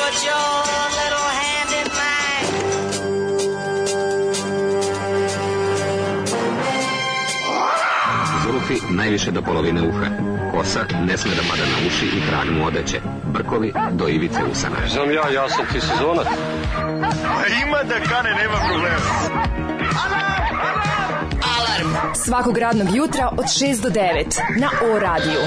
put your little hand in mine. Zulufi najviše do polovine uha. Kosa ne sme da pada na uši i trag mu odeće. Brkovi do ivice usana. Znam ja sam ti sezonac. Ima da kane, nema problema. Alarm svakog radnog jutra od 6 do 9 na O radiju.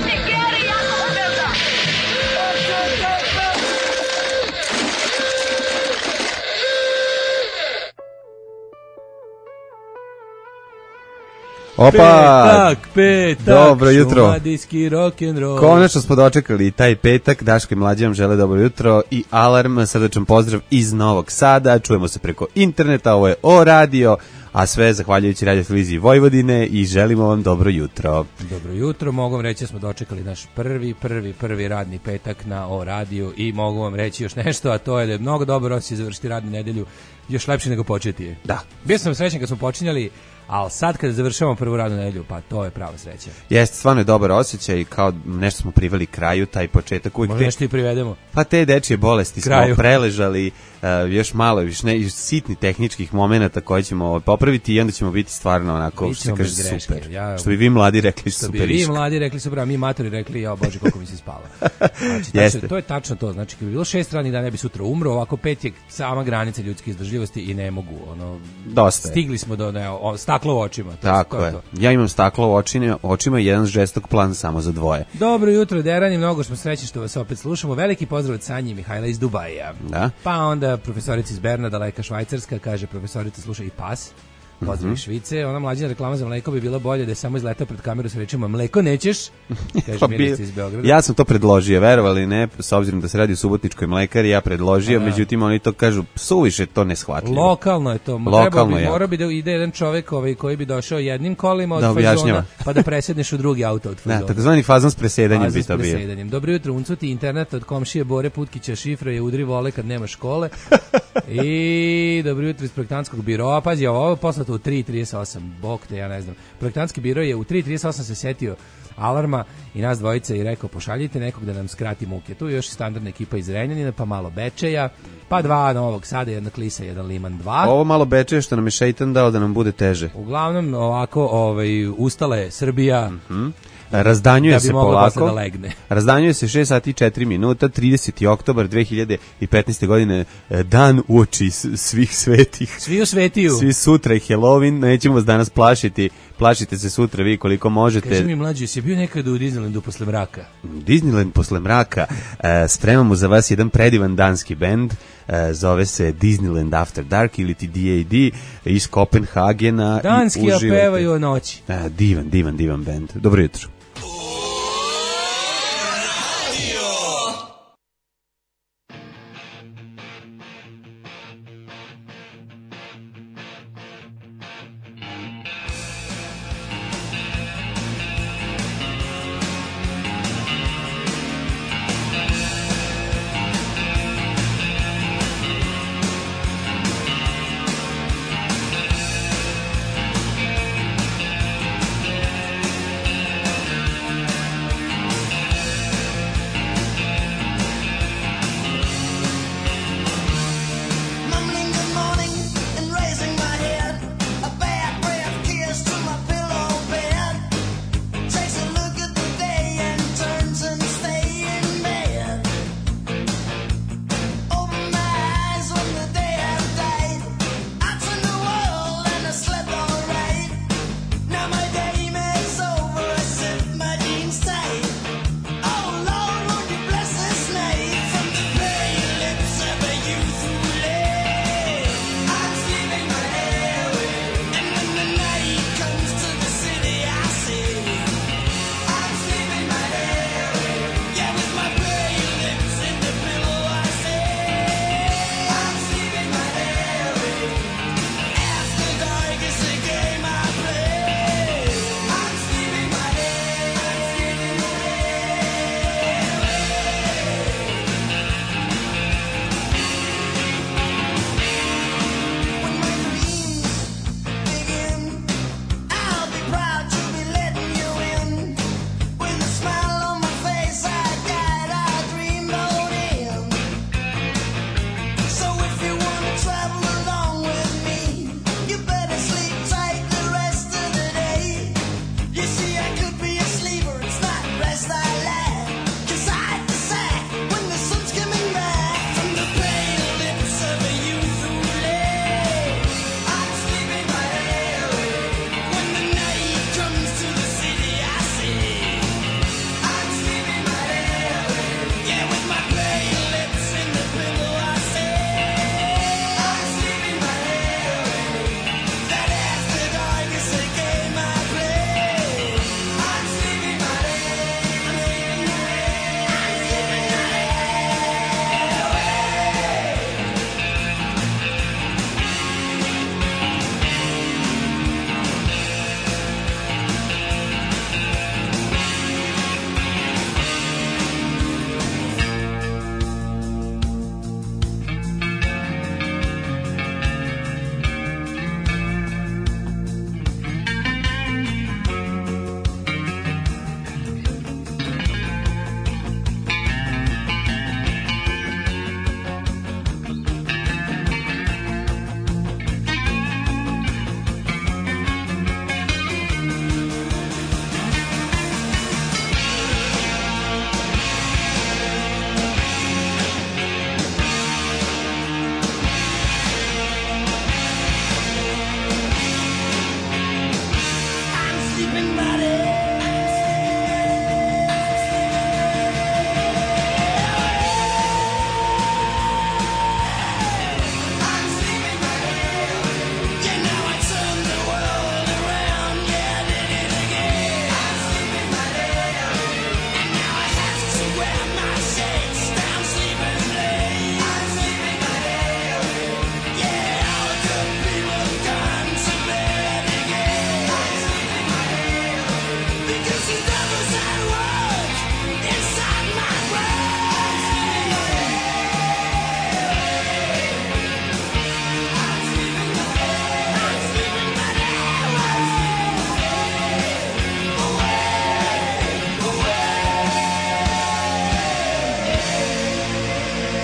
Opa! Petak, dobro jutro. Šumadijski rock'n'roll. Konačno smo dočekali taj petak. Daško i Mlađe vam žele dobro jutro i Alarm, srdačan pozdrav iz Novog Sada. Čujemo se preko interneta, ovo je O radio, a sve zahvaljujući Radio Televiziji Vojvodine i želimo vam dobro jutro. Dobro jutro, mogu vam reći da smo dočekali naš prvi radni petak na O radiju i mogu vam reći još nešto, a to je da je mnogo dobro osjećaj završiti radnu nedelju, još lepše nego početi je. Da. Bio sam srećan kad smo počinjali, ali sad kada završavamo prvu radnu nedelju, pa to je prava sreća. Jeste, stvarno je dobar osjećaj, kao nešto smo priveli kraju, taj početak uvijek. Možda nešto i privedemo. Pa te dečije bolesti Kraju. smo preležali, još malo, još sitni tehničkih momenata koje ćemo popraviti i onda ćemo biti stvarno onako, što se kaže, super. Što bi vi mladi rekli, super. Što bi vi mladi rekli super, a mi matori rekli, ja bože koliko mi se spava. Znači, to je tačno to, znači kad bi bilo 6 radnih dana, ne bi sutra umro, ovako 5 je sama granica ljudske izdržljivosti i ne mogu, dosta je. Stigli smo do staklo u očima. Tako je. Ja imam staklo u očima i jedan žestok plan samo za dvoje. Dobro jutro, Derani, mnogo smo srećni što vas opet slušamo. Veliki pozdrav od Sanji Mihajla iz Dubaja. Da. Pa onda profesorica iz Berna, daleka Švajcarska, kaže profesorica sluša i pas. Pozdrav iz Švice. Ona mlađina reklama za mleko bi bilo bolje da je samo izletao pred kameru sa rečima mleko nećeš, kaže Milica iz Beograda. Ja sam to predložio, verovali ne, s obzirom da se radi o Subotičkoj mlekari, ja predložio, međutim oni to kažu, suviše to neshvatljivo. Lokalno je to. Morao bi da ide jedan čovek koji bi došao jednim kolima od fazona, pa da presedneš u drugi auto od fazona. Da, takozvani fazon s presedanjem bi to bio. Dobro jutro, uncuti internet od komšije Bore Putkića, šifra je udri vole kad nema škole. I dobro jutro iz projektantskog biroa. Pazi, ovo je poslato u 3:38. Bog te, ja ne znam. Projektantski biro je u 3:38 se setio Alarma i nas dvojice i rekao pošaljite nekog da nam skrati muke. Tu je još standardna ekipa iz Renjanina, pa malo Bečeja, pa 2 Novog Sada, jedna Klisa, jedan Liman 2. Ovo malo Bečeja što nam je šeitan dao da nam bude teže. Uglavnom ovako ustala je Srbija. Razdanjuje se polako. Da legne. Razdanjuje se 6 sati i 4 minuta, 30. oktobar 2015. godine, dan uoči svih svetih. Svi osvetiju. Svi sutra i Halloween, nećemo vas danas plašiti. Plašite se sutra vi koliko možete. Kaži mi mlađi, si bio nekada u Disneylandu posle mraka? Disneyland posle mraka. Spremamo za vas jedan predivan danski bend. Zove se Disneyland After Dark ili ti DAD iz Kopenhagena. Danski, a pevaju o noći. Divan bend. Dobro jutro.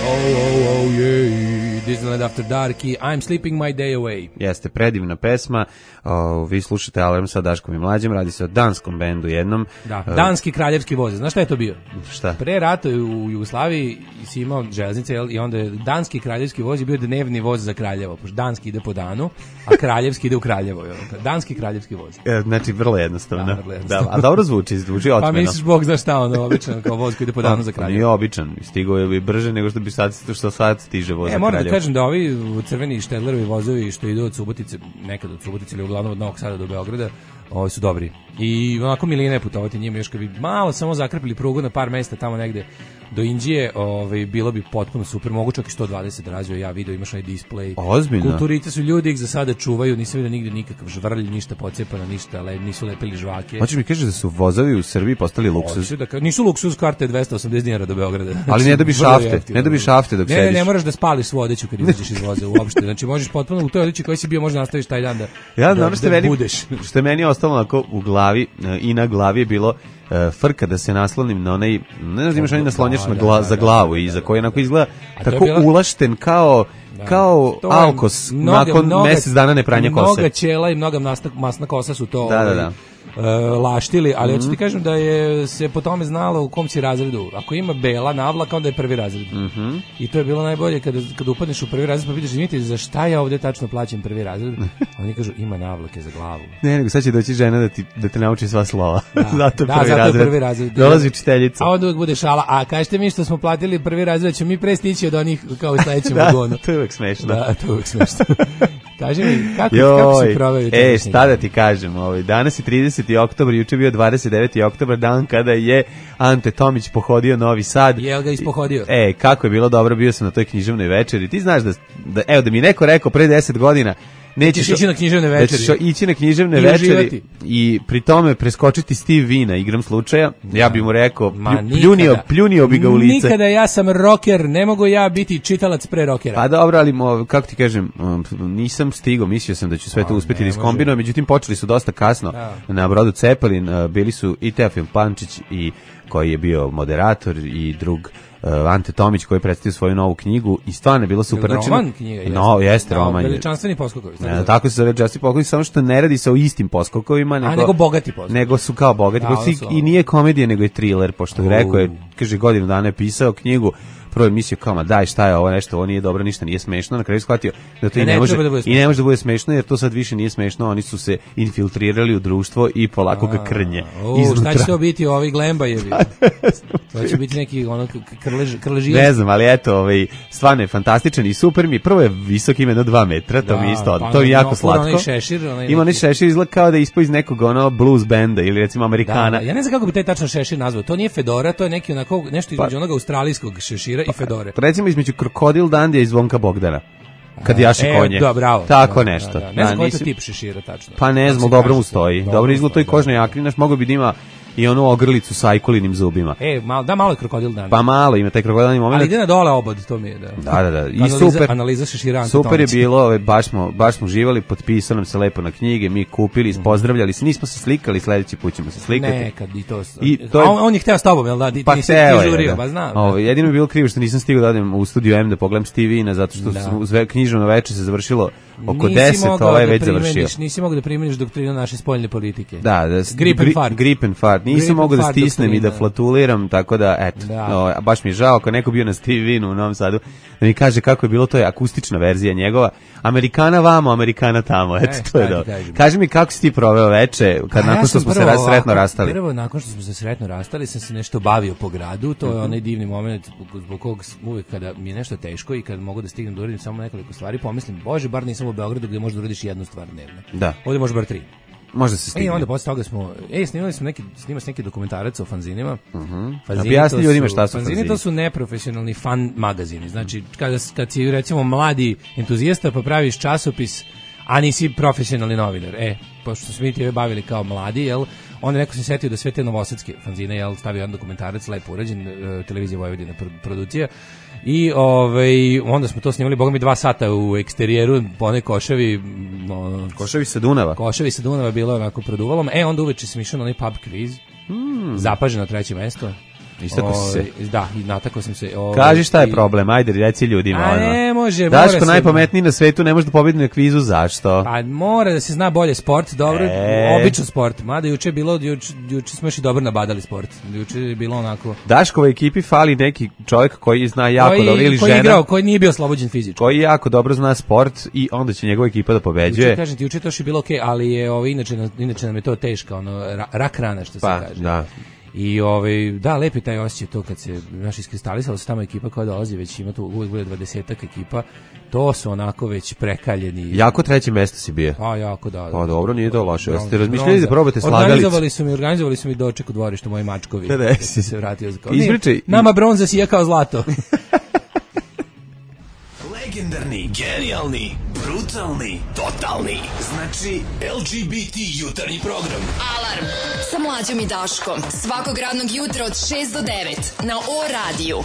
Oh, yeah. Disneyland After Dark i I'm Sleeping My Day Away. Jeste, predivna pesma. Vi slušate Alarm sa Daškom i Mlađem. Radi se o danskom bendu jednom. Da, danski kraljevski voz. Znaš šta je to bio? Šta? Pre rata u Jugoslaviji si imao železnice i onda je danski kraljevski voz je bio dnevni voz za Kraljevo. Pošto danski ide po danu, a kraljevski ide u Kraljevo. Danski kraljevski voz. Znači, vrlo jednostavno. Da, vrlo jednostavno. Da, a dobro zvuči otmeno. Pa misliš, Bog zna šta, običan kao voz koji ide po danu za Kraljevo. Nije običan, stigao je brže nego što sad stiže voz za Kraljevo. Moram da kažem da ovi crveni Štedlerovi vozovi što idu od Subotice, nekad od Subotice ili uglavnom od Novog Sada do Beograda, ovi su dobri. I onako milina je putovati njima, još kad bi malo samo zakrpili prugu na par mesta tamo negde do Inđije, bilo bi potpuno super, mogu čak i 120 razvio, ja video, imaš onaj display. Ozbiljno. Kulturice su ljudi, ih za sada čuvaju, nisam vidio nigde nikakav žvrlj, ništa pocepano, ništa, nisu lepili žvake. Hoćeš mi kažeš da su vozovi u Srbiji postali luksuz? Nisu luksuz, karte 280 dinara do Beograda. Ali ne dobiš šafte, ne dobiš šafte dok sediš. Ne moraš da spališ svu odeću kad izađeš iz voza uopšte. Znači možeš potpuno u toj odeći koji si bio možeš nastaviš taj dan da budeš. Što je meni ostalo onako u glavi i na glavi je bilo frka da se naslonim na onaj, ne znam, imaš onaj naslonjač za glavu i za koji onako izgleda tako ulašten kao alkos nakon mesec dana nepranja kose. Mnoga ćela i mnoga masna kosa su to laštili, ali hoću ti kažem da je se po tome znalo u kom si razredu. Ako ima bela navlaka, onda je prvi razred. I to je bilo najbolje kada upadneš u prvi razred pa vidiš, izvinite, za šta ja ovde tačno plaćam prvi razred? Oni kažu, ima navlake za glavu. Ne, nego sad će doći žena da te nauči sva slova. Zato je prvi razred. Dolazi učiteljica. A onda uvek bude šala, a kažete mi što smo platili prvi razred, ćemo mi pre stići od onih kao u sledećem vagonu. To je uvek smešno. Da, to je uvek smešno. Kaži mi, kako si proveo? Šta da ti kažem, danas je 30. oktobar, juče bio 29. oktobar, dan kada je Ante Tomić pohodio Novi Sad. Jel ga ispohodio? Kako je bilo dobro, bio sam na toj književnoj večeri. Ti znaš da mi neko rekao pre 10 godina nećeš ići na književne večeri. Da ćeš ići na književne večeri i pri tome preskočiti Steve Vina, igram slučaja. Ja bih mu rekao, pljunio bi ga u lice. Nikada, ja sam rocker, ne mogu ja biti čitalac pre rockera. Pa dobro, ali kako ti kažem, nisam stigao, mislio sam da ću sve to uspeti da iskombinujem, međutim počeli su dosta kasno na brodu Cepelin, bili su i Teofil Pančić i koji je bio moderator i drug Ante Tomić koji je predstavio svoju novu knjigu i stvarno je bilo super. Roman knjiga? Jeste roman. Veličanstveni poskokovi. Tako se zove veličanstveni poskokovi, samo što ne radi se o istim poskokovima. Nego bogati poskokovi. Nego su kao bogati poskokovi i nije komedija, nego je thriller, pošto je rekao je, kaže, godinu dana je pisao knjigu, prvo je mislio kao, ma daj, šta je ovo nešto, ovo nije dobro, ništa nije smešno, na kraju shvatio da to i ne može da bude smešno, jer to sad više nije smešno, oni su se infiltrirali u društvo i polako ga krnje iznutra. Šta će to biti ovi Glembajevi? To će biti neki krležijan. Ne znam, ali eto, stvarno je fantastičan i super mi. Prvo je visok, ima 2 metra, to mi isto, to je jako slatko. Ima onaj šešir, izgleda kao da je ispao iz nekog blues benda ili recimo Amerikana. Ja ne znam kako bi taj tačan šešir nazvao. To nije fedora, to je neki onako nešto između onoga australijskog šešira i fedore. Recimo između Krokodil Dandija i Zvonka Bogdana. Kad jaše konje. Bravo. Tako nešto. Ne znam koji je to tip šešira tačno. Pa ne znam, dobro mu stoji. Dobro izgleda to i kožna jakna, mogo bi da ima i onu ogrlicu sa ajkulinim zubima. Malo je Krokodil Dan. Pa malo ima taj krokodilni moment. Ali ide na dole obod, to mi je Da. I super. Analiza šešira. Super je bilo, baš smo uživali, potpisali nam se lepo na knjige, mi kupili, pozdravljali se, nismo se slikali, sledeći put ćemo se slikati. Nekad i to. On je hteo s tobom, jel da? Pa hteo je, pa znam. Jedino je bilo krivo što nisam stigao da odem u Studio M da pogledam Steve Ina, zato što književno veče se završilo oko 10, ovaj je već završio. Nisi mogao da primeniš doktrinu naše spoljne politike. Da, grip and fart. Nisam mogao da stisnem i da flatuliram, tako da, eto, baš mi je žao, ako neko bio na Steve Vinu u Novom Sadu, da mi kaže kako je bilo, to je akustična verzija njegova, Amerikana vamo, Amerikana tamo, eto, to je dobro. Kaži mi kako si ti proveo veče, nakon što smo se sretno rastali? Prvo, nakon što smo se sretno rastali, sam se nešto bavio po gradu, to je onaj divni moment zbog kog uvijek kada mi je nešto teško i kad mogu da stignem da uradim samo nekoliko stvari, pomislim, bože, bar nisam u Beogradu gdje možeš da uradiš jednu stvar dnevno. Da. Ovdje može bar 3. Možda se stigne. Onda posle toga smo, snimali smo neki dokumentarac o fanzinima. Objasni ljudima šta su fanzini. To su neprofesionalni fan magazini. Znači, kad si recimo mladi entuzijasta pa praviš časopis, a nisi profesionalni novinar. Pošto smo mi TV bavili kao mladi, jel, onda neko se setio da sve te novosadske fanzine, jel, stavio jedan dokumentarac, lepo urađen, televizija Vojvodina produkcija. I onda smo to snimali, boga mi 2 sata u eksterijeru, po onoj Koševi sa Dunava. Koševi sa Dunava bilo onako produvalom. Onda uveče sam išao na onaj pub kviz, zapaženo 3. mesto. Istako si se. Da, i natakao sam se. Kaži šta je problem, ajde, reci ljudima. A ne može, Daško najpametniji na svetu, ne može da pobedi na kvizu, zašto? Pa mora da se zna bolje sport, dobro, običan sport. Mada juče smo još i dobro nabadali sport. Juče je bilo onako... Daškovoj ekipi fali neki čovjek koji zna jako dobro, ili žena. Igrao, koji nije bio oslobođen fizički. Koji jako dobro zna sport i onda će njegova ekipa da pobeđuje. Juče, kažem ti, juče to što je bilo okej, ali je inače nam je to teška, rak rana što se kaže. Da. I da, lepi taj osjećaj to kad se iskristalisala se tamo ekipa koja dolazi, već ima tu uvijek bude 20-ak ekipa, to su onako već prekaljeni. Jako treće mesto si bio. Pa jako, da. Pa dobro, nije to loše. Jeste razmišljali da probate slagalicu? Organizovali su mi doček u dvorištu moji mačkovi. Da si se vratio. Ispričaj. Nama bronza sija kao zlato. Legendarni, genijalni, brutalni, totalni. Znači, LGBT jutarnji program. Alarm sa Mlađom i Daškom. Svakog radnog jutra od 6 do 9 na O-radiju.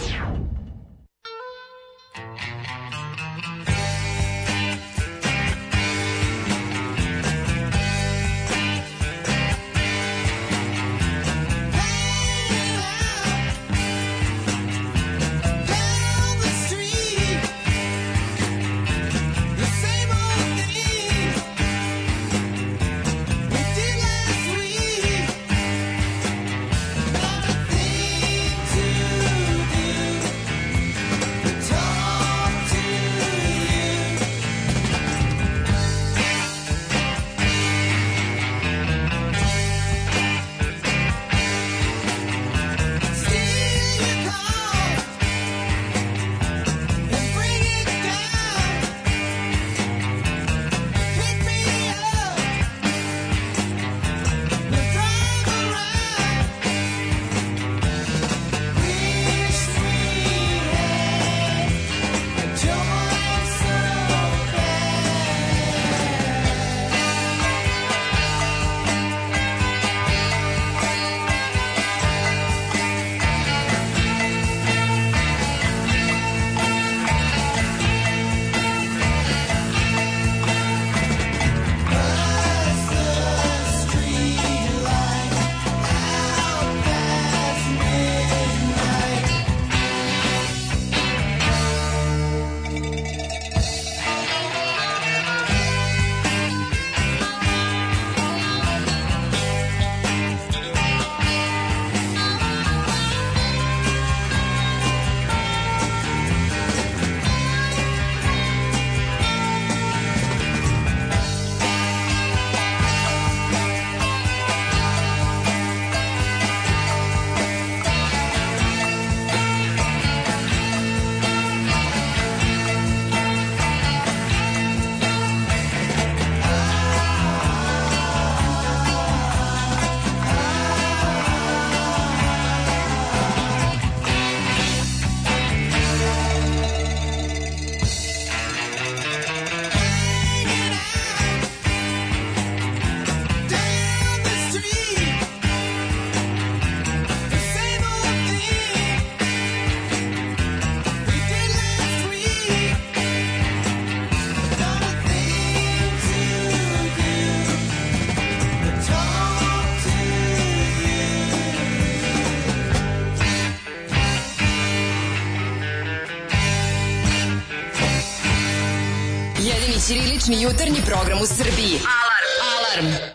Ćirilični jutarnji program u Srbiji. Alarm! Alarm!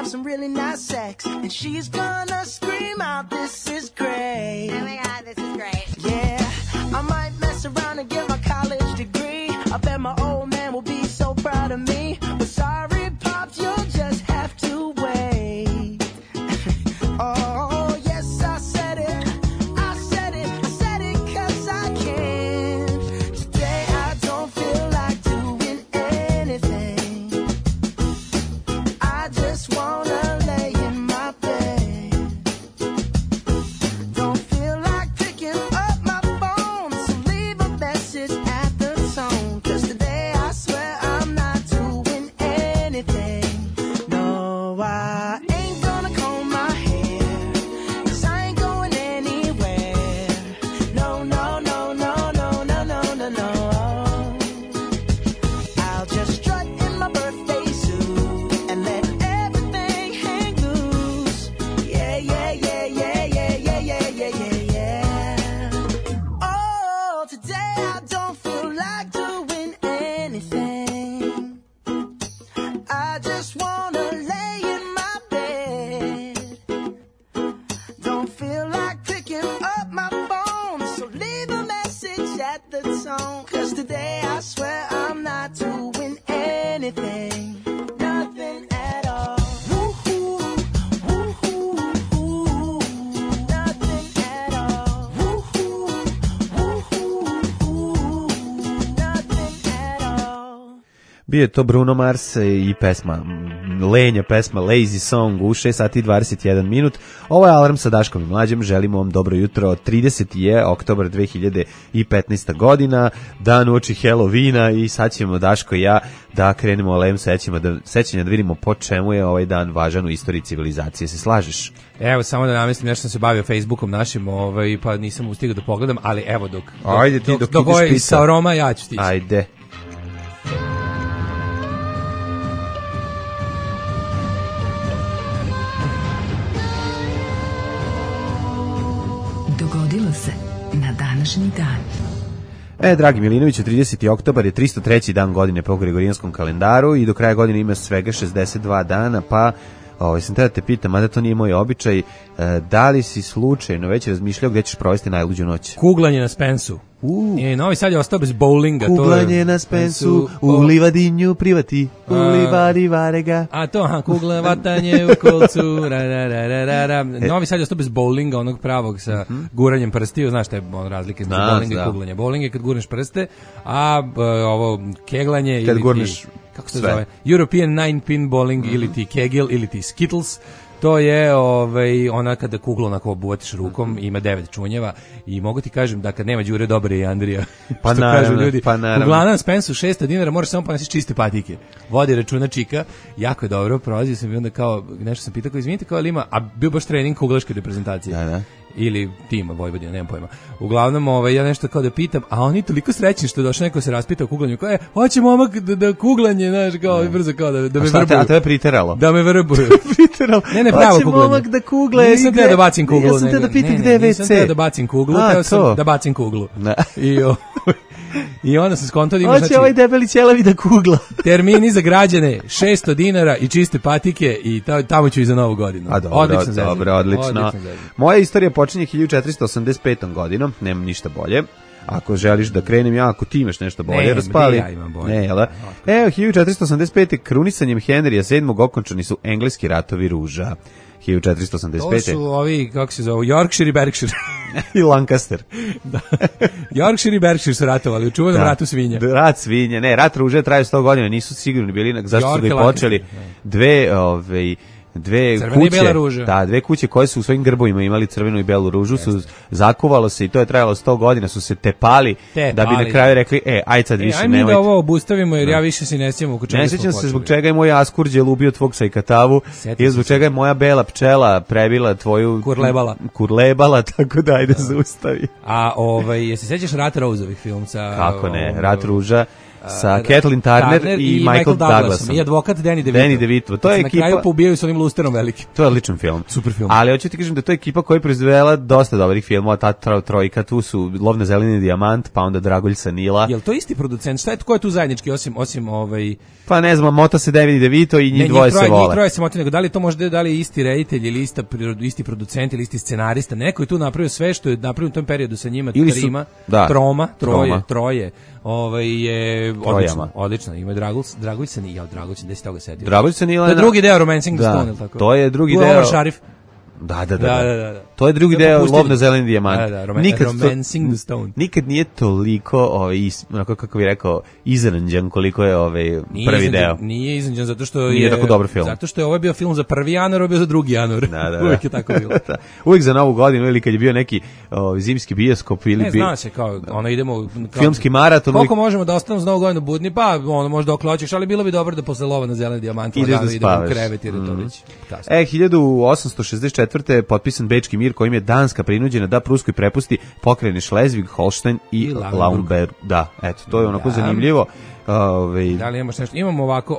some really nice sex, and she's gonna scream out, "This is great." Oh my God, this is great. Yeah, I might mess around and get my college degree. I bet my old man will be so proud of me. But sorry, Pops, you'll just have to wait. Oh, yes, I said it. I said it. I said it 'cause I can. Today I don't feel like doing anything. I just wanna lay in my bed. Don't feel like picking up my phone, so leave a message at the tone. 'Cause today I swear I'm not doing anything. No, I ain't gonna comb my hair, 'cause I ain't going anywhere. No, no, no, no, no, no, no, no, no. I'll just strut in my birthday suit and let everything hang loose. Yeah, yeah, yeah, yeah, yeah, yeah, yeah, yeah, yeah, yeah. Oh, today I don't feel like doing anything. I just wanna lay in my bed. Don't feel like picking up my phone, so leave a message at the tone. 'Cause today I swear I'm not doing anything. Nothing at all. Woo-hoo, woo-hoo, woo-hoo. Nothing at all. Woo-hoo, woo-hoo, woo-hoo. Nothing at all. Bio je to Bruno Mars i pesma, lenja pesma Lazy Song u 6 sati i 21 minut. Ovo je Alarm sa Daškom i Mlađom, želimo vam dobro jutro. 30. je oktobar 2015. godina, dan uoči Halloweena i sad ćemo Daško i ja da krenemo Alem sećanja da vidimo po čemu je ovaj dan važan u istoriji civilizacije. Se slažeš? Evo, samo da namestim, nešto sam se bavio Facebookom našim, pa nisam stigao da pogledam, ali evo dok Ajde ti, dok ideš ovaj pisa. sa Roma, ja ću stići. Ajde. Dogodilo se na današnji dan. Dragi Milinoviću, 30. oktobar je 303. dan godine po Gregorijanskom kalendaru i do kraja godine ima svega 62 dana, pa sam te da te pitam, mada to nije moj običaj, da li si slučajno već razmišljao gde ćeš provesti najluđu noć? Kuglanje na Spensu. Novi Sad je ostao bez bowlinga. Kuglanje na Spensu, u livadinju privati, u livadi varega. A to, kuglanje, vatanje u kolcu, Novi Sad je ostao bez bowlinga, onog pravog sa guranjem prstiju, znaš šta je razlike između bowlinga i kuglanja. Bowling je kad gurneš prste, a ovo keglanje kad ili gurneš kako se zove? European 9-pin bowling ili ti kegel ili ti skittles. To je ona kada kuglu onako obuvatiš rukom, ima 9 čunjeva i mogu ti kažem da kad nema Đure Dobre i Andrija, pa što kažu ljudi, naravno. Kuglana na Spensu 600 dinara, moraš samo ponesiš čiste patike. Vodi računa čika, jako je dobro, prolazio sam i onda kao, nešto sam pitao, izvinite, kao ali ima, a bio baš trening kuglaške reprezentacije. Da. Ili tima Vojvodina, nemam pojma. Uglavnom, ja nešto kao da pitam, a oni toliko srećni što je došao neko se raspita o kuglanju, kao hoće momak da kuglanje, znaš, kao brzo kao da me vrbuju. A to je priteralo? Da me vrbuju. Priteralo. Ne, pravo kuglanje. Hoće momak da kugle. Nisam teo da bacim kuglu. Ja sam teo da pitam gde je WC. Nisam teo da bacim kuglu, teo sam da bacim kuglu. I onda sam skonto da ima, hoće ovaj debeli ćelavi da kugla. Termini za građane, 600 dinara i čiste patike i tamo ću i za novu godinu. Odlično. Moja istorija počinje 1485. godinom, nemam ništa bolje. Ako želiš da krenem ja, ako ti imaš nešto bolje, raspali. Ja imam bolje. Evo, 1485. krunisanjem Henrija VII. Okončani su engleski ratovi ruža. 1485. To su ovi, kako se zove, Yorkshire i Berkshire. I Lancaster. Da. Yorkshire i Berkshire su ratovali, u čuvenom ratu svinja. Rat svinja, ne, rat ruže traje 100 godina, nisu sigurni bili, zašto su ga počeli. Dve kuće, dve kuće koje su u svojim grbovima imali crvenu i belu ružu, su zakuvalo se i to je trajalo 100 godina, su se tepali da bi na kraju rekli, aj sad više nemojte. Ajme da ovo obustavimo jer ja više se ne sjećam oko čega smo počeli. Ne sjećam se zbog čega je moj askurđel ubio tvog sajkatavu i zbog čega je moja bela pčela prebila tvoju kurlebala, tako da ajde zaustavi. A jesi sećaš Rat Rouzovih filmca? Kako ne, Rat ruža. sa Kathleen Turner i Michael Douglasom. I advokat Danny DeVito. Danny DeVito. To je na ekipa... kraju poubijaju s onim lusterom velikim. To je odličan film. Super film. Ali hoću ti kažem da to je ekipa koja je proizvela dosta dobrih filmova, ta trojka, tu su Lov na zeleni dijamant, pa onda Dragulj Sanila. Jel to isti producent? Šta je, ko je tu zajednički osim Pa ne znam, mota se Danny DeVito i njih dvoje se vole. Njih troje se mota, nego da li to možda da li je isti reditelj ili isti producent ili isti scenarista, neko je tu napravio sve što je napravio u tom periodu sa njima, troje. Je odlično, ima Dragulj Sanila, gde se toga setio. Dragulj Sanila. To je drugi deo Romancing the Stone, tako. To je drugi deo. Omar Sharif. Da. To je drugi deo Lov na zeleni dijamant. Romancing the Stone. Nikad nije toliko, kako bih rekao, izranđan koliko je prvi deo. Nije izranđan zato što nije tako dobar film. Zato što je ovo bio film za 1. januar, ovo bio za 2. januar. Uvijek je tako bilo. Uvijek za Novu godinu ili kad je bio neki zimski bioskop ili ne, zna se kao, idemo... filmski maraton. Koliko možemo da ostanemo za Novu godinu budni? Pa, možda dok hoćeš, ali bilo bi dobro da posle Lova na zeleni dijamant idemo u krevet jer je to već kasno. 1864. potpisan Bečki mir kojim je Danska prinuđena da Pruskoj prepusti pokrajine Šlezvig, Holštajn i Lauenburg. Da, eto, to je onako zanimljivo. Da li imaš nešto? Imamo ovako,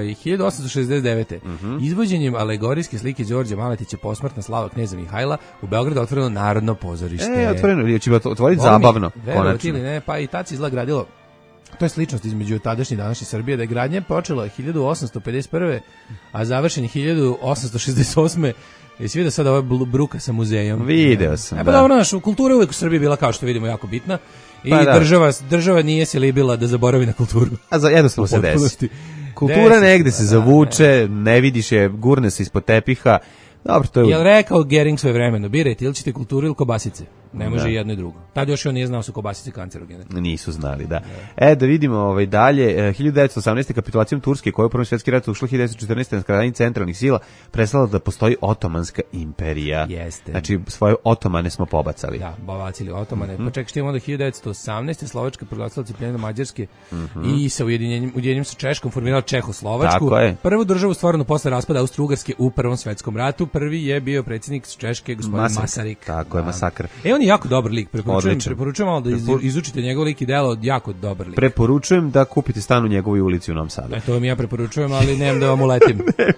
1869. Izvođenjem alegorijske slike Đorđa Maletića posmrtna slava kneza Mihajla u Beogradu otvoreno Narodno pozorište. Otvoreno, će otvoriti zabavno. Verovati ili ne, pa i tad se izgleda gradilo. To je sličnost između tadašnje i današnje Srbije, da je gradnja počela 1851. a završen 1868. Jesi vidio sada ova bruka sa muzejom? Video sam, Pa dobro, kultura uvijek u Srbiji bila, kao što vidimo, jako bitna. I država nije se libila da zaboravi na kulturu. A jednostavno se desi. Kultura negde se zavuče, ne vidiš je, gurne se ispod tepiha. Dobro, to je... Jel rekao Gering svoje vremeno, birajte ili ćete kulturu ili kobasice? Ne može jedno i drugo. Tad još on nije znao su kobasice kancerogene. Nisu znali, da. Da vidimo dalje. 1918. kapitulacijom Turske, koja je u Prvom svjetski rat ušla 1914. na skradanje centralnih sila, prestala da postoji Otomanska imperija. Jeste. Znači, svoje Otomane smo pobacali. Da, pobacili Otomane. Pa čekaj, što imamo onda 1918. Slovačka proglasila cepljenje Mađarske i sa ujedinjenjem sa Češkom formirala Čehoslovačku. Prvu državu stvorenu posle raspada Austro-Ugarske u Prvom svetskom ratu. Prvi je bio predsjednik Češke, gospodin Masaryk. Tako je, Masakr. On je jako dobar lik, preporučujem malo da izučite njegov lik i delo, jako dobar lik. Preporučujem da kupite stan u njegovoj ulici u Novom Sadu. To vam ja preporučujem, ali nemam da vam uletim.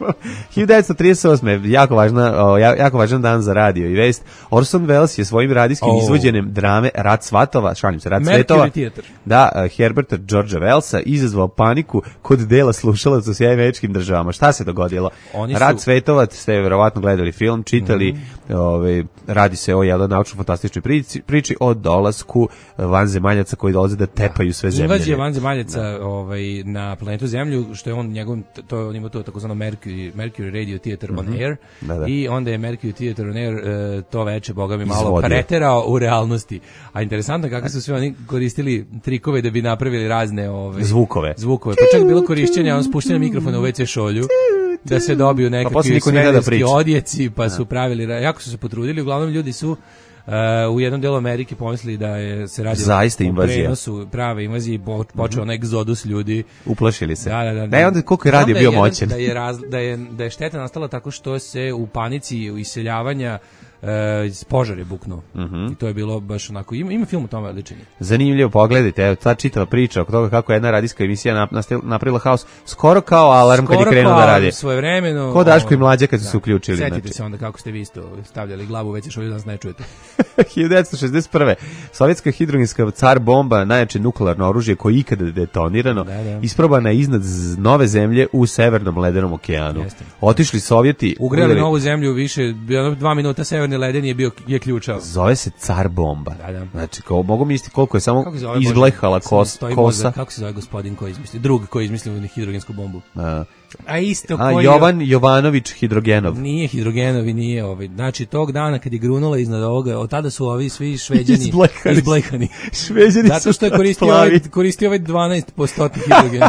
1938. jako važan dan za radio i vest. Orson Welles je svojim radijskim izvođenjem drame Rat svatova, šalim se, Rat svetova, da, Herberta Georgea Wellsa izazvao paniku kod dela slušalaca u Sjedinjenim Američkim Državama. Šta se dogodilo? Rat svetova, ste verovatno gledali film, čitali, radi se o jednoj naučno-fantastičnoj priči o dolasku vanzemaljaca koji dolaze da tepaju sve zemlje. Invazija vanzemaljaca na planetu Zemlju, što je on ima to takozvano Mercury Radio Theater on Air, i onda je Mercury Theater on Air to veče, boga mi, malo preterao u realnosti. A interesantno kako su sve oni koristili trikove da bi napravili razne zvukove. Pa čak bilo korišćenja, on spuštene mikrofone u WC šolju, da se dobiju nekakvi svemirski odjeci, pa su pravili, jako su se potrudili, uglavnom ljudi su u jednom delu Amerike pomislili da se radi o prenosu prave invazije i počeo onaj egzodus ljudi. Uplašili se. Da. Ne, onda koliko je radio bio moćan. Da je šteta nastala tako što se u panici iseljavanja požar je buknuo. I to je bilo baš onako, ima film o tome odličan. Zanimljivo, pogledajte, evo ta čitava priča oko toga kako jedna radijska emisija napravila haos, skoro kao Alarm kad je krenuo da radi. Svojevremeno. Ko Daško i Mlađa kad su se uključili. Setite se onda kako ste vi isto stavljali glavu, već što vi danas ne čujete. 1961. Sovjetska hidrogenska car bomba, najjače nuklearno oružje koje je ikada detonirano, isprobana iznad nove zemlje u Severnom ledenom okeanu. Otišli Sovjeti, ugreli novu zemlju više 2 minuta, severni leden je ključao. Zove se car bomba. Znači, mogu misliti koliko je samo izblehala kosa. Kako se zove gospodin koji izmislio? Drug koji izmislio hidrogensku bombu. A isto koji Jovan Jovanović Hidrogenov. Nije Hidrogenovi, nije znači tog dana kad je grunula iznad ovoga, od tada su ovi svi Šveđani izblekani. Šveđani zato što je koristio ovaj 12% hidrogen.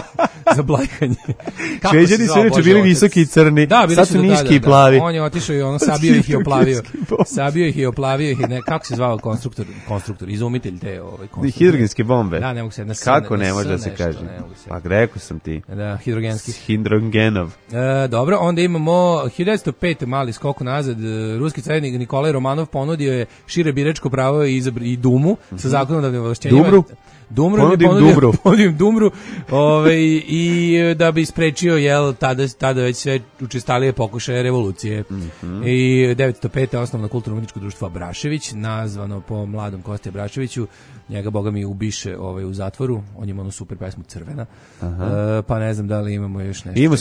za blajkanje. Kako Šveđani se su inače bili visoki i crni, da, bili sad su niski i da. plavi. On je otišao i ono sabio ih i oplavio. Sabio ih i oplavio ih. Ne, kako se zvao konstruktor, izumitelj te konstruktor. Hidrogenske bombe. Da, ne mogu se jedna kako ne može da se kaže? Pa rekao sam ti. Da, hidrogenski. Hidrogenov. Dobro, onda imamo 1905. mali skok nazad. Ruski carnik Nikolaj Romanov ponudio je šire biračko pravo i Dumu sa zakonodavnim ovlašćenjima. Ponudim Dumru i da bi sprečio tada već sve učestalije pokušaje revolucije. I 1905. osnovno kulturno-umjetničko društvo Abrašević, nazvano po mladom Kosti Abraševiću. Njega, boga mi, ubiše u zatvoru. On ima onu super pesmu Crvena. Pa ne znam da li imamo još nešto. Imamo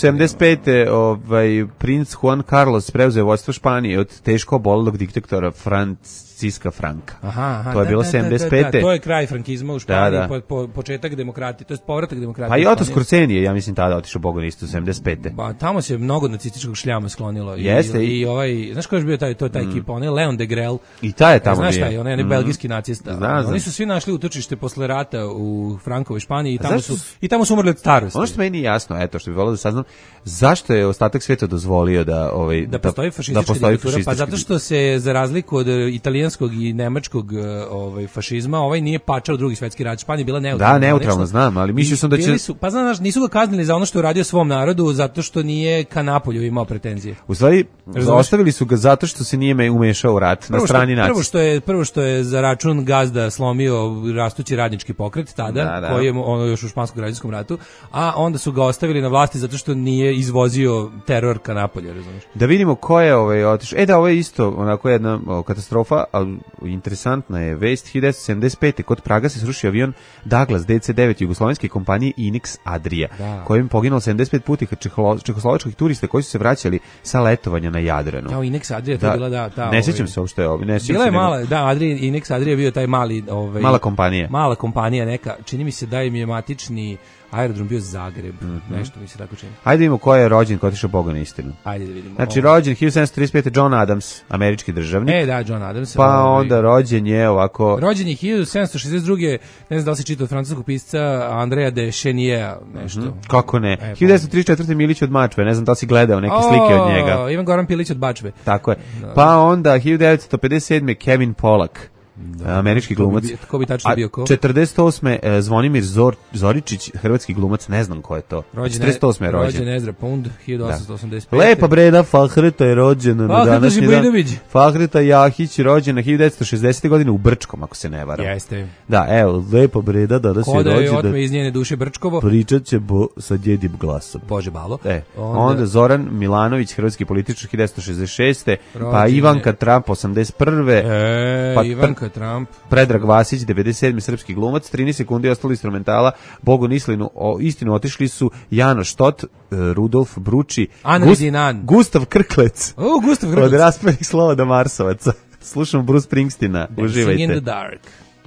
75. Princ Juan Carlos preuzeo vodstvo Španije od teško obolelog diktatora Francisca Franka. To je bilo 75. Da, to je kraj frankizma u Španiji, početak demokratije, to je povratak demokratije. Pa i Otto Skorceni je, ja mislim, tada otišao Bogu na istu 75. Ba, tamo se mnogo nacističkog šljama sklonilo. Jeste. I znaš ko je bio ta ekipa, on je Leon de Grel. I taj je tamo bio. Znaš taj, on je belgijski nacista. Znam. Oni su svi našli utočište posle rata u Frankovoj Španiji i tamo su umrli od starosti. Ono što meni nije jasno, eto, što bih volio da saznam, zašto je ostatak svijeta dozvolio da postoji fašistička diktatura? Pa zato što se, za razliku od italijanskog i nemačkog fašizma, nije pačao Drugi svjetski rat. Španija je bila neutralna. Da, neutralno, znam, ali mislio sam da će... Pa znaš, nisu ga kaznili za ono što je uradio svom narodu, zato što nije ka Napolju imao pretenzije. U stvari, ostavili su ga zato što se nije umešao u rat na strani nacije. Prvo što je za račun gazda slomio rastući radnički pokret tada, koji je još u španskom građanskom ratu, a onda su ga ostavili na vlasti zato što nije izvozio teror ka Napolju, razumiješ? Da vidimo ko je otišao. Da, ovo je isto onako jedna katastrofa, ali interesantna je vest. 1975. kod Praga se srušio avion Douglas DC-9 jugoslovenske kompanije Inex Adria, kojim poginulo 75 putnika čehoslovačkih turista koji su se vraćali sa letovanja na Jadranu. Kao Inex Adria, to je bila ne sjećam se uopšte ovo. Bila je mala, Inex Adria je bio taj mali... Mala kompanija. Mala kompanija neka, čini mi se da im je matični aerodrom bio Zagreb, nešto mi se tako čini. Ajde vidimo ko je rođen, ko otišao Boga na istinu. Ajde da vidimo. Znači, rođen 1735. John Adams, američki državnik. Da, John Adams. Pa onda rođen je ovako... Rođen je 1762. Ne znam da li si čitao od francuskog pisca Andreja de Chenier, nešto. Kako ne? 1934. Milić od Mačve, ne znam da li si gledao neke slike od njega. Ivan Goran Pilić od Bačve. Tako je. Pa onda 1957. Kevin Pollak. Američki glumac. Ko bi tačno bio ko? 48. Zvonimir Zoričić, hrvatski glumac, ne znam ko je to. 48. je rođen. Rođen Ezra Pound, 1885. Lepa Breda Fahreta je rođena na današnji dan. Fahreta Jahić rođena 1960. godine u Brčkom, ako se ne varam. Jeste. Da, evo, Lepa Breda danas je rođena. Ko da je otme iz njene duše Brčkovo. Pričat će sa djedim glasom. Bože balo. Onda Zoran Milanović, hrvatski političar, 1966. Pa Ivanka Trump, 81. Ivanka Trump. Predrag Vasić, 97. srpski glumac, 13 sekundi ostalo instrumentala, Bogu Nislinu, istinu otišli su Janoš Štot, Rudolf Bruči, Gustav Krklec. Gustav Krklec. Od raspenih slova do Marsovaca. Slušamo Bruce Springsteena, uživajte. Dancing in the dark.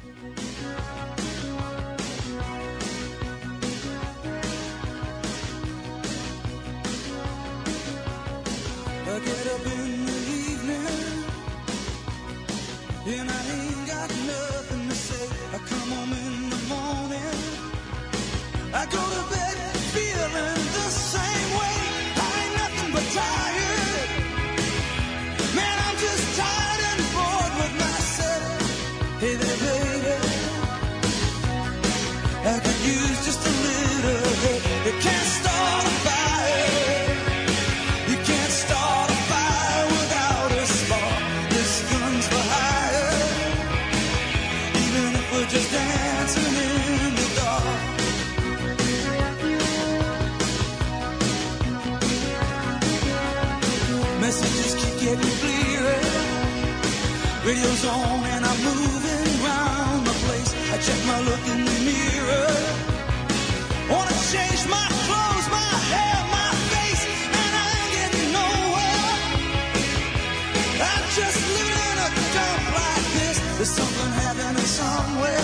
Radio's on and I'm moving around the place. I check my look in the mirror. Wanna change my clothes, my hair, my face, and I ain't getting nowhere. I'm just living in a dump like this. There's something happening somewhere.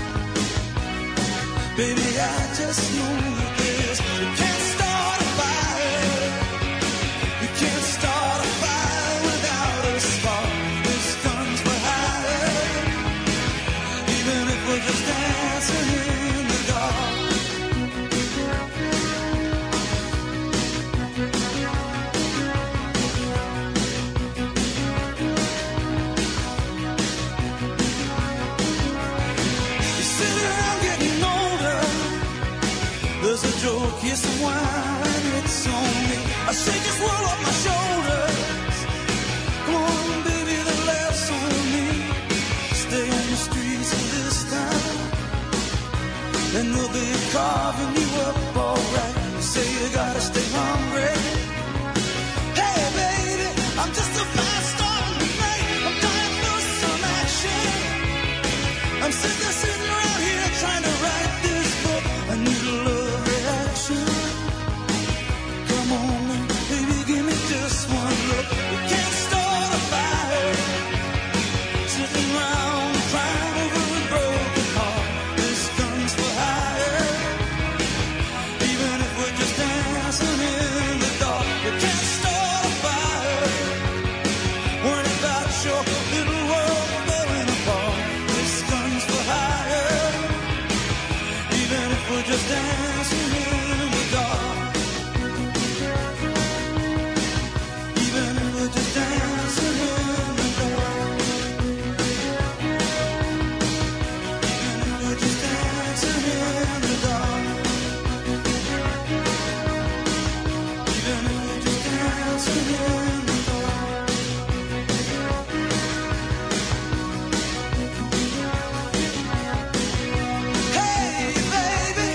Baby, I just know this. You can't start a fire. You can't start a fire without a spark. Just dancing in the dark. wiser, I'm getting older. There's a joke, here's some wine, it's on me. I say just roll up my shoulders. Come on, baby, the laughs on me. Stay on the streets of this town, and they'll be carving you up alright. You say you gotta stay hungry. Hey, baby, I'm just a fast star tonight. I'm dying for some action. I'm sitting around here trying to write this book. I need a love reaction. Come on, baby, give me just one look. You can't start a fire sitting around crying over a broken heart. This gun's for hire. Even if we're just dancing in the dark, you can't start a fire. Worry about your little world falling apart. This gun's for hire. Even if we're just dancing in the dark. Even if we're just dancing in the dark. Even if we're just dancing in the dark. Even if we're just dancing in the dark. Hey, baby.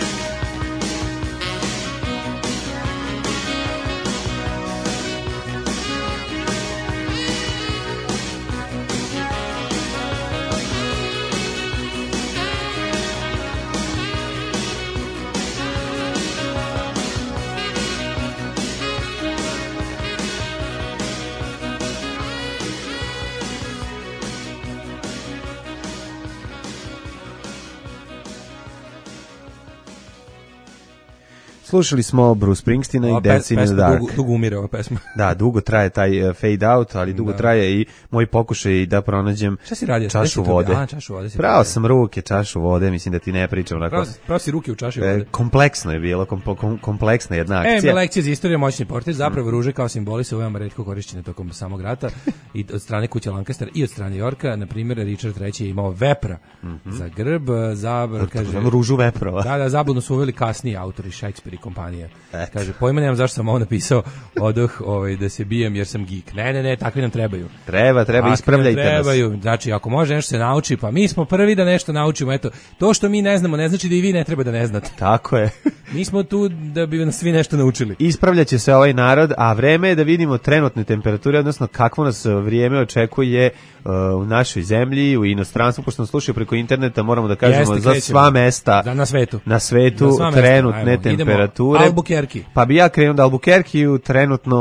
Slušali smo Bruce Springsteena i Dancing in the Dark. Dugo umire ova pesma. Da, dugo traje taj fade out, ali dugo traje i moj pokušaj da pronađem Šta si radio? čašu vode. Čašu vode si Pravo radio. sam ruke, čašu vode, mislim da ti ne pričam. Onako, Pravo si ruke u čaši vode. kompleksno je bilo, kompleksna jedna akcija. Lekcije za istoriju moćni portir, zapravo ruže kao simboli su veoma retko korišćene tokom samog rata i od strane kuće Lancaster i od strane Yorka. Na primjer, Richard III je imao vepra za grb, kaže... Ružu veprova. Da, zabudno su uveli kasniji autori, Shakespeare i kompanije. Kaže, pojma nemam zašto sam ovo napisao, odoh da se bijem jer sam geek. Ne, takvi nam trebaju. Treba, ispravljajte nas. Trebaju, znači ako može nešto se nauči, pa mi smo prvi da nešto naučimo, eto, to što mi ne znamo ne znači da i vi ne treba da ne znate. Tako je. Mi smo tu da bi nas svi nešto naučili. Ispravljaće se ovaj narod, a vreme je da vidimo trenutne temperature, odnosno kakvo nas vrijeme očekuje u našoj zemlji, u inostranstvu, pošto nas slušaju preko interneta, moramo da kažemo za sva mesta na svetu trenutne temperature. Albuquerque. Pa bi ja krenuo da Albuquerque trenutno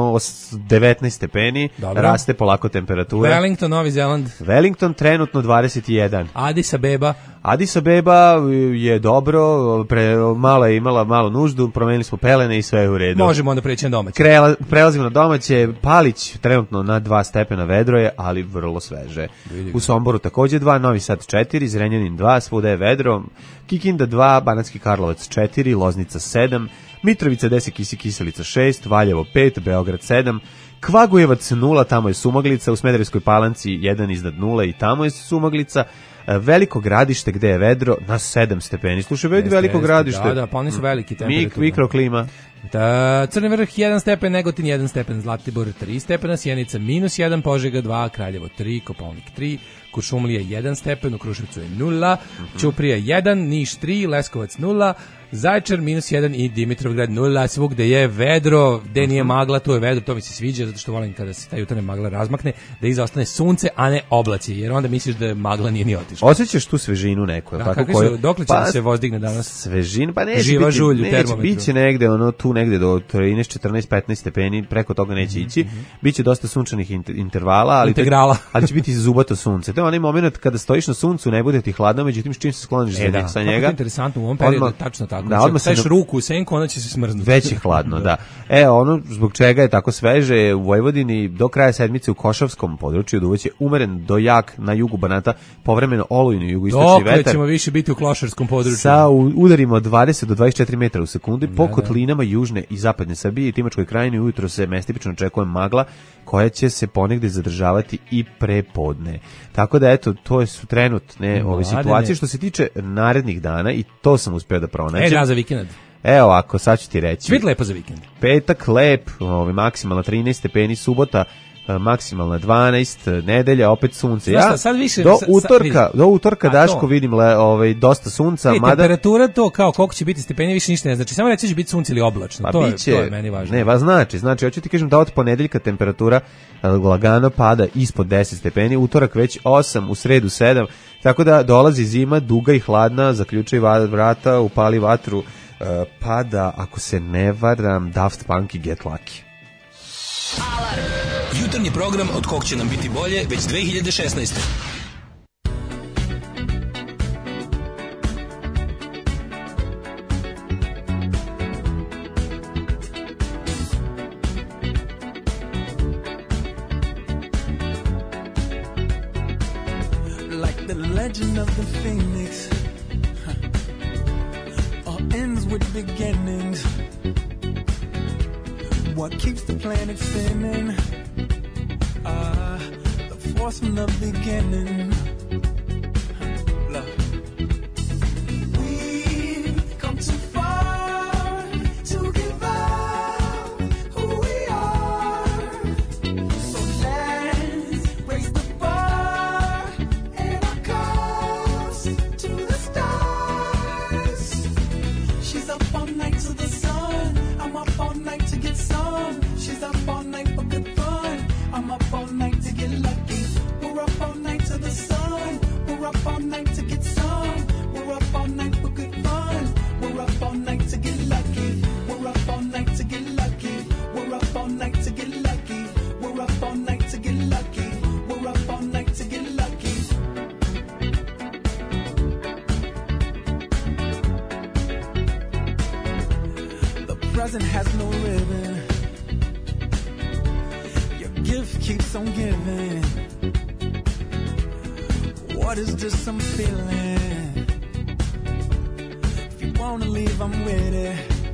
19 stepeni, raste polako temperatura. Wellington, Novi Zeland. Wellington trenutno 21. Addis Abeba je dobro, malo je imala malo nuždu, promenili smo pelene i sve je u redu. Možemo onda preći na domaće. Prelazimo na domaće. Palić trenutno na 2 stepena vedro je, ali vrlo sveže. U Somboru takođe 2, Novi Sad 4, Zrenjanin 2, svuda je vedro, Kikinda 2, Banatski Karlovac 4, Loznica 7, Mitrovica 10, Kiselica 6, Valjevo 5, Beograd 7, Kvagujevac 0, tamo je Sumaglica, u Smederevskoj Palanci 1 iznad 0 i tamo je Sumaglica, Veliko Gradište gde je vedro na 7 stepeni. Slušaj, vidi Veliko Gradište. Da, pa oni su veliki temperaturno. Mikroklima. Crni Vrh 1 stepen, Negotin 1 stepen, Zlatibor 3 stepena, Sjenica -1, Požega 2, Kraljevo 3, Kopaonik 3, Kuršumlija 1 stepen, u Kruševcu je 0, Ćuprija 1, Niš 3, Leskovac 0, Zaječar -1 i Dimitrovgrad 0, svugde je vedro, gde nije magla, tu je vedro, to mi se sviđa, zato što volim kada se ta jutarnja magla razmakne, da iza ostane sunce, a ne oblaci, jer onda misliš da magla nije ni otišla. Osjećaš tu svežinu neku, da, tako koju? Dokle će da se vozdigne danas? Svežina, pa neće biti negde, tu negde do 13, 14, 15 stepeni, preko toga neće ići, biće dosta sunčanih intervala, ali će biti zubato sunce. To je onaj moment kada stojiš na suncu, ne bude ti hladno, međutim čim se skloniš sa njega. Kako je interesantno u ovom periodu, tačno tako. Da, odmah staviš ruku u senku, ona će se smrznuti. Već je hladno, da. Ono zbog čega je tako sveže u Vojvodini do kraja sedmice u Košavskom području duvaće umeren do jak na jugu Banata, povremeno olujni jugoistočni vetar. Dokle ćemo više biti u Klošarskom području? Sa udarima od 20 do 24 metra u sekundi po kotlinama južne i zapadne Srbije i Timočkoj krajini ujutro se mestipično očekuje magla koja će se ponegde zadržavati i prepodne. Tako da eto, to su trenutne ove Mladene. situacije. Što se tiče narednih dana, i to sam uspeo da pronađem. Da, za vikend. Evo ovako, sad ću ti reći. Biti lepo za vikend. Petak lep, maksimalno 13 stepeni, subota maksimalna 12, nedelja opet sunce. Znaš šta, sad više- Do utorka A, Daško to. vidim dosta sunca, I mada temperatura to kao koliko će biti stepeni više ništa ne znači. Samo reći će biti sunce ili oblačno. pa to biće, je meni važno. Ne, znači, hoću ti kažem da od ponedeljka temperatura lagano pada ispod 10 stepeni, utorak već 8, u sredu 7, tako da dolazi zima, duga i hladna, zaključaj vrata, upali vatru, pada, ako se ne varam, Daft Punk i Get Lucky. Jutarnji program od kog će nam biti bolje već 2016. Like the legend of the phoenix, all ends with beginnings. What keeps the planet spinning? The force from the beginning. Look. We've come too far to give up who we are. So let's raise the bar and our cause to the stars. She's up all night to the sun. I'm up all night to get some. She's up all night for good fun. I'm up all night to get lucky. We're up all night to the sun. We're up all night to get some. We're up all night for good fun. We're up all night to get lucky. We're up all night to get lucky. We're up all night to get lucky. We're up all night to get lucky. We're up all night to get lucky. The present has no ribbon. Your gift keeps on giving. What is this I'm feeling? If you wanna leave, I'm with it.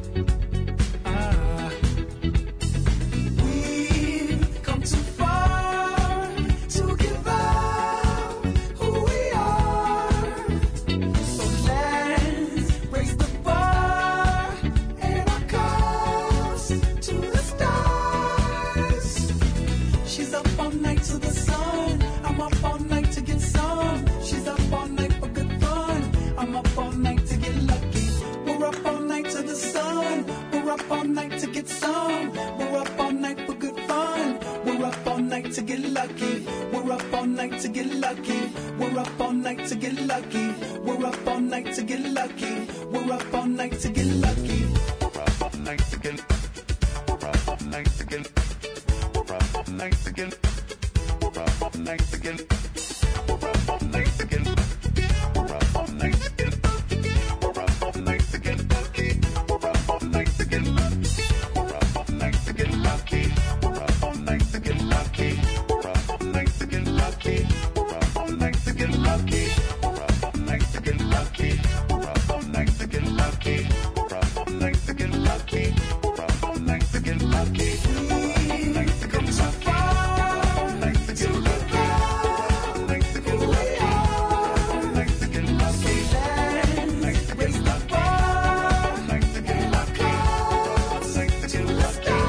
We've come too far to give up who we are. So let's raise the bar and our cause to the stars. She's up all night to the sun. I'm up all night to get some. She's up all night for good fun. I'm up all night to get lucky. We're up all night to the sun. We're up all night to get some. We're up all night for good fun. We're up all night to get lucky. We're up all night to get lucky. We're up all night to get lucky. We're up all night to get lucky. We're up all night to get lucky. We're up all night to get. We're up all night to get. We're up all night to get. We're up all night to get. We're up all night to get. We're up all night to get. We're up all night to get lucky. We're up all night to get lucky. We're up all night to get lucky. We're up all night to get lucky. We're up all night to get lucky. We're up all night to get lucky. We're up all night to get lucky. We're up all night to get lucky. We're up all night to get lucky. We're up all night to get lucky. Come so far to give up who we are. To get lucky. Raise the bar and our cause to the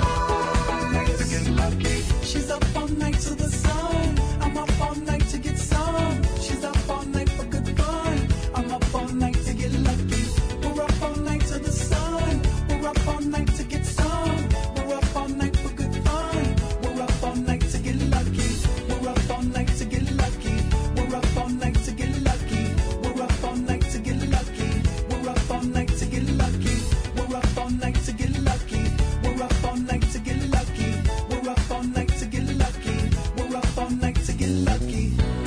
stars. She's up all night to the sun. I'm up all night to get some. She's up all night for good fun. I'm up all night to get lucky. We're up all night to the sun. We're up all night to get some. We're up all night for good fun. We're up all night to get lucky. We're up all night to get lucky. We're up all night to get lucky. We're up all night to get lucky. We're up all night to get lucky. We're up all night to get lucky. We're up all night to get lucky. We're up all night to get lucky. We're up all night to get lucky.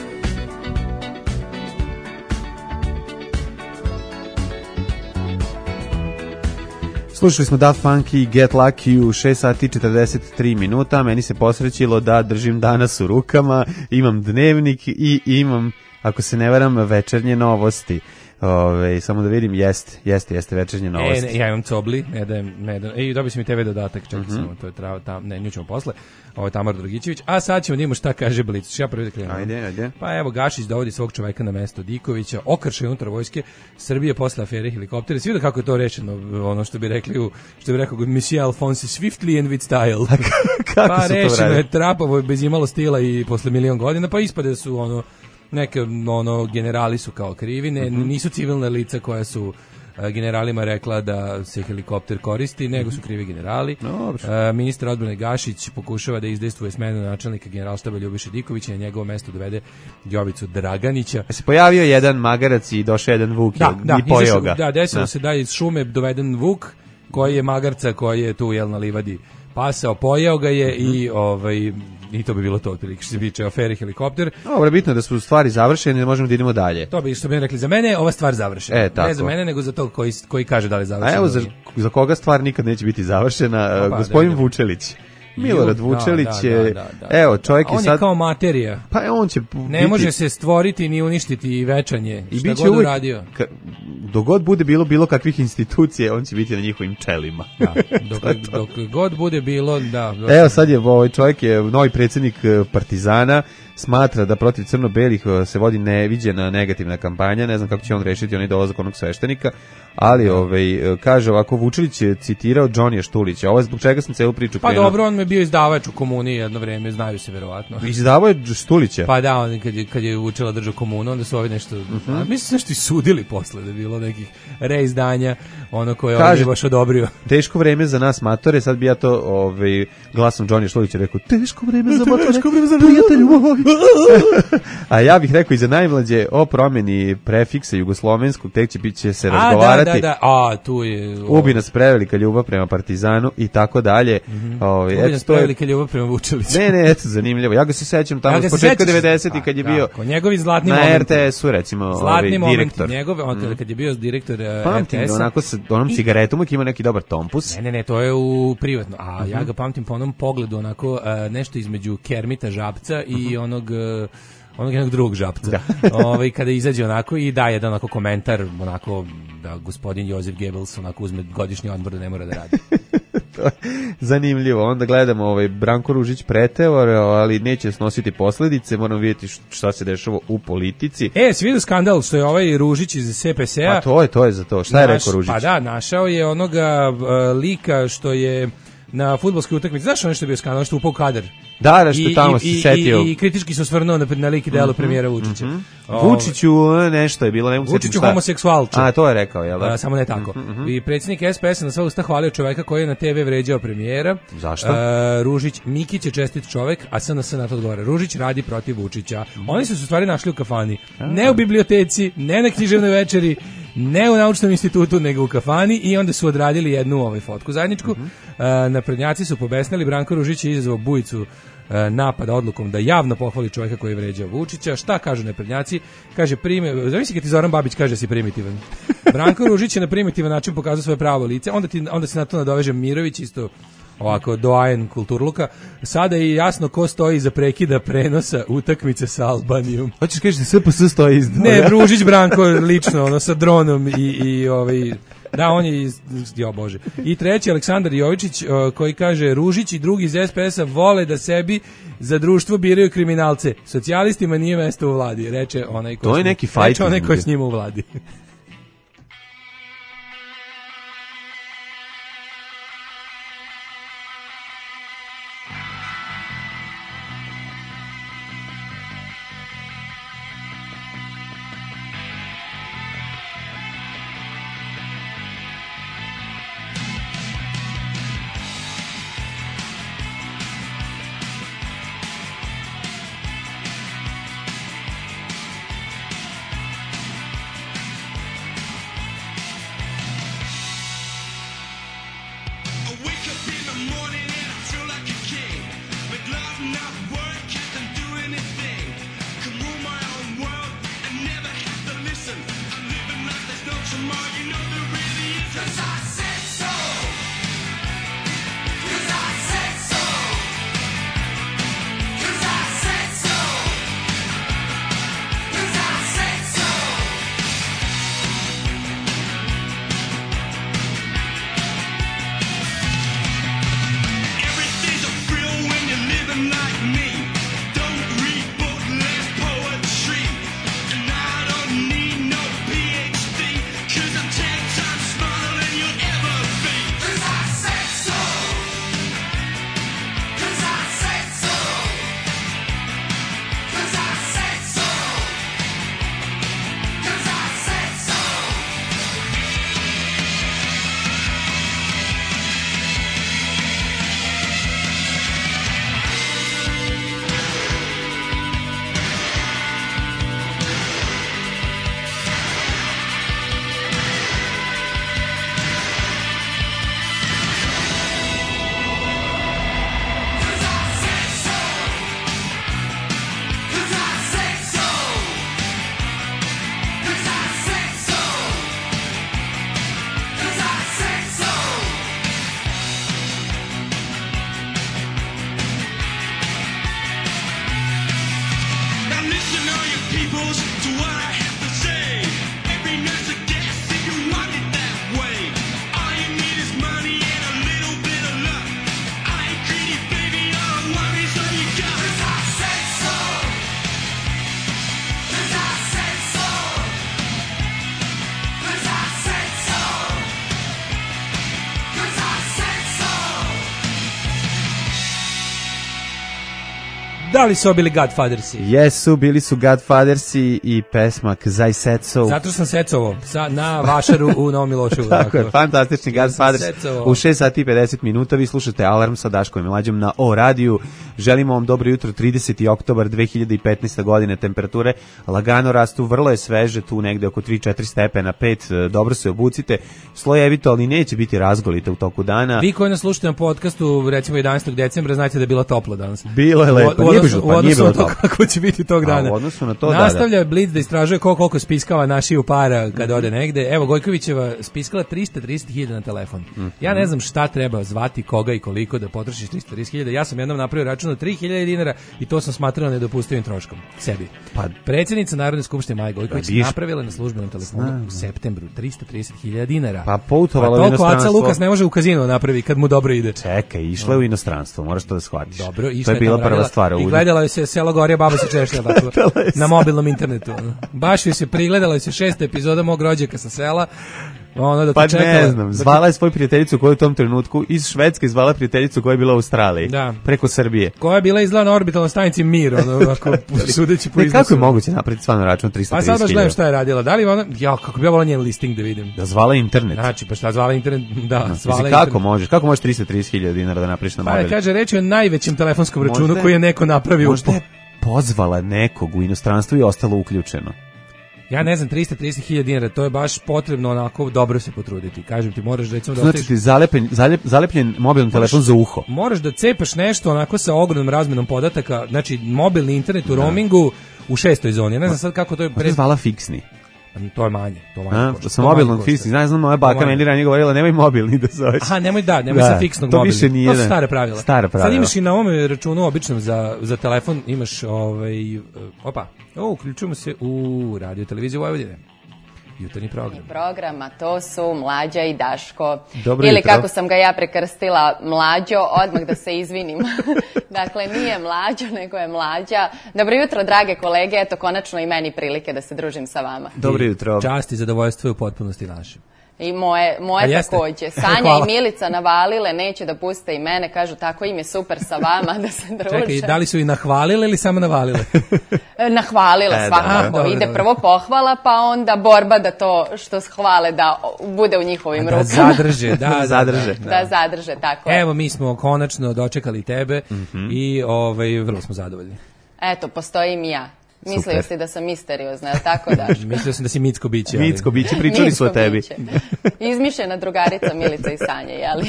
Slušali smo Daft Punk i Get Lucky u 6 sati 43 minuta. Meni se posrećilo da držim danas u rukama, imam dnevnik i imam, ako se ne varam, večernje novosti. Samo da vidim, jeste večernje novosti. Ja imam cobli, ne dajem. Dobio sam i TV dodatak, čekaj samo, to je nju ćemo posle. Ovo je Tamar Dragićević, a sad ćemo da imamo šta kaže Blic. Ja prvi da krenem. Ajde. Pa evo, Gašić dovodi svog čoveka na mesto Dikovića, okršaj unutar vojske Srbije posle afere helikoptera. Svi da kako je to rečeno, ono što bi rekao Monsieur Alphonse Swiftly and with style. Kako pa su to rečeno vredi? je trapovo bez imalo stila i posle milion godina, pa ispade su neke generali su kao krivine, nisu civilna lica koja su generalima rekla da se helikopter koristi, nego su krivi generali. Ministar odbrane Gašić pokušava da izdejstvuje smenu načelnika generalštaba Ljubiše Dikovića i na njegovo mesto dovede Jovicu Draganića. Se pojavio jedan magarac i došao jedan vuk i pojeo ga. Da, desilo se da iz šume doveden vuk koji je magarca, koji je tu na livadi pasao, pojeo ga je i to bi bilo to otprilike što se tiče afere helikopter. Dobro, bitno je da su stvari završene, da možemo da idemo dalje. To bi što bi rekli, za mene je ova stvar završena. Tako. Ne za mene, nego za tog koji kaže da li je završena. A evo za koga stvar nikad neće biti završena, gospodin Vučelić. Milorad Vučelić je, evo, čovjek je sad... On je kao materija. Pa on će ne može se stvoriti ni uništiti i večanje. I šta god uradio. Dok god bude bilo kakvih institucija, on će biti na njihovim čelima. Da, dok god bude bilo, da. Evo sad je, čovjek je novi predsjednik Partizana, smatra da protiv crno-belih se vodi neviđena negativna kampanja, ne znam kako će on rešiti onaj dolazak onog sveštenika, ali kaže ovako, Vučelić je citirao Johnnyja Štulića, ovo je zbog čega sam celu priču krenuo. Pa dobro, on me bio izdavač u komuni jedno vreme, znaju se verovatno. Izdavao je Štulića? Pa da, on kad je Vučela držao komunu, onda su ovi nešto, mislim se nešto i sudili posle, da je bilo nekih reizdanja, ono koje on je baš odobrio. Teško vreme za nas matore, sad bi ja to glasom Johnnyja Štulića rekao, teško vreme za matore, prijatelju moj. A ja bih rekao i za najmlađe o promjeni prefiksa jugoslovenskog, tek će se razgovarati. Tu je... Ubi nas prevelika ljubav prema Partizanu i tako dalje. Ubi nas prevelika ljubav prema Vučeliću. Ne, eto, zanimljivo. Ja ga se sećam tamo s početka 90-ih kad je bio njegovi zlatni na momenti. RTS-u, recimo, direktor. Njegove, kad je bio direktor pamtim, RTS-a. onako sa onom cigaretom uvijek ima neki dobar tompus. Ne, to je u privatno. A ja ga pamtim po onom pogledu, onako, nešto između Kermita Žabca i onog jednog drugog Žabca. Kada izađe onako i daje jedan onako komentar, onako da gospodin Josef Goebbels onako uzme godišnji odmor da ne mora da radi. Zanimljivo. Onda gledamo Branko Ružić preteor, ali neće snositi posledice, moramo vidjeti šta se dešava u politici. Si vidio skandal što je ovaj Ružić iz SPS-a. Pa to je za to. Šta je rekao Ružić? Pa da, našao je onoga lika što je na fudbalskoj utakmici, znaš ono što je bio skandal, što upao kadar. Da, što tamo se setio. I kritički se osvrnuo na lik i delo premijera Vučića. Vučiću nešto je bilo, ne mogu Vučiću homoseksualče. A, to je rekao, jel da? Samo ne tako. I predsjednik SPS na sva usta hvalio čoveka koji je na TV vređao premijera. Zašto? Ružić, Mikić je čestit čovek, a SNS na to odgovara. Ružić radi protiv Vučića. Oni su se u stvari našli u kafani. Ne u biblioteci, ne na književnoj večeri, ne u naučnom institutu, nego u kafani i onda su odradili jednu fotku zajedničku. Naprednjaci su pobesnili, Branko Ružić je izazvao bujicu napada odlukom da javno pohvali čovjeka koji je vređao Vučića. Šta kažu naprednjaci? Kaže, zamisli kad ti Zoran Babić kaže da si primitivan. Branko Ružić je na primitivan način pokazao svoje pravo lice, onda se na to nadoveže Mirović, isto ovako doajen kulturluka. Sada je jasno ko stoji iza prekida prenosa utakmice sa Albanijom. Hoćeš kažeš da SPS stoji iza? Ne, Ružić Branko lično, sa dronom i da, on je Bože. I treći, Aleksandar Jovičić, koji kaže, Ružić i drugi iz SPS-a vole da sebi za društvo biraju kriminalce. Socijalistima nije mesto u vladi, reče onaj ko je s njima u vladi. Da li su bili Godfathersi? Jesu, bili su Godfathersi i pesma Kzaj Secov. Zato sam secovo na Vašaru u Novom Miloševu. Tako je, fantastični Godfathers. U 6 sati i 50 minuta vi slušate Alarm sa Daškom i Mlađom na O radiju. Želimo vam dobro jutro, 30. oktobar 2015. godine, temperature lagano rastu, vrlo je sveže, tu negde oko 3-4 stepena, 5, dobro se obucite, slojevito, ali neće biti razgolite u toku dana. Vi koji nas slušate na podcastu, recimo 11. decembra, znate da je bilo toplo danas. Bilo je lepo, nije bilo toplo. Kako će biti tog dana. U odnosu na to, nastavlja Blitz da istražuje koliko spiskava našiju para kad ode negde. Evo, Gojkovićeva spiskala 330.000 na telefon. Ja ne znam šta treba zvati, koga i koliko da potrošiš 330.000. Ja sam jednom napravio račun od 3.000 dinara i to sam smatrao nedopustivim troškom sebi. Pa predsjednica Narodne skupštine Maja Gojković napravila na službenom telefonu u septembru 330.000 dinara. Pa putovala u inostranstvo. Toliko Aca Lukas ne može u kazino napravi kad mu dobro ide. Čekaj, išla je u inostranstvo, moraš to da shvatiš. Dobro, to je bila prva stvar. I gledala je se Selo Gorija, baba se češlja na mobilnom internetu. Baš joj se prigledala je se 6. epizoda Mog rođaka sa sela. Pa ne znam, zvala je svoju prijateljicu koja je u tom trenutku iz Švedske, zvala prijateljicu koja je bila u Australiji, preko Srbije. Koja je bila izgleda na orbitalnoj stanici Mir, ako sudeći po iznosu. Kako je moguće napraviti stvarno račun 330.000? Pa sad baš gledam šta je radila. Da li ona, kako bi ja volao njen listing da vidim. Da zvala internet. Znači, pa šta zvala internet? Da, zvala internet. Kako možeš 330.000 dinara da napraviš na mobil? Pa kaže, reč je o najvećem telefonskom računu koji je neko napravio. Možda je pozvala nekog u inostranstvu i ostalo uključeno. Ja ne znam, 330.000 dinara, to je baš potrebno onako dobro se potruditi. Kažem ti, moraš recimo da znači ti zalepljen mobilni telefon za uho. Moraš da cepaš nešto onako sa ogromnom razmenom podataka, znači mobilni internet u roamingu u 6. zoni. Ne znam sad kako to je. Možda zvala fiksni. To je manje. Sa mobilnog fiksni. Znam, moja baka meni ranije govorila, nemoj mobilni da zoveš. Aha, nemoj sa fiksnog mobilnog. To više nije. To su stare pravila. Sad imaš i na ovom računu običnom za telefon, imaš uključujemo se u radio televiziju Vojvodine. Jutarnji program. A to su Mlađa i Daško. Dobro ili jutro. kako sam ga ja prekrstila, Mlađo, odmah da se izvinim. Dakle, nije Mlađo, nego je Mlađa. Dobro jutro, drage kolege, eto konačno i meni prilike da se družim sa vama. Dobro jutro. Čast i zadovoljstvo u potpunosti naše. I moje takođe. Sanja i Milica navalile, neće da puste i mene, kažu tako im je super sa vama da se druže. Čekaj, da li su i nahvalile ili samo navalile? Nahvalile svakako. Ide prvo pohvala, pa onda borba da to što hvale da bude u njihovim rukama. Da zadrže, tako je. Evo, mi smo konačno dočekali tebe i vrlo smo zadovoljni. Eto, postojim i ja. Mislio si da sam misteriozna, je li tako, Daško? Mislio sam da si Micko Biće. Micko Biće, pričali su o tebi. Izmišljena drugarica Milica i Sanje, jeli?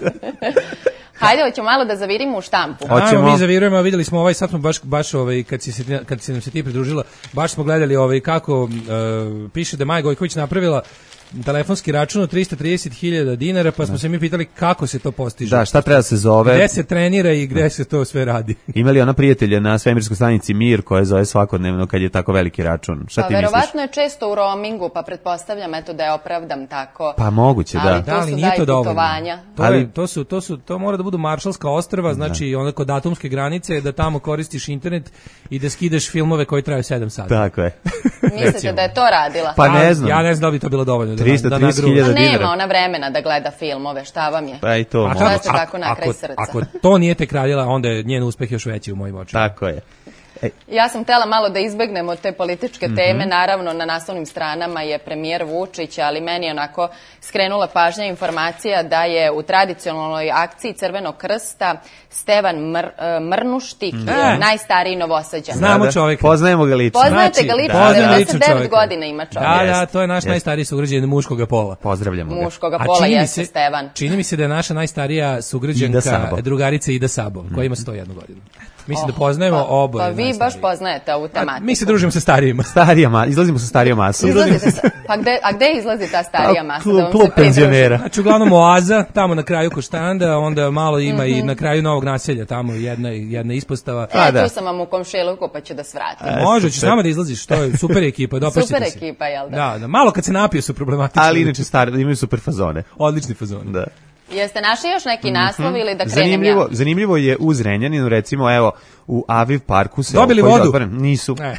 Hajde, hoćemo malo da zavirimo u štampu. Mi zavirujemo, vidjeli smo sad smo baš kad si nam se ti pridružila, baš smo gledali kako piše da Maja Gojković napravila telefonski račun od 330.000 dinara, pa smo se mi pitali kako se to postiže. Da, šta treba se zove? Gde se trenira i gde se to sve radi? Ima li ona prijatelja na svemirskoj stanici Mir koje zove svakodnevno kad je tako veliki račun? Šta ti misliš? Verovatno je često u roamingu, pa pretpostavljam da je opravdam tako. Pa moguće, da. Ali nije to putovanja. To mora da budu Maršalska ostrva, znači onda kod atomske granice, da tamo koristiš internet i da skidaš filmove koji traju 7 sati. Tako je. Mislite da je to radila? Pa ne znam. Ja ne znam da bi to bilo dovoljno. 330.000 dinara. Nema ona vremena da gleda filmove, šta vam je? Pa i to. Možda ste tako na kraj srca. Ako to nije tek radila, onda je njen uspeh još veći u mojim očima. Tako je. Ja sam htjela malo da izbegnemo te političke teme, naravno na naslovnim stranama je premijer Vučić, ali meni je onako skrenula pažnja informacija da je u tradicionalnoj akciji Crvenog krsta Stevan Mrnuštik, najstariji Novosađan. Znamo čovjeka. Poznajemo ga lično. Poznajete ga lično, 99 godina ima čovjek. Da, to je naš najstariji sugrađanin muškoga pola. Pozdravljamo ga. Muškoga pola jeste Stevan. Čini mi se da je naša najstarija sugrađanka drugarica Ida Sabo, koja ima 100 godinu. Mislim da poznajemo oboje. Pa vi baš poznajete ovu tematiku. Mi se družimo sa starijima. Izlazimo sa starijom masom. A gde izlazi ta starija masa? Klub penzionera. Znači uglavnom Oaza, tamo na kraju Koštanda, onda malo ima i na kraju Novog naselja, tamo jedna ispostava. Tu sam vam u komšiluku pa ću da svratim. Može, ću sama da izlaziš, to je super ekipa, dopašćete se. Super ekipa, jel da? Da, malo kad se napiju su problematični. Ali inače imaju super fazone. Odlični fazone. Da. Jeste našli još neki naslov ili da krenem ja? Zanimljivo je u Zrenjaninu, recimo, evo, u Aviv parku se... Dobili vodu? Nisu.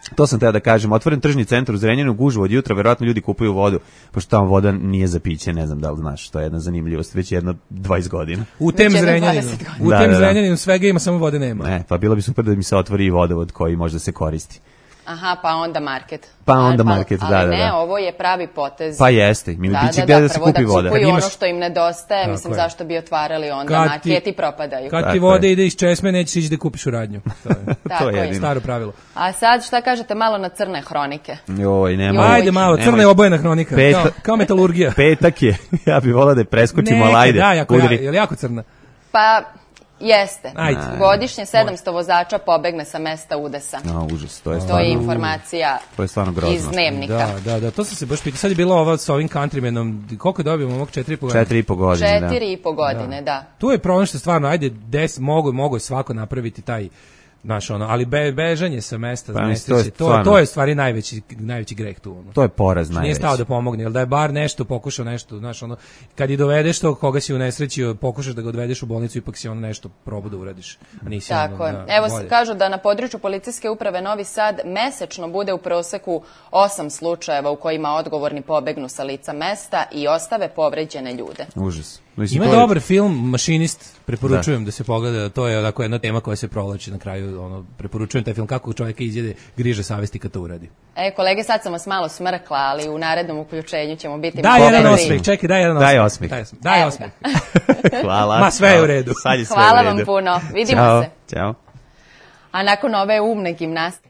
To sam teo da kažem, otvoren tržni centar u Zrenjaninu, gužva od jutra, verovatno ljudi kupuju vodu, pošto tamo voda nije za piće, ne znam da li znaš, to je jedna zanimljivost, već jedno 20 godina. U tem Zrenjaninu. U tem Zrenjaninu svega ima, samo vode nema. Pa bilo bi super da mi se otvori i vodovod koji može da se koristi. Aha, pa onda market. Pa onda market, da. Ali ne, ovo je pravi potez. Pa jeste, mi biće gdje da se kupi voda. Prvo da kupuju ono što im nedostaje, mislim zašto bi otvarali onda market i propadaju. Kad ti vode ide iz česme, nećeš ići da kupiš u radnju. To je staro pravilo. A sad šta kažete malo na crne hronike? Ajde malo, crna je obojena hronika, kao metalurgija. Petak je, ja bih volao da je preskočimo, ali ajde. Je li jako crna? Pa... Jeste. Godišnje 700 vozača pobegne sa mesta udesa. Užas, to je informacija iz Dnevnika. Da, to sam se baš pitao. Sad je bilo ovo sa ovim countrymanom. Koliko dobijemo ovog 4,5 godine? 4,5 godine, da. 4,5 godine, da. Tu je problem što stvarno, ajde, mogu je svako napraviti taj naš ali bežanje sa mesta, to je stvari najveći greh tu. To je poraz najveći. Nije stao da pomogne, jel da je bar nešto pokušao nešto, znaš, kad i dovedeš to koga si unesrećio, pokušaš da ga odvedeš u bolnicu, ipak si nešto probao da uradiš, a nisi. Tako je. Evo kažu da na području policijske uprave Novi Sad mesečno bude u proseku 8 slučajeva u kojima odgovorni pobegnu sa lica mesta i ostave povređene ljude. Užas. Ima dobar film Mašinist, preporučujem da se pogleda, to je onako jedna tema koja se provlači na kraju, preporučujem taj film kako čovjeka izjede griže savesti kad to uradi. Kolege, sad sam vas malo smrkla, ali u narednom uključenju ćemo biti malo jedan osmeh, čekaj, daj osmeh. Daj osmeh. Hvala. Ma sve je u redu. Hvala vam puno, vidimo se. Ćao. A nakon ove umne gimnastike.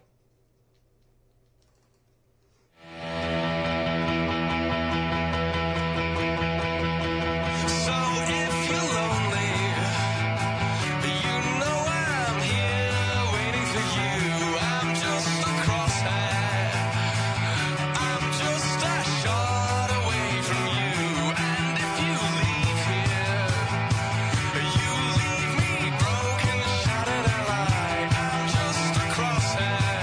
Crosshair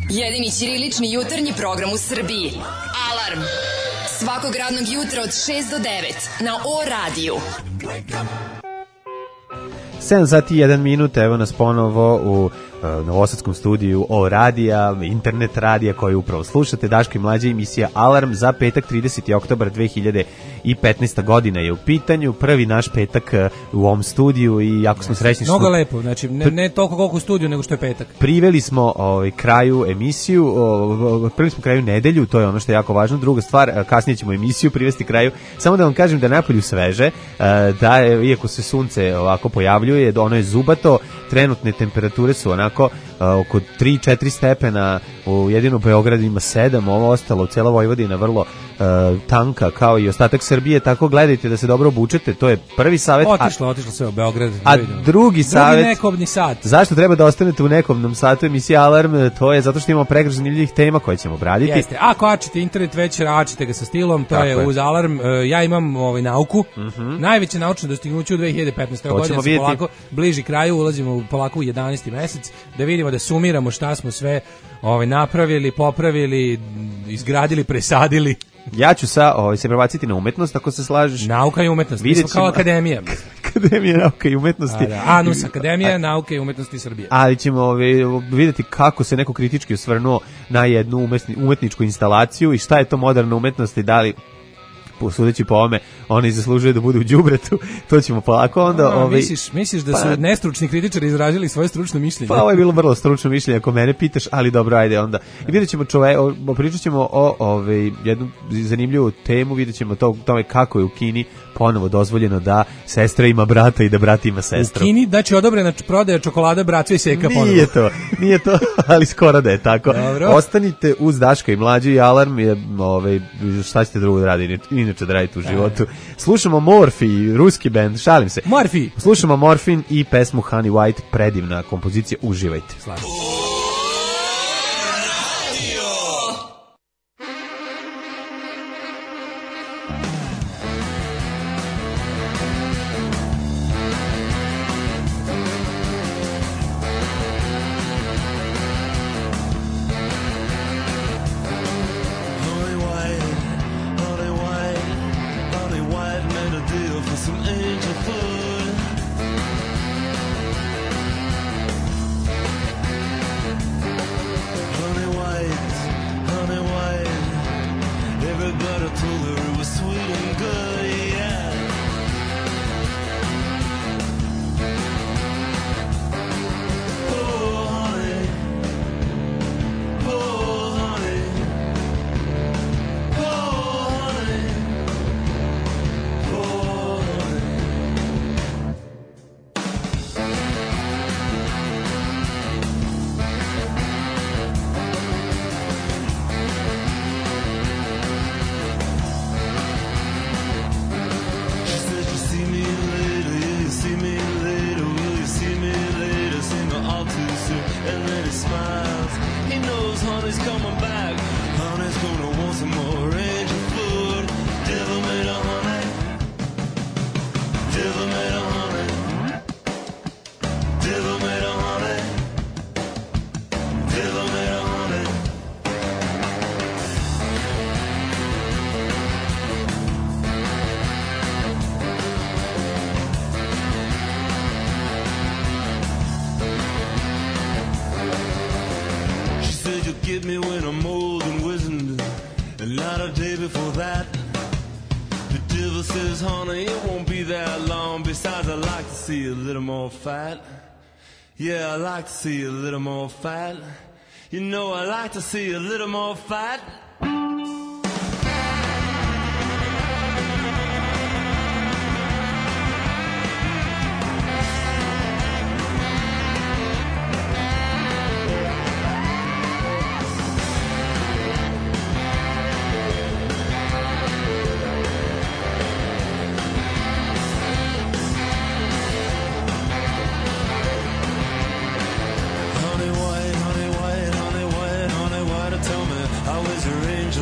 Jedini ćirilični jutarnji program u Srbiji. Alarm! Svakog radnog jutra od 6 do 9 na O-radiju. 7 sati i 1 minut, evo nas ponovo u novosadskom studiju O-radija, internet radija koji upravo slušate. Daško i Mlađa, emisija Alarm za petak 30. oktobar 2015. godina je u pitanju. Prvi naš petak u ovom studiju i jako smo srećni. Mnogo lepo, znači ne toliko koliko u studiju, nego što je petak. Priveli smo kraju emisiju, priveli smo kraju nedelju, to je ono što je jako važno. Druga stvar, kasnije ćemo emisiju privesti kraju. Samo da vam kažem da je napolju sveže, da je, iako se sunce ovako pojavljuje, ono je zubato, trenutne temperature su onako oko 3-4 stepena, jedino u Beogradu ima 7, ovo ostalo, cijela Vojvodina vrlo tanka kao i ostatak Srbije, tako gledajte da se dobro obučete, to je prvi savjet. Otišlo sve u Beograd. A drugi savjet, nekobni sat. Zašto treba da ostanete u nekobnom satu emisije Alarm, to je zato što imamo pregršt zanimljivih tema koje ćemo obraditi. Jeste, ako ačite internet već, ačite ga sa stilom, to tako je uz Alarm. Ja imam nauku, najveće naučno dostignuće u 2015. godine, se polako bliži kraju, ulazimo polako u 11. mesec, da vidimo, da sumiramo šta smo sve napravili, popravili, izgradili, presadili. Ja ću se prebaciti na umetnost, ako se slažeš. Nauka i umetnost, mi smo kao akademija. Akademija nauke i umetnosti. ANUS, Akademija nauke i umetnosti Srbije. Ali ćemo vidjeti kako se neko kritički osvrnuo na jednu umetničku instalaciju i šta je to moderna umetnost i da li, sudeći po ovome, oni zaslužuju da budu u đubretu, to ćemo polako onda... Misliš da su nestručni kritičari izražili svoje stručno mišljenje? Pa ovo je bilo vrlo stručno mišljenje, ako mene pitaš, ali dobro, ajde onda. I vidjet ćemo pričat ćemo o jednu zanimljivu temu, vidjet ćemo tome kako je u Kini ponovo dozvoljeno da sestra ima brata i da brat ima sestru. U Kini, znači odobrena prodaja čokolada, bratva i seka ponovo. Nije to, ali skoro da je tako. Dobro. Ostanite uz Daška i Mlađu i Alarm, šta ćete drugo da radite, inače da radite u životu. Slušamo Morfi, ruski band, šalim se. Morfi. Slušamo Morfin i pesmu Honey White, predivna kompozicija, uživajte. Slažem. Get me when I'm old and wizened, and not a day before that. The devil says, honey, it won't be that long. Besides, I like to see a little more fat. Yeah, I like to see a little more fat. You know, I like to see a little more fat. Honey white, tell me, how is your range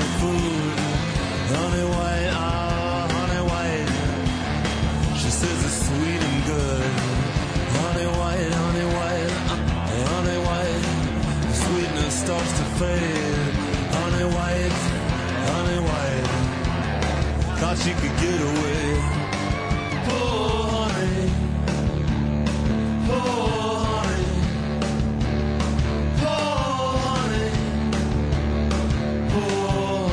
fade. Honey white, thought she could get away. Poor honey, poor honey, poor honey, poor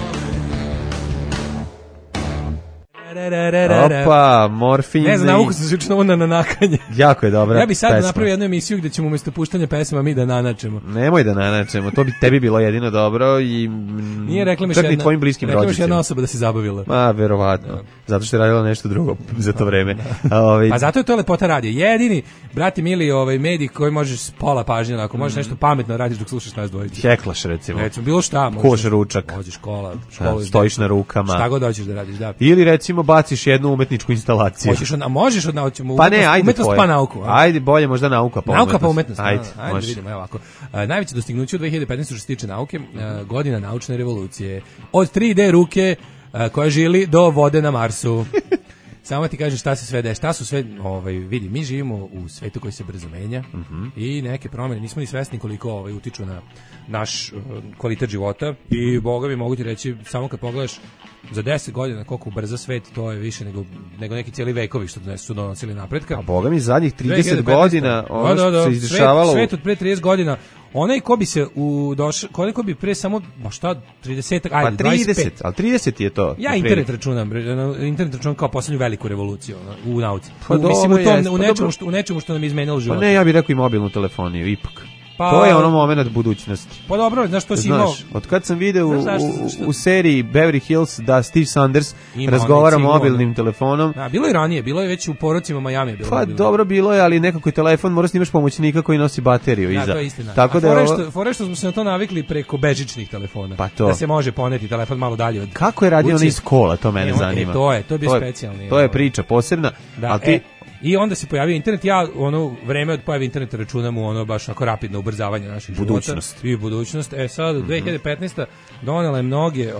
honey. Opa, morfin. Ne znam, nauku sam se učinu na nanakanje. Jako je dobra. Ja bi sad pesma. napravio jednu emisiju gde ćemo umjesto puštanja pesma mi da nanačemo. Nemoj da nanačemo, to bi tebi bilo jedino dobro i Nije rekla mi čak jedna, ni tvojim bliskim rekla mi još jedna rođacima. osoba da se zabavila. Ma, verovatno. Zato što je radila nešto drugo za to vreme. Pa zato je to lepota radija. Jedini, brati mili, medij koji možeš s pola pažnje, ako možeš nešto pametno radiš dok slušaš nas dvojicu. Heklaš, recimo. Recimo, bilo šta. Koš ručak. Možeš školu. Stojiš na rukama. Šta god hoćeš da radiš, da. Ili recimo baciš jednu umetničku instalaciju. Možeš od naučiti pa ne, ajde umetnost tvoje. pa nauku. Ajde, bolje možda nauka pa nauka umetnost. Pa umetnost. Ajde da vidimo, evo ovako. Najveće dostignuće u 2015. što se tiče nauke, godina naučne revolucije. Od 3D ruke koja žili do vode na Marsu. Samo ti kažem šta se sve dešava, šta su sve, vidi, mi živimo u svetu koji se brzo menja i neke promjene, nismo ni svesni koliko utiču na naš kvalitet života i boga mi mogu ti reći, samo kad pogledaš za 10 godina koliko brza svet, to je više nego neki cijeli vekovi što su donosili napretka. A boga mi zadnjih 30 godina ono što se izdešavalo... Svet od pre 30 godina, onaj ko bi se onaj ko bi pre samo, ma šta, 30, ajde, pa 30, 25. ali 30 je to. Ja internet računam kao poslednju veliku revoluciju u nauci. Pa mislim dobro, u nečemu što nam je izmenilo život. Pa ne, ja bih rekao i mobilnu telefoniju, ipak. Pa, to je ono moment budućnosti. Pa dobro, znaš što si imao... Od kad sam video u seriji Beverly Hills da Steve Sanders razgovara mobilnim telefonom. Bilo je ranije, bilo je već u porocima Miami. Pa dobro, bilo je, ali nekako je telefon, moraš snimaš pomoćnika koji nosi bateriju iza. Da, to je istina. Tako fore što smo se na to navikli preko bežičnih telefona. Pa to. Da se može poneti telefon malo dalje od... Kako je radio on iz kola, to mene zanima. To je bio specijalni. To je priča posebna, ali ti... I onda se pojavio internet, ja vreme od pojave interneta računam u baš ako rapidno ubrzavanje naših budućnost. Života. I budućnost. Sad, 2015. donela je mnoge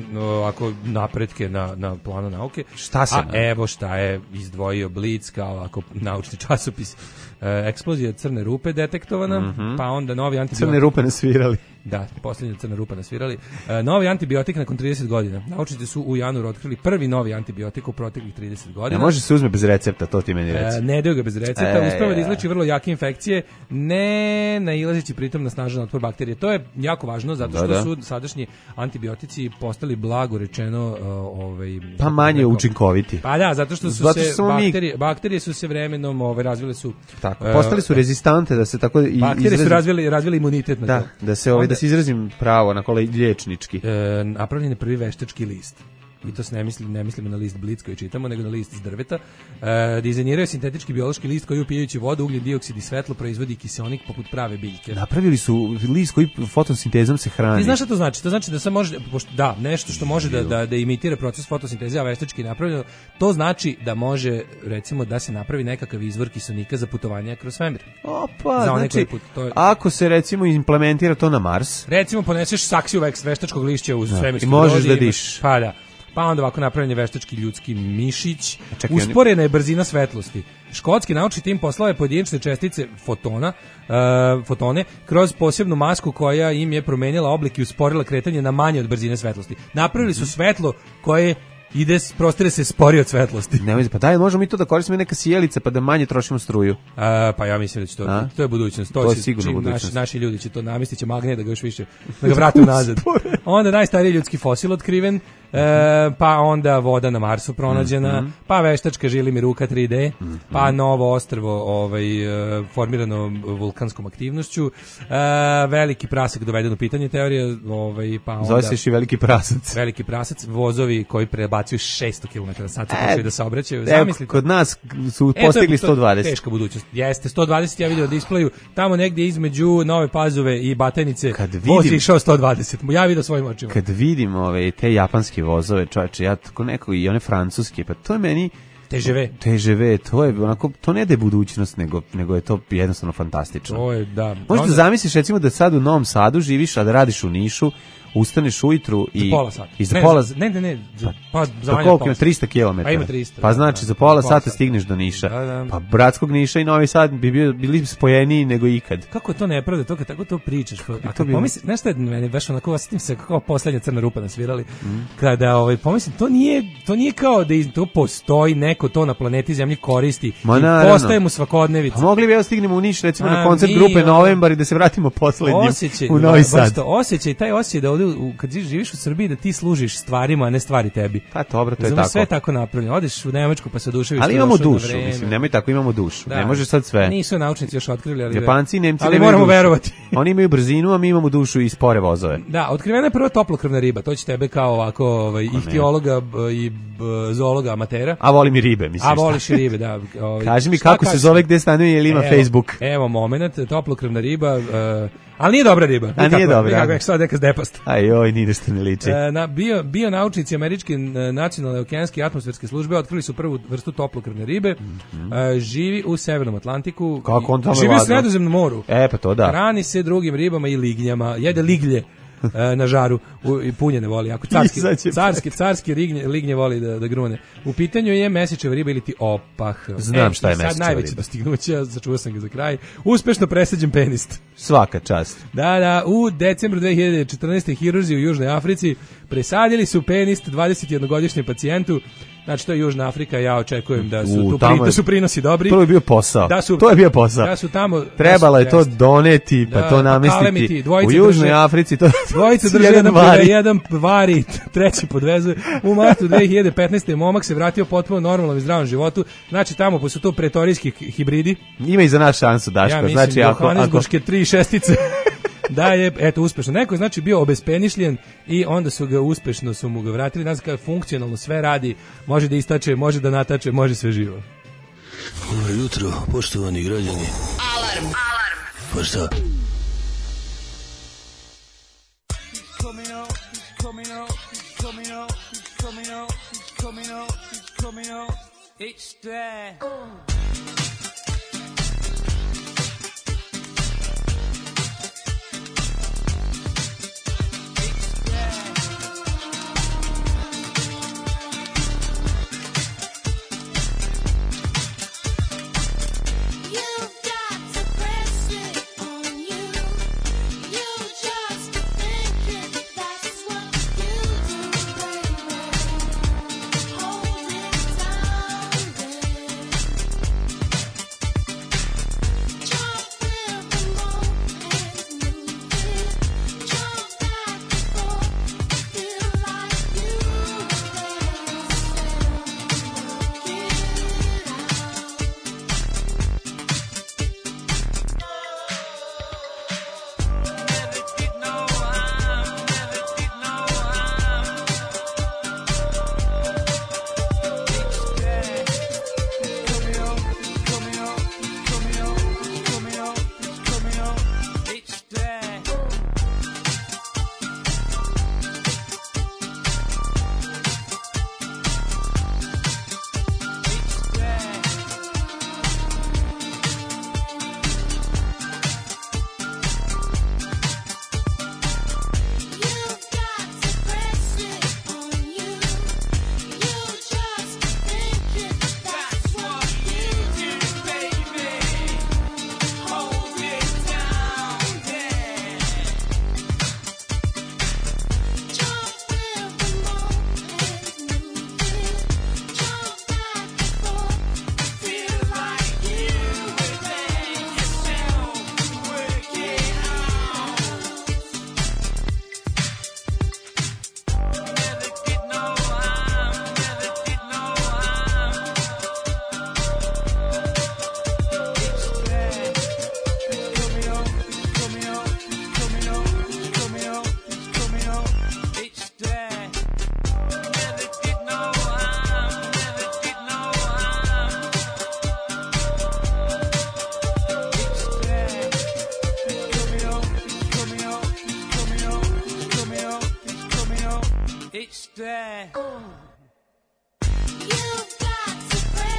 napretke na planu nauke. Šta se? Evo šta je izdvojio Blic kao naučni časopis. Eksplozija crne rupe detektovana, pa onda novi antibiotik. Crne rupe nasvirali. Da, posljednja crna rupa nasvirali. Novi antibiotik nakon 30 godina. Naučnici su u januaru otkrili prvi novi antibiotik u proteklih 30 godina. Ne može se uzme bez recepta, to ti meni reci. Ne daju ga bez recepta, uspeva da izleči vrlo jake infekcije, ne nailazeći pritom na snažan otpor bakterije. To je jako važno, zato što su sadašnji antibiotici postali blago rečeno... pa manje učinkoviti. Pa da, zato što su bakterije su se vremenom razvile su... Tako, postali su rezistante da se tako... Bakterije su razvili imunitet na to. Da se izrazim pravo na liječnički. Napravljen je prvi veštački list. I to se ne mislimo na list Blic koji čitamo, nego na list iz drveta. Dizajnirao je sintetički biološki list koji upijajući vodu, ugljen dioksid i svetlo proizvodi kiseonik poput prave biljke. Napravili su list koji fotosintezom se hrani. Ti znaš šta to znači? To znači da sam može, nešto što može da imitira proces fotosinteze, a veštački napravljeno, to znači da može, recimo, da se napravi nekakav izvor kiseonika za putovanje kroz svemir. Opa, znači, ako se recimo implementira to na Mars. Recimo poneseš saksiju veštačkog lišća uz svemirski i možeš da diš. Pa da. Pa onda ovako napravljen je veštački ljudski mišić. Usporena je brzina svetlosti. Škotski naučni tim poslao je pojedinačne čestice fotone kroz posebnu masku koja im je promenila oblik i usporila kretanje na manje od brzine svetlosti. Napravili su svetlo koje prostire se sporije od svetlosti. Pa daj, možemo mi to da koristimo neka sjelica pa da manje trošimo struju. Pa ja mislim da će to je budućnost. To je sigurno budućnost. Naši ljudi će to namestit će magnet da ga još više, da ga vrate nazad. Onda najstariji ljudski fosil otkriven, pa onda voda na Marsu pronađena, pa veštačka žili ruka 3D, pa novo ostrvo formirano vulkanskom aktivnošću, veliki prasak doveden u pitanje teorije, pa onda... Zove se i veliki prasac. Veliki prasac, vozovi koji prebacuju 600 km/h da se obraćaju. Kod nas su postigli 120. Teška budućnost. Jeste, 120 ja vidio displeju, tamo negdje između Nove Pazove i Batajnice voz je išao 120. Ja vidio svojim očima. Kad vidim te japanske vozove, čovječe, ja tako neko i one francuske, pa to je meni TGV, to je onako, to ne da je budućnost, nego je to jednostavno fantastično. To je, da. Možda zamisliš recimo da sad u Novom Sadu živiš, a da radiš u Nišu, ustaneš ujutru i... Za pola sata. I za pola... Ne. Pa za manje koliko ima? 300 km. Pa ima 300. Pa znači, za pola sata stigneš do Niša. Da. Pa Bratskog Niša i Novi Sad bili spojeniji nego ikad. Kako je to nepravda, to kad tako to pričaš? Pomisli, znaš šta je meni, baš onako, osjetim se kako poslednja crna rupa nasvirali. Kada, pomislim, to nije kao da to postoji, neko to na planeti Zemlji koristi i postaje mu svakodnevica. Mogli bi stignemo u Niš, recimo na koncert grupe Novembar i da se vratimo poslednjim u Novi Sad. Taj osjećaj da ovdje, kad živiš u Srbiji, da ti služiš stvarima, a ne stvari tebi. Pa dobro, to je tako. Sve je tako napravljeno. Odeš u Nemačku pa se oduševiš. Ali imamo dušu, mislim, nemoj tako, imamo dušu. Da. Ne može sad sve. Nisu naučnici još otkrili, ali Japanci i Nemci ali moramo verovati. Oni imaju brzinu, a mi imamo dušu i spore vozove. Da, otkrivena je prva toplokrvna riba. To će tebe kao ovako ihtiologa i zoologa amatera. A volim i ribe, mislim. A voliš i ribe, da. Kaži mi kako se zove, gde stanuje, ili ima Facebook. Evo moment, toplokrvna riba. Ali nije dobra riba. A nije dobra. Nikako je sad neka zdepast. Ajoj, ni nešto ne liči. Bio naučnici Američke nacionalne okeanske i atmosferske službe otkrili su prvu vrstu toplokrvne ribe. Živi u Severnom Atlantiku. Kako on tamo živi u Sredozemnom moru. Pa to da. Hrani se drugim ribama i lignjama. Jede liglje na žaru i punjene voli. Ako carski lignje voli da grune. U pitanju je mesečeva riba ili ti opah. Znam šta je mesečeva riba. Sad najveće dostignuća, začuo sam ga za kraj. Uspešno presađen penist. Svaka čast. Da, u decembru 2014. hirurzi u Južnoj Africi presadili su penist 21-godišnjem pacijentu. Znači, to je Južna Afrika, ja očekujem da su prinosi dobri. To je bio posao. To je bio posao. Da su tamo... Trebalo je to doneti, pa to namestiti. U Južnoj Africi to... Dvojica drže jedan vari, treći podvezuje. U martu 2015. momak se vratio potpuno normalnom i zdravom životu. Znači, tamo po su to pretorijski hibridi. Ima i za nas šansu, Daško. Ja mislim, Johannesburške 3 šestice. Da je, eto, uspešno. Neko je znači bio obespenišljen i onda su mu ga vratili. Znači, kada funkcionalno sve radi, može da istače, može da natače, može sve živo. Dobro jutro, poštovani građani. Alarm. Pa šta? It's there. It's there. You've got to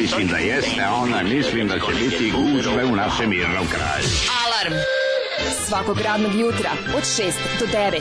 mislim da jeste, a ona mislim da će biti gužve u našem mirnom kraju. Alarm svakog radnog jutra od 6 do 9.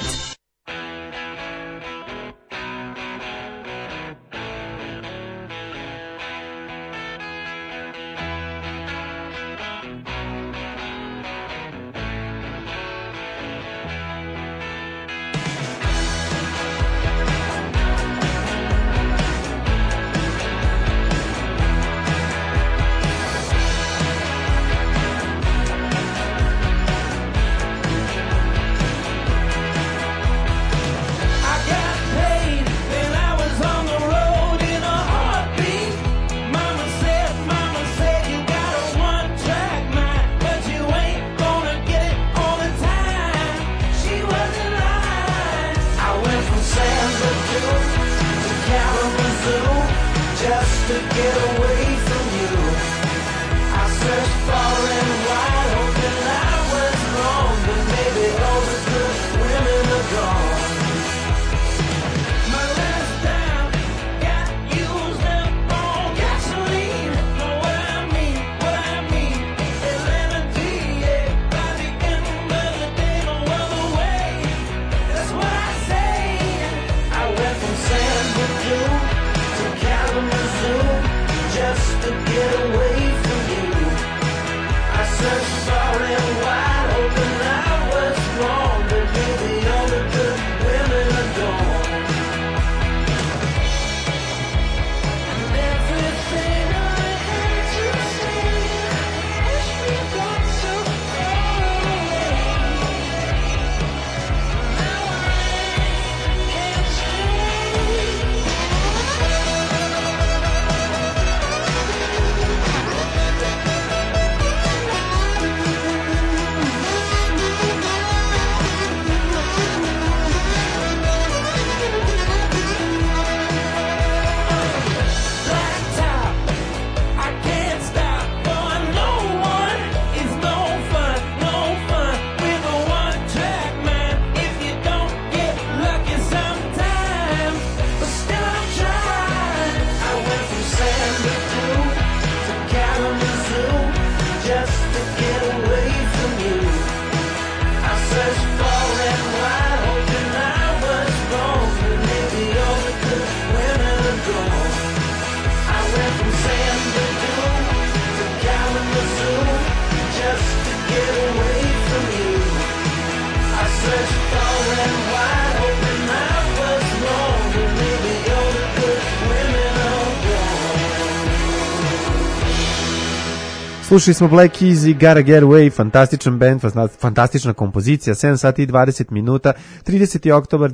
Slušali smo Black Easy, Gotta Get Away, fantastičan band, fantastična kompozicija, 7 sati i 20 minuta, 30. oktobar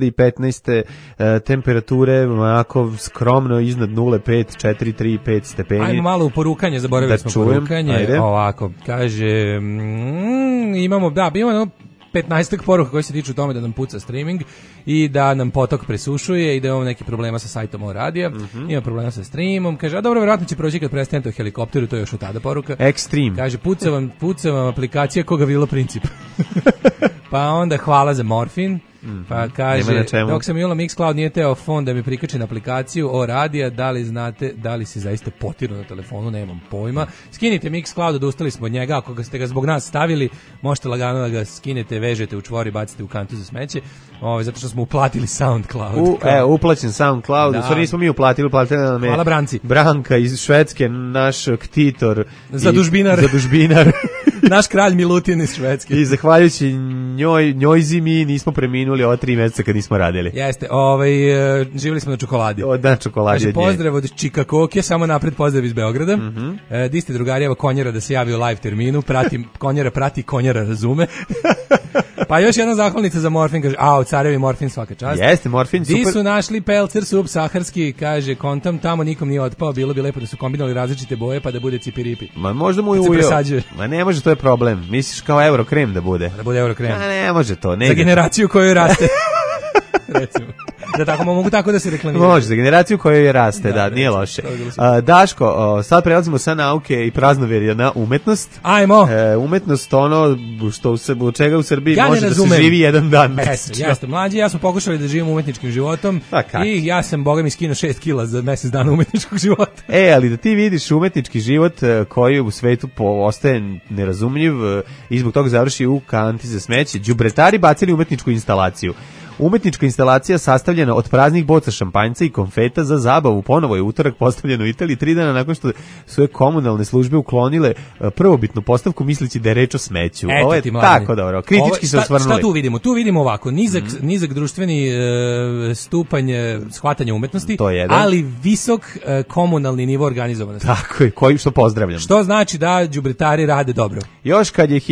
2015. Temperature onako skromno iznad 0,5 stepeni. Ajmo malo u porukanje, zaboravili smo porukanje. Ajde. Ovako, kaže, imamo 15 poruka koji se tiču tome da nam puca streaming i da nam potok presušuje i da imamo neki problema sa sajtom O radija. Ima problema sa streamom. Kaže, a dobro, verovatno će proći kad prestanete u helikopteru, to je još od tada poruka. Extreme. Kaže, puca vam aplikacija koga Vilo Princip. Pa onda hvala za morfin. Pa kaže, dok sam imala Mixcloud nije teo fon da mi prikači na aplikaciju O radija, da li znate da li se zaista potiru na telefonu, nemam pojma. Skinite Mixcloud, odustali smo od njega, ako ste ga zbog nas stavili, možete lagano da ga skinete, vežete u čvor i bacite u kantu za smeće, zato što smo uplatili SoundCloud. Uplaćen SoundCloud, u stvari nismo mi uplatili nam je hvala Branci. Branka iz Švedske, naš ktitor. Zadužbinar. Naš kralj Milutin iz Švedske. I zahvaljujući njoj zimi nismo preminuli ova 3 meseca kad nismo radili. Jeste, živjeli smo na čokoladi. Na čokoladi. Kaže, pozdrav od Čikakoke, samo napred pozdrav iz Beograda. Di ste drugari, evo Konjera da se javi u live terminu, Konjera razume. Pa još jedna zahvalnica za morfin, kaže, od carevi morfin svaka čast. Jeste, morfin, super. Di su našli pelcer subsaharski, kaže, kontam, tamo nikom nije otpao, bilo bi lepo da su kombinovali različite boje pa da bude cipiripi. Ma možda mu je ujeo. Ma ne može, to je problem. Misliš kao Eurokrem da bude? Da bude Eurokrem. Ma ne može to. Za generaciju koju raste. recimo. Da tako mogu tako da se reklamiraju. Može, za generaciju koja raste, da nije loše. Daško, sad prelazimo sa nauke i praznoverja na umetnost. Ajmo. Umetnost, ono što od čega u Srbiji ja može da se živi jedan dan mesečno. Jeste, mlađi, ja smo pokušali da živimo umetničkim životom i ja sam, boga mi, skinuo 6 kila za mesec dana umetničkog života. Ali da ti vidiš umetnički život koji u svetu ostaje nerazumljiv i zbog toga završi u kanti za smeće, đubretari bacili umetničku instalaciju. Umetnička instalacija sastavljena od praznih boca šampanjca i konfeta za zabavu ponovo je utorak postavljena u Italiji 3 dana nakon što su je komunalne službe uklonile prvobitnu postavku misleći da je reč o smeću. Ovo je tako dobro. Kritički se osvrnuli. Šta tu vidimo? Tu vidimo ovako, nizak društveni stupanj shvatanja umetnosti, ali visok komunalni nivo organizovanosti. Tako je, koji što pozdravljam. Što znači da đubretari rade dobro. Još kad je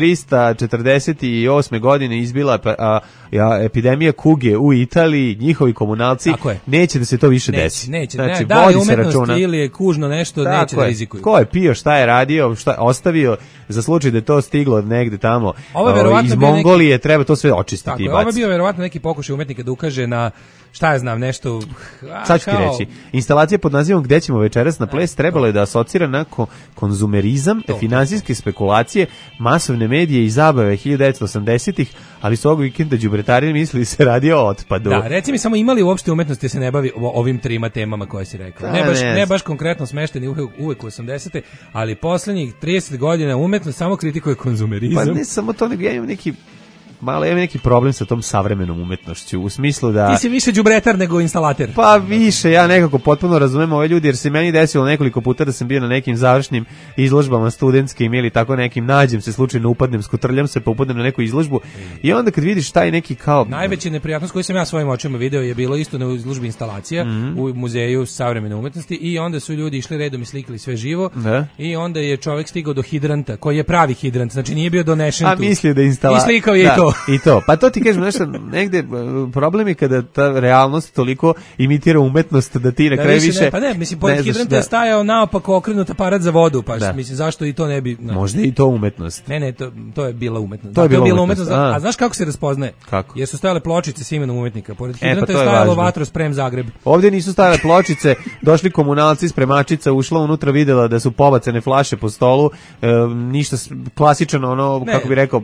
1348. godine izbila epidemija kuge u Italiji, njihovi komunalci neće da se to više desi. Neće. Znači, da li umetnost ili je kužno nešto, neće da rizikuju. Ko je pio, šta je radio, šta je ostavio za slučaj da je to stiglo negde tamo iz Mongolije, treba to sve očistiti i baciti. Ovo je bio verovatno neki pokušaj umetnika da ukaže na, šta ja znam, nešto... Sad ću ti reći. Instalacija pod nazivom Gde ćemo večeras na ples trebalo je da asocira na konzumerizam, finansijske spekulacije, masovne medije i zabave 1980-ih, ali s ovog vikenda đubretari mislili se radi o otpadu. Da, reci mi samo, imali uopšte umetnosti se ne bavi ovim trima temama koje si rekao? Ne baš konkretno smešteni uvek u 80-te, ali poslednjih 30 godina umetnost samo kritikuje konzumerizam. Pa ne samo to, nego ja imam neki problem sa tom savremenom umetnošću, u smislu da... Ti si više đubretar nego instalater. Pa više, ja nekako potpuno razumem ove ljudi, jer se meni desilo nekoliko puta da sam bio na nekim završnim izložbama studentskim ili tako nekim, nađem se slučajno, upadnem, skutrljam se, pa upadnem na neku izložbu i onda kad vidiš taj neki kao... Najveća neprijatnost koju sam ja svojim očima video je bilo isto na izložbi instalacija u muzeju savremene umetnosti i onda su ljudi išli redom i slikali sve živo i onda je čovjek stigao do hidranta, koji je pravi hidrant, znači nije bio donešen tu. A mislio da instalacija... I slikao je i to. I to. Pa to ti kažem, nešto, negde problem je kada ta realnost toliko imitira umetnost da ti na kraju više... Pa ne, mislim, pored hidranta je stajao naopako okrenut aparat za vodu, pa mislim, zašto i to ne bi... Možda i to umetnost. Ne, to je bila umetnost. To je bila umetnost. A znaš kako se raspoznaje? Kako? Jer su stajale pločice s imenom umetnika. Pored hidranta je stajalo Vatrosprem Zagreb. Ovdje nisu stajale pločice, došli komunalci, spremačica, ušla unutra, videla da su pobacene flaše po stolu, ništa klasično, ono, kako bi rekao,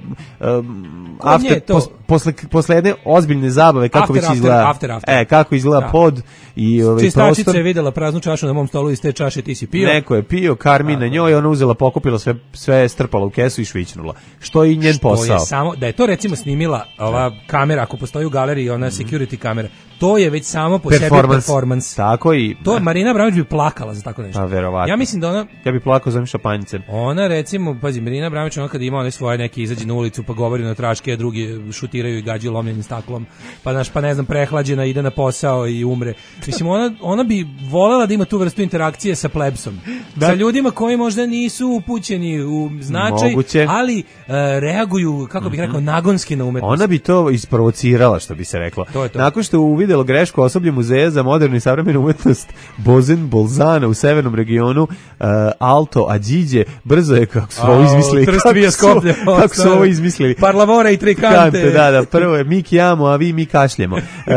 posle jedne ozbiljne zabave kako već izgleda kako izgleda pod i čistačica je videla praznu čašu na mom stolu, iz te čaše ti si pio. Neko je pio, Karmin na njoj, ona uzela, pokupila sve, strpala u kesu i švićnula. Što je i njen posao. Da je to recimo snimila ova kamera, ako postoji u galeriji, ona security kamera, to je već samo po sebi performance. Tako i... To Marina Abramović bi plakala za tako nešto. Pa verovatno. Ja mislim da ona... Ja bi plakao za ovim šampanjcem. Ona recimo, pazi, Marina Abramović, ona kad ima one svoje neke izađe na ulicu pa govori na traške, a drugi šutiraju i gađaju lomljenim staklom, pa ne znam, prehlađena, ide na posao i umre. Mislim, ona bi volela da ima tu vrstu interakcije sa plebsom. Sa ljudima koji možda nisu upućeni u značaj, ali reaguju, kako bih rekao, nagonski na umetnost. Ona bi to isprovocirala, što bi se reklo. To je to. Nakon što uvidelo grešku osoblje Muzeja za modernu i savremenu umetnost Bozen Bolzana u severnom regionu Alto Adige, brzo je, kako su ovo izmislili. Kako su ovo izmislili. Parlavora i tri kante. Da, prvo je mi kijamo, a mi kašljemo.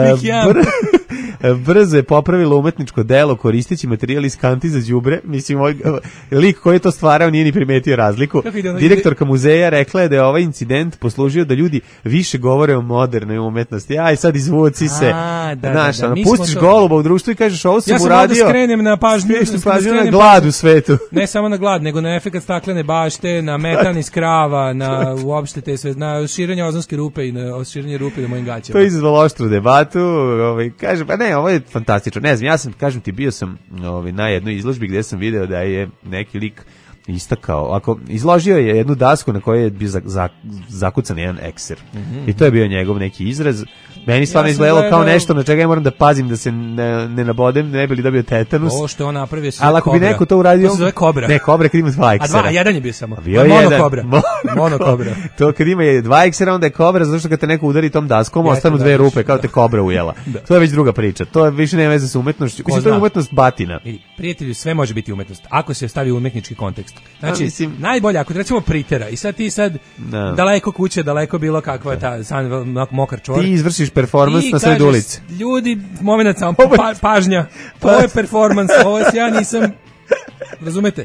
Brzo je popravilo umetničko delo koristeći materijal iz kanti za đubre. Mislim, lik koji je to stvarao nije ni primetio razliku. Direktorka muzeja rekla je da je ovaj incident poslužio da ljudi više govore o modernoj umetnosti. Aj, sad izvuci se. Pustiš goluba u društvu i kažeš, ovo sam uradio. Ja sam skrenem na pažnju na glad u svetu. Ne samo na glad, nego na efekat staklene bašte, na metan iz krava, na uopšte te sve, na širenje ozonske rupe i na širenje rupe na mojim gaćama. To je izazvalo oštru debatu. Kažem, pa ne, ovo je fantastično. Ne znam, ja sam, kažem ti, bio sam na jednoj izložbi gdje sam video da je neki lik istakao, izložio je jednu dasku na kojoj je bio zakucan jedan ekser. I to je bio njegov neki izraz. Meni stvarno izgledalo kao nešto na čega ja moram da pazim da se ne nabodem, ne bi li dobio tetanus. Ovo što on napravio sve ali ako bi neko to uradio... To se zove kobra. Ne, kobra kad ima dva eksera. A jedan je bio samo. Monokobra. To kad ima dva eksera, onda je kobra, zato što kad te neko udari tom daskom, ostanu dve rupe, kao te kobra ujela. To je već druga priča. To je više nema veze sa umetnošću. To je umetnost batina. Prijatelju, sve može biti umetnost, ako se stavi u umetnički kontekst. Znači, mislim, najbolje, ako recimo pritera, i sad ti daleko kuće, daleko bilo kakva je ta mokar čvor. Ti izvršiš performans na sred ulici. Ljudi, moment samo, pažnja, ovo je performans, ovo ja nisam, razumete?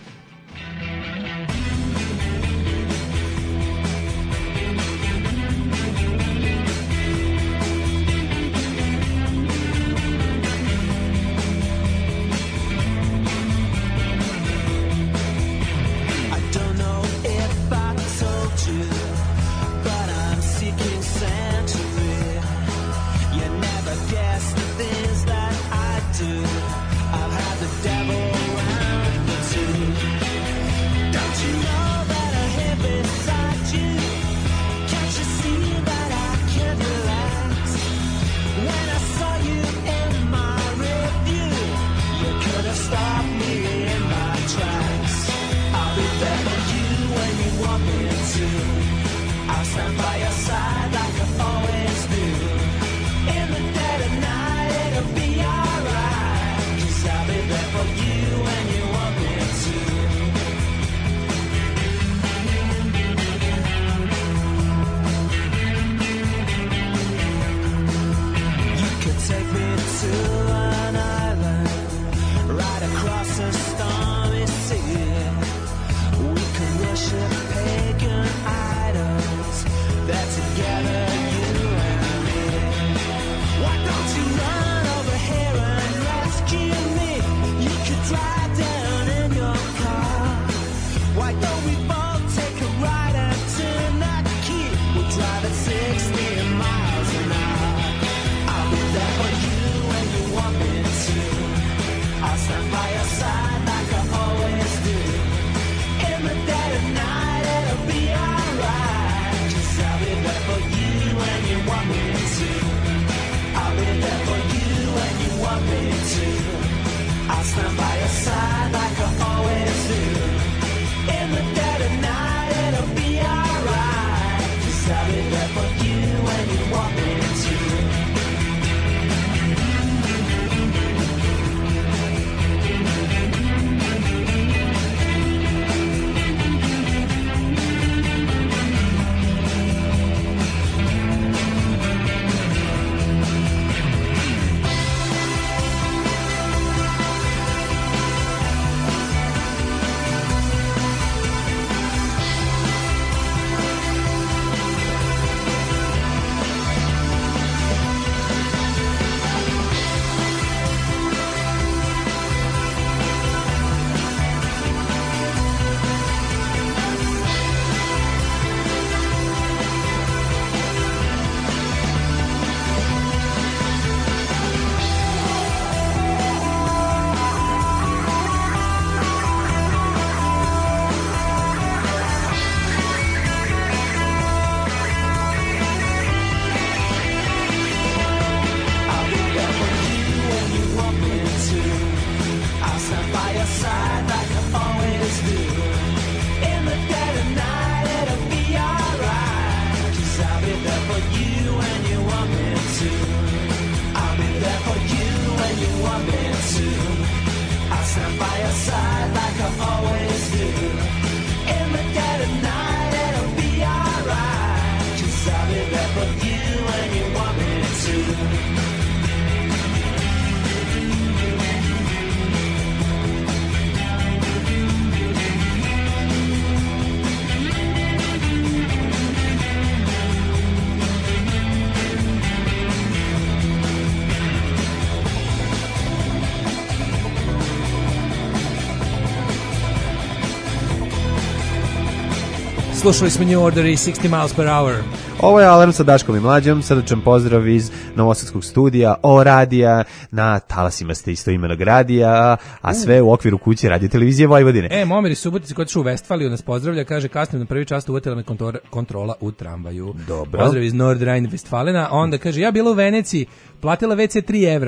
Slušali smo New Order i 60 miles per hour. Ovo je Alarm sa Daškom i Mlađom, srdačan pozdrav iz novosadskog studija O radija, na talasima ste istoimenog radija, a sve u okviru kuće Radio Televizije Vojvodine. Momir iz Subotice koji je u Vestfaliju nas pozdravlja, kaže kasnije na prvi čas uvatila me kontrola u tramvaju. Dobro. Pozdrav iz Nordrhein-Westfalena, onda kaže ja bila u Veneciji, platila WC 3 evra.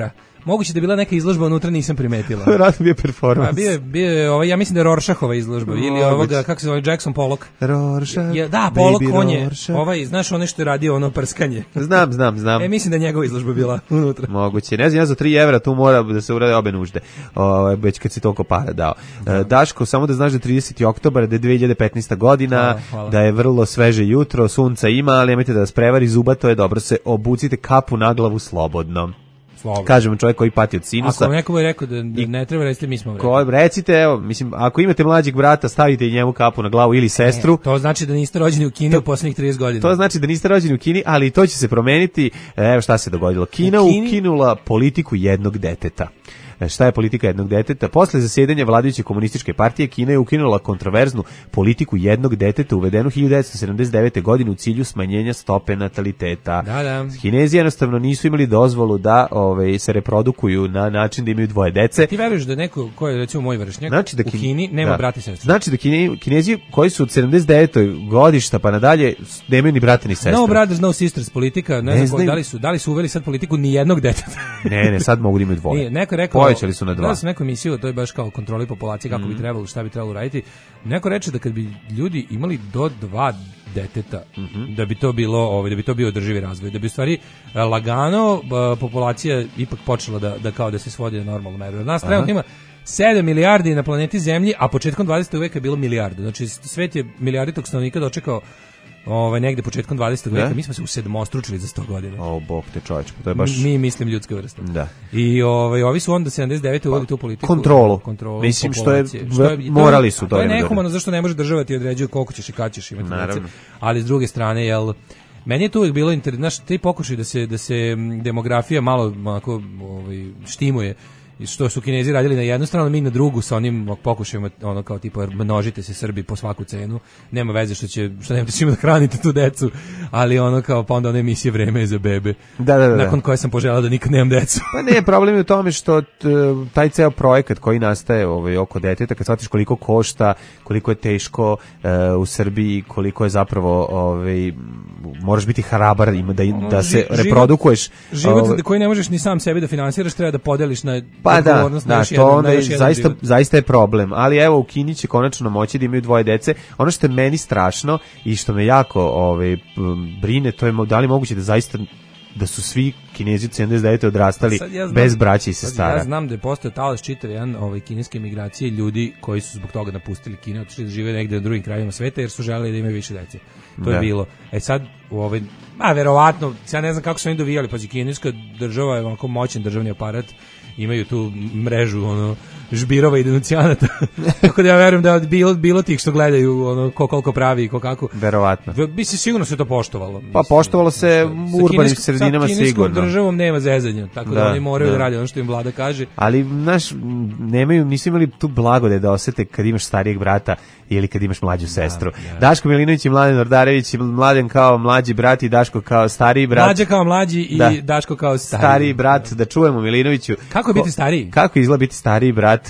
Moguće da je bila neka izložba unutra, nisam primetila. Vjerojatno bio performans. Bio je ja mislim da je Rorschachova izložba ili ovoga, kako se zove, Jackson Pollock. Rorschach. Da, Pollock, on je, znaš ono što je radio, ono prskanje. Znam. Mislim da je njegova izložba bila unutra. Moguće. Ne znam, ja za 3 evra tu mora da se urade obe nužde. Već kad si toliko para dao. Daško, samo da znaš da je 30. oktobar, da je 2015. godina, hvala. da je vrlo sveže jutro, sunca ima, ali nemojte da vas prevari, zubato je dobro, se obucite kapu na glavu slobodno. Kažemo čovjek koji pati od sinusa. Ako neko je rekao da ne treba, recite mi smo rekli. Recite, evo, mislim, ako imate mlađeg brata, stavite i njemu kapu na glavu ili sestru. To znači da niste rođeni u Kini u poslednjih 30 godina. To znači da niste rođeni u Kini, ali to će se promeniti. Evo šta se dogodilo. Kina ukinula politiku jednog deteta. Šta je politika jednog deteta? Posle zasjedanja vladajuće komunističke partije, Kina je ukinula kontroverznu politiku jednog deteta uvedenu 1979. godine u cilju smanjenja stope nataliteta. Da. Kinezi jednostavno nisu imali dozvolu da se reprodukuju na način da imaju dvoje dece. Ti veruješ da neko ko je recimo moj vršnjak u Kini nema brata i sestru? Znači da Kinezi koji su od 79. godišta pa nadalje nemaju ni brata ni sestru. No brothers, no sisters politika, ne znam da li su uveli sad politiku ni jednog deteta. Ne, sad mogu da imaju dvoje. Neko rekao povećali su na 2. Gledao sam neku emisiju, to je baš kao kontroli populacije, kako bi trebalo, šta bi trebalo raditi. Neko reče da kad bi ljudi imali do 2 deteta, da bi to bilo, da bi to bio održivi razvoj, da bi u stvari lagano populacija ipak počela da kao da se svodi na normalnu meru. Nas trenutno ima 7 milijardi na planeti Zemlji, a početkom 20. veka je bilo milijardu. Znači svet je milijarditog stanovnika dočekao negde početkom 20. veka, mi smo se usedmostručili za 100 godina. Bog te čovječ, to je baš... Mi mislim ljudska vrsta. Da. I ovi su onda 79. uveli tu politiku. Kontrolu mislim što je morali su to. To je nehumano, zašto ne može država ti određuje koliko ćeš i kad ćeš imati djece. Ali s druge strane, meni je to uvijek bilo interesantno, ti pokušaj da se demografija malo onako štimuje, što su Kinezi radili na jednu stranu, mi na drugu sa onim pokušajima, ono kao tipa množite se Srbi po svaku cenu, nema veze što nemate čime da hranite tu decu, ali ono kao pa onda one emisije Vreme je za bebe, nakon koje sam poželao da nikad nemam decu. Pa ne, problem je u tome što taj ceo projekat koji nastaje oko deteta, kad shvatiš koliko košta, koliko je teško u Srbiji, koliko je zapravo moraš biti hrabar da se reprodukuješ. Život koji ne možeš ni sam sebi da finansiraš, treba da podeliš na to zaista je problem, ali evo u Kini će konačno moći da imaju 2 dece. Ono što je meni strašno i što me jako brine, to je da li moguće da zaista da su svi Kinezi od 79. odrastali bez braće i sestara. Ja znam da je postao talas čitav jedan kineske migracije ljudi koji su zbog toga napustili Kinu, otišli da žive negde na drugim krajevima sveta jer su želeli da imaju više dece. To je bilo. Sad verovatno, ja ne znam kako su oni dovijali, pazi, kineska država je onako moćan državni aparat, imaju tu mrežu žbirova i denuncijanata. Tako da ja verujem da je bilo tih što gledaju ko koliko pravi i ko kako. Verovatno. Bi se sigurno se to poštovalo. Pa poštovalo se u urbanim sredinama sigurno. Sa kineskom državom nema zezanja, tako da oni moraju da rade ono što im vlada kaže. Ali nisu imali tu blagodet da osete kad imaš starijeg brata ili kad imaš mlađu sestru. Daško Milinović i Mladen Ordarević, Mladen kao mlađi brat i Daško kao stariji brat. Mlađa kao mlađi i Daško kao stariji brat. Da čujemo Milinoviću. Kako je biti stariji? Kako izgleda biti stariji brat?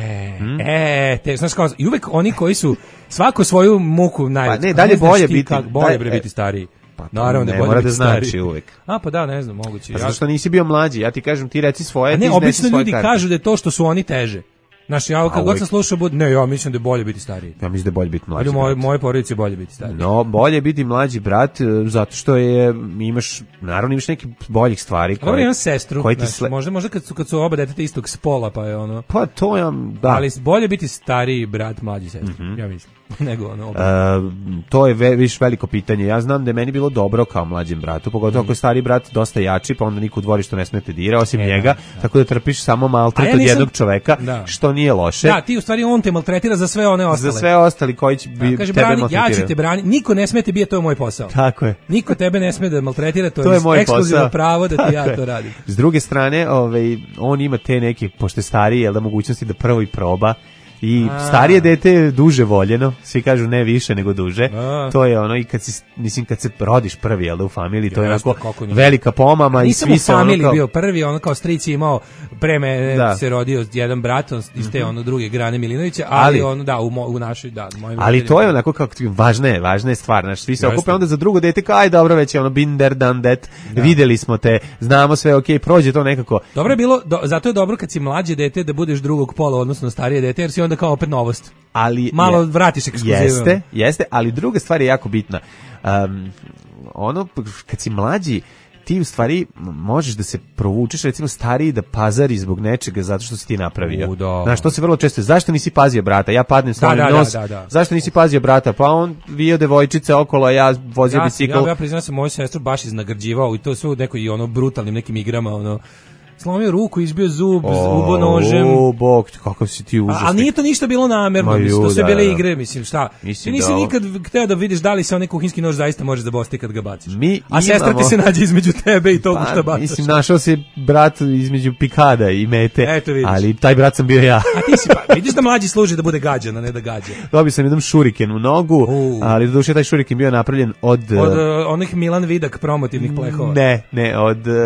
I uvek oni koji su svako svoju muku najveći. Pa ne, dalje bolje biti. Bolje biti stariji. Naravno ne mora da znači uvek. Pa da, ne znam, moguće. Zašto nisi bio mlađi? Ja ti kažem, ti reci svoje, ti iznesi svoje karte. Obično ljudi kažu da je to što su oni teže. Znaš, ja kad god sam slušao, ja mislim da je bolje biti stariji. Ja mislim da je bolje biti mlađi brat. Moje porodice je bolje biti stariji. No, bolje biti mlađi brat, zato što imaš nekih boljih stvari. Dobro, imam sestru, možda kad su oba deteta istog spola, pa je ono... Pa to je, da. Ali bolje biti stariji brat, mlađi sestru, ja mislim. Nego to je više veliko pitanje. Ja znam da je meni bilo dobro kao mlađem bratu, pogotovo ako je stari brat dosta jači, pa onda niko u dvorištu ne smete dira osim njega, tako da trpiš samo maltret od jednog čoveka, što nije loše. Da, ti u stvari on te maltretira za sve one ostale. Za sve ostali koji će tebe maltretirati. Ja ću te braniti, niko ne sme te biti, to je moj posao. Tako je. Niko tebe ne sme da maltretira, to je ekskluzivno pravo da ti ja to radim. S druge strane, on ima te neke, pošto je stariji, mogućnosti da prvo i proba I starije dete je duže voljeno, svi kažu ne više nego duže. To je ono i kad se rodiš prvi, jel da, u familiji, to je onako velika pomama i svi se ono kao... Nisam u familiji bio prvi, ono kao stric je imao preme, se rodio jedan brat iz te ono druge grane Milinovića, ali ono da u našoj ali to je onako kako važna je stvar, znači svi se okupe onda za drugo dete, kao aj dobro, već je ono been there done that, videli smo te, znamo sve, okej, prođe to nekako. Dobro je bilo, zato je dobro kad si mlađe dete da budeš drugog pola, odnosno starije dete, jer si onda kao opet novost. Ali malo vratiš ekskluzivu. Jeste, ali druga stvar je jako bitna. Ono kad si mlađi, ti u stvari možeš da se provučeš, recimo stariji da pazari zbog nečega zato što si ti napravio. Znaš, to se vrlo često, zašto nisi pazio brata? Ja padnem slomim nos. Zašto nisi pazio brata? Pa on vio devojčice okolo, a ja vozio bicikl. Ja priznam se, moju sestru baš iznagrđivao i to sve u nekoj ono brutalnim nekim igrama, ono slomio ruku, izbio zub, ubo nožem. Bog, kakav si ti užasnik. A nije to ništa bilo namerno, mislim, to sve bile igre, mislim, šta? Ti nisi nikad hteo da vidiš da li se onaj kuhinski nož zaista može zabosti kad ga baciš. A sestra ti se nađe između tebe i tog šta bacaš. Mislim, našao se brat između pikada i mete, eto, ali taj brat sam bio ja. A ti si, vidiš da mlađi služi da bude gađan, a ne da gađa. Dobio sam jedan šuriken u nogu, ali doduše taj šuriken bio napravljen od onih Milan Vidak promotivnih plehova. Ne,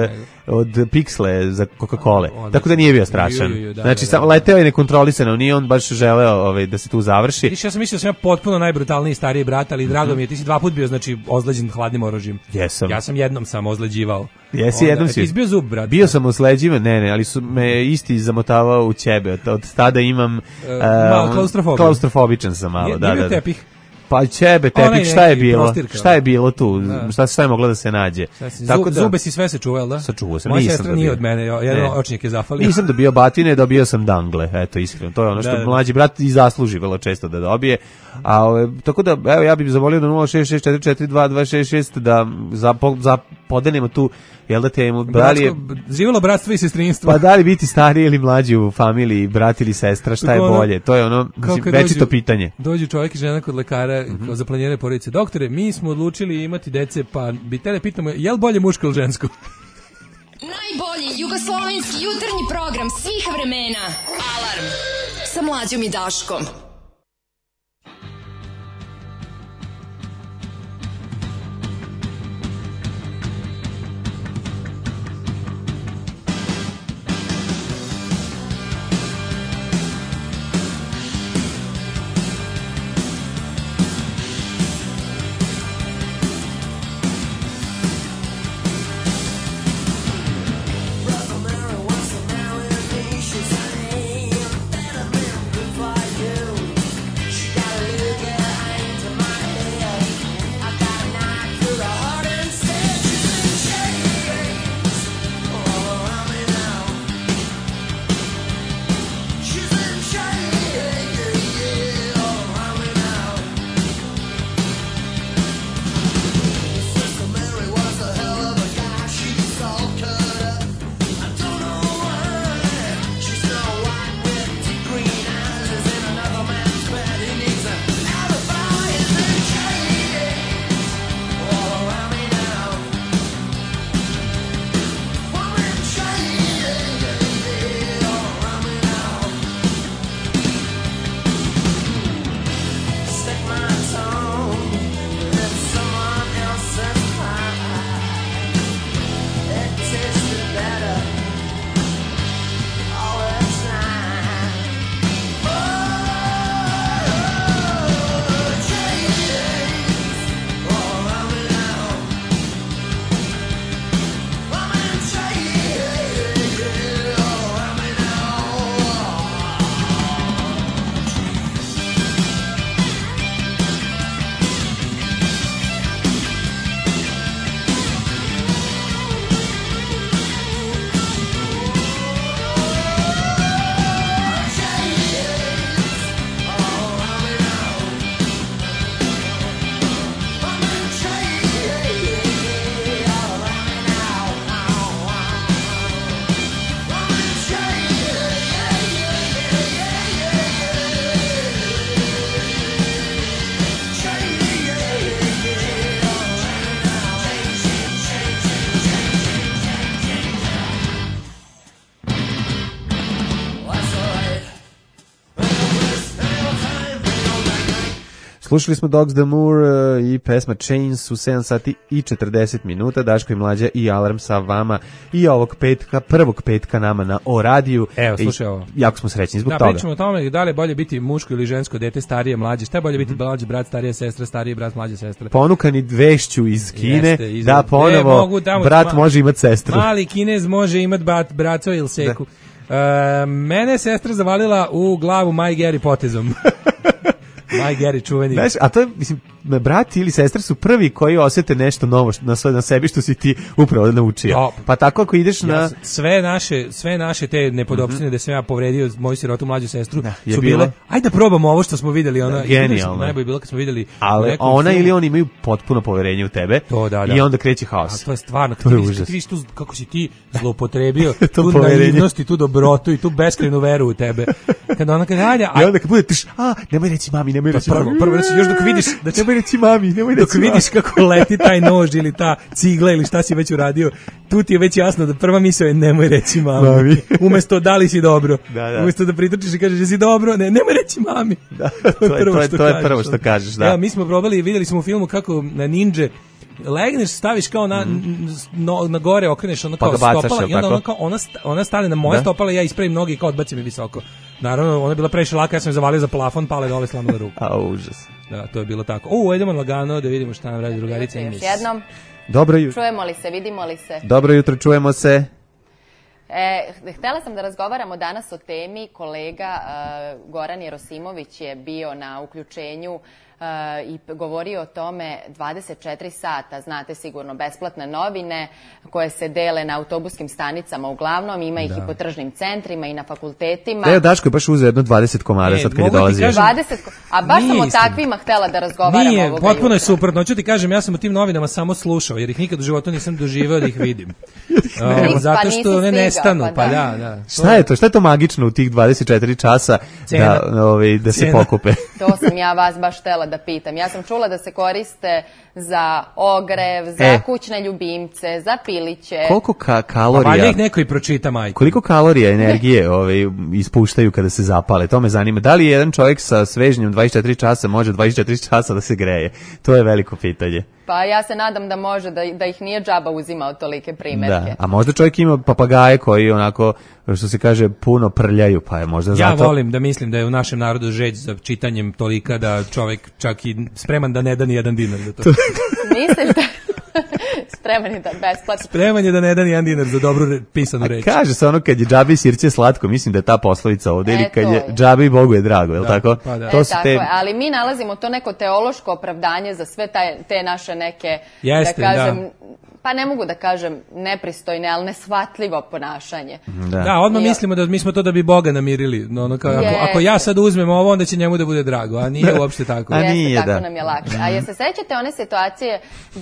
od piksle za Coca-Cola. Tako da nije bio strašan. Znači, leteo je nekontrolisano, nije on baš želeo da se tu završi. Ja sam mislio da sam ja potpuno najbrutalniji stariji brat, ali drago mi je, ti si 2 puta bio, znači, ozleđen hladnim oružjem. Jesam. Ja sam jednom sam ozleđivao. Jesi, jednom si. Ti si bio zub, brat. Bio sam ozleđivan, ne, ali su me isti zamotavao u ćebe. Od tada imam... malo klaustrofobičan sam malo, da. Nije bio tepih. Pa ćebe, tepih, šta je bilo? Šta je bilo tu? Šta je moglo da se nađe? Tako da, zube si sve se čuvao, da? Sačuvao sam, moja nisam sestra nije od mene, jedan očnik je zafalio. Nisam dobio batine, dobio sam dangle, eto, iskreno. To je ono što mlađi brat i zasluži vrlo često da dobije. Tako da, evo, ja bih zavolio da 066442266 da podelimo tu, jel da temu, živjelo bratstvo i sestrinstvo. Pa da li biti stariji ili mlađi u familiji, brat ili sestra, šta je bolje? To je ono, mislim, večito pitanje. Dođu čovjek i žena kod lekara za planiranje porodice. Doktore, mi smo odlučili imati dece, pa bi tele pitamo, je li bolje muško ili žensko? Najbolji jugoslovenski jutarnji program svih vremena. Alarm sa Mlađom i Daškom. What's the matter with me? She's saying, better man, good for you. Slušali smo Dogs the Moor i pesma Chains u 7 sati i 40 minuta. Daško i Mlađa i Alarm sa vama i ovog petka, prvog petka nama na O radiju. Evo, slušaj ovo. Jako smo srećni zbog da, toga. Pričamo o tome da li je bolje biti muško ili žensko dete, starije, mlađe. Šta je bolje biti mlađi brat, starija sestra, stariji brat, mlađa sestra? Ponukani vešću iz Kine, Jeste, da ponovo brat može imati sestru. Mali Kinez može imati braco ili seku. Mene je sestra zavalila u glavu Maj Geri potezom. Maj Geri čuveni. Znaš, a to je, mislim, brati ili sestre su prvi koji osete nešto novo na sebi što si ti upravo naučio. Pa tako ako ideš na... Sve naše te nepodopštine da sam ja povredio moju sirotu mlađu sestru su bile, ajde da probamo ovo što smo videli. Genijalno. Najbolje bilo kad smo videli... Ali ona ili on imaju potpuno poverenje u tebe i onda kreće haos. A to je stvarno, to je užas. Ti vidiš tu kako si ti zloupotrebio tu naivnost i tu dobrotu i tu beskrajnu veru u tebe. Kada ona kaže, ajde... I onda kad bude tiš, nemoj reći mami, nemoj reći mami. Prvo reći, još dok vidiš da nemoj reći mami, nemoj reći dok vidiš kako leti taj nož ili ta cigla ili šta si već uradio, tu ti je već jasno da prva misao je nemoj reći mami. Umesto da li si dobro. Umesto da pritrčiš i kažeš jesi dobro, nemoj reći mami. To je prvo što kažeš, da. Evo, mi smo probali i vidjeli smo u filmu kako na ninja legneš, staviš kao na gore, okreneš ono kao stopala i onda ona stane na moje stopala i ja ispravim noge i kao odbacim je visoko. Naravno, ona je bila previše laka, ja sam je zavalio za plafon, pale dole, slamala ruku. A, užas. Da, to je bilo tako. Idemo lagano da vidimo šta nam radi drugarica. Još jednom. Dobro jutro. Čujemo li se, vidimo li se? Dobro jutro, čujemo se. Htjela sam da razgovaramo danas o temi. Kolega Goran Jerosimović je bio na uključenju i govorio o tome 24 sata, znate sigurno, besplatne novine koje se dele na autobuskim stanicama uglavnom, ima ih i po tržnim centrima i na fakultetima. Daško je baš uzeo jedno 20 komada sad kad je dolazio. A baš sam o takvima htjela da razgovaram ovoga jutra. Potpuno je suprotno. Hoću ti kažem, ja sam o tim novinama samo slušao, jer ih nikad u životu nisam doživeo da ih vidim. Zato što ne nestanu. Šta je to? Šta je to magično u tih 24 časa da se pokupe? To sam ja vas baš htjela da pitam. Ja sam čula da se koriste za ogrev, za kućne ljubimce, za piliće. Koliko kalorija... Valjda ih neko i pročita, majko. Koliko kalorija energije ispuštaju kada se zapale? To me zanima. Da li jedan čovjek sa svežnjom 24 časa može 24 časa da se greje? To je veliko pitanje. Pa ja se nadam da može, da ih nije džaba uzimao tolike primerke. Da, a možda čovjek ima papagaje koji onako, što se kaže, puno prljaju, pa je možda zato... Ja volim da mislim da je u našem narodu žeđ za čitanjem tolika da čovjek čak i spreman da ne da ni jedan dinar za to. Misliš da... Spreman je da besplatno. Spreman je da ne da ni jedan dinar za dobru pisanu reč. Kaže se ono kad je džabi sirće slatko, mislim da je ta poslovica ovdje, ili kad je džabi Bogu je drago, je li tako? Pa da. To su tako je, ali mi nalazimo to neko teološko opravdanje za sve te naše neke, jeste, da kažem, pa ne mogu da kažem nepristojne, ali neshvatljivo ponašanje. Da, odmah mislimo da mi smo to da bi Boga namirili. Ako ja sad uzmem ovo, onda će njemu da bude drago, a nije uopšte tako. Tako nam je lakše. A jel se sećate one situacije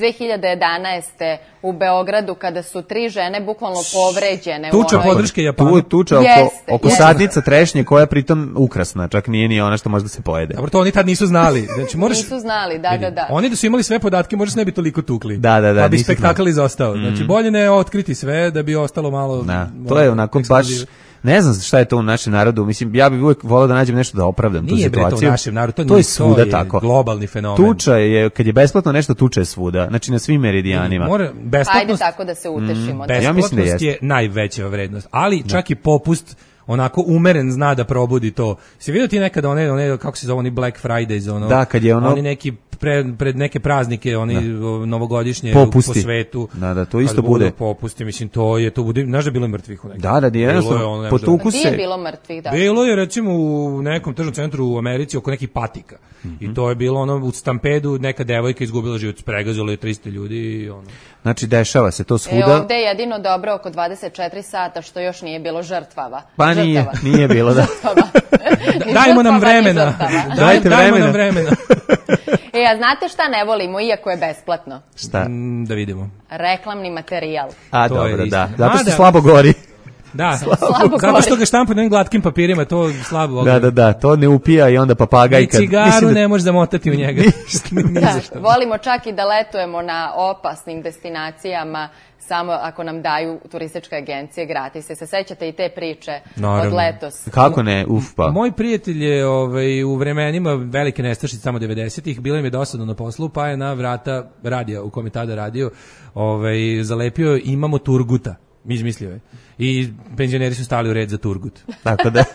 2011. u Beogradu kada su 3 žene bukvalno povređene? Tuča podrške Japanu. Tuča oko sadnica trešnje koja je pritom ukrasna, čak nije ni ona što može da se pojede. Dobro, to oni tad nisu znali. Znači, nisu znali, da. Oni da su imali sve podatke, možda se ne bi toliko tukli. Da. Pa bi spektakl izostao. Znači, bolje ne otkriti sve da bi ostalo malo... To je onako baš... Ne znam šta je to u našem narodu, mislim, ja bih uvijek volao da nađem nešto da opravdam tu situaciju. Nije bre to u našem narodu, to je svuda tako. Globalni fenomen. Tuča je, kad je besplatno nešto, tuča je svuda, znači na svim meridijanima. Ajde tako da se utešimo. Besplatnost je najveća vrednost, ali čak i popust onako umeren zna da probudi to. Si vidio ti nekada one kako se zove, oni Black Fridays, da, kad je oni neki pred neke praznike, oni novogodišnje popusti po svetu. Da, to isto bude. Popusti, mislim, to bude, znaš da je bilo mrtvih u nekom. Da, jednostavno, potuku se. Nije bilo mrtvih, da. Bilo je, recimo, u nekom tržnom centru u Americi oko nekih patika. I to je bilo u stampedu, neka devojka izgubila život, pregazilo je 300 ljudi i ono. Znači, dešava se to svuda. Ovde je jedino dobro oko 24 sata što još nije bilo žrtvava. Pa nije bilo, da. Dajmo nam vremena. Dajmo nam vremena. A znate šta ne volimo, iako je besplatno? Šta? Da vidimo. Reklamni materijal. A, dobro, da. Zato što slabo gori. Da, Slabo zato što gori. ga štampa na ovim glatkim papirima, to slabo ogreje. Da, to ne upija i onda papagaj I kad... cigaru mislim da- ne možeš zamotati u njega. Ni Da, za šta. volimo čak i da letujemo na opasnim destinacijama samo ako nam daju turističke agencije gratis. Se sećate i te priče Naravno. od letos? Kako ne, pa. Moj prijatelj je u vremenima velike nestašice tamo 90-ih, bilo im je dosadno na poslu, pa je na vrata radija u kome je tada radio zalepio imamo Turguta. Izmislio je. I penzioneri su stali u red za Turgut. Tako da...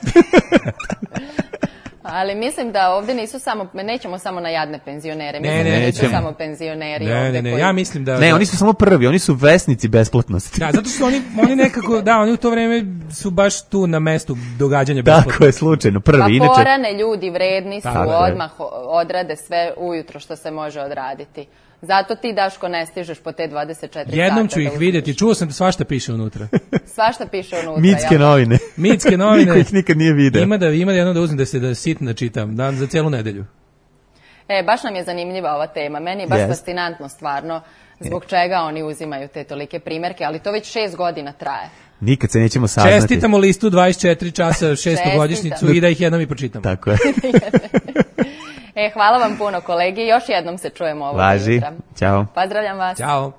Ali mislim da ovdje nećemo samo na jadne penzionere. Mislim Ne, da nisu nećemo. samo penzioneri Ne, ovdje ne, koji... ja mislim da... Ne, oni su samo prvi, oni su vesnici besplatnosti. Da, zato što oni nekako, oni u to vreme su baš tu na mestu događanja besplatno. Tako je, slučajno, prvi. Pa Inače, porane ljudi vredni su, Tako je. odmah odrade sve ujutro što se može odraditi. Zato ti, Daško, ne stižeš po te 24 sata. Jednom ću da ih uzmeš. vidjeti, čuo sam da svašta piše unutra. Svašta piše unutra. mitske jel? novine. Mitske novine. Niko ih nikad nije video. Ima da jednom da uzmem da sitno čitam, za celu nedelju. Baš nam je zanimljiva ova tema. Meni je baš fascinantno stvarno zbog čega oni uzimaju te tolike primjerke, ali to već 6 godina traje. Nikad se nećemo saznati. Čestitamo listu 24 časa 6. godišnjicu i da ih jednom i pročitamo. Tako je. Hvala vam puno, kolegi. Još jednom se čujemo ovog Važi. jutra. Ćao. Pozdravljam vas. Ćao.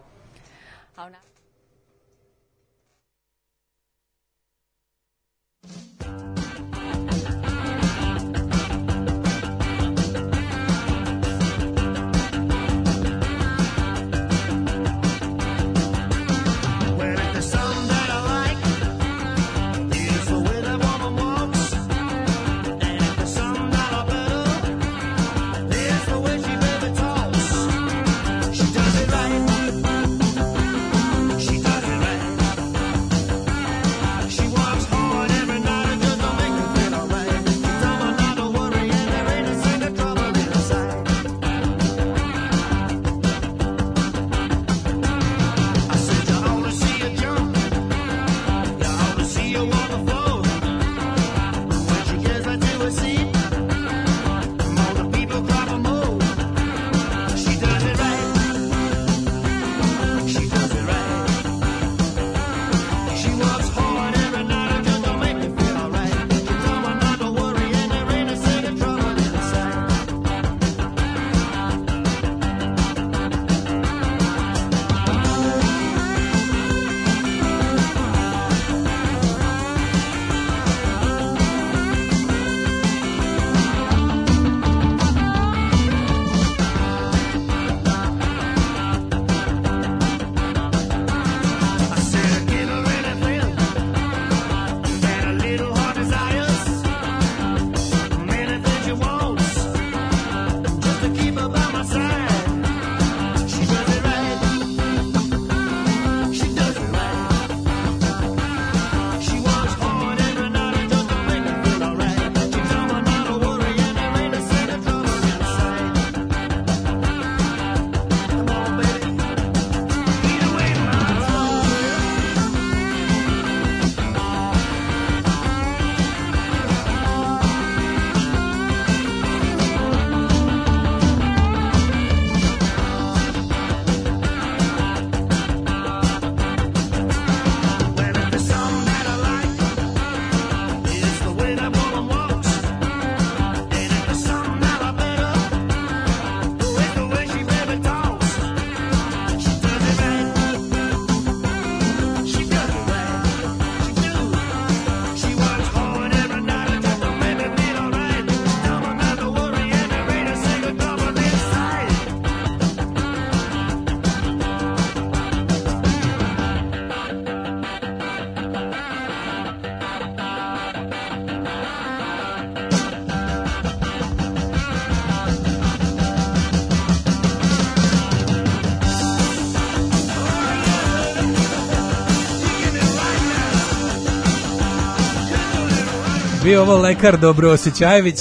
Bio ovo lekar Dobroosjećajević,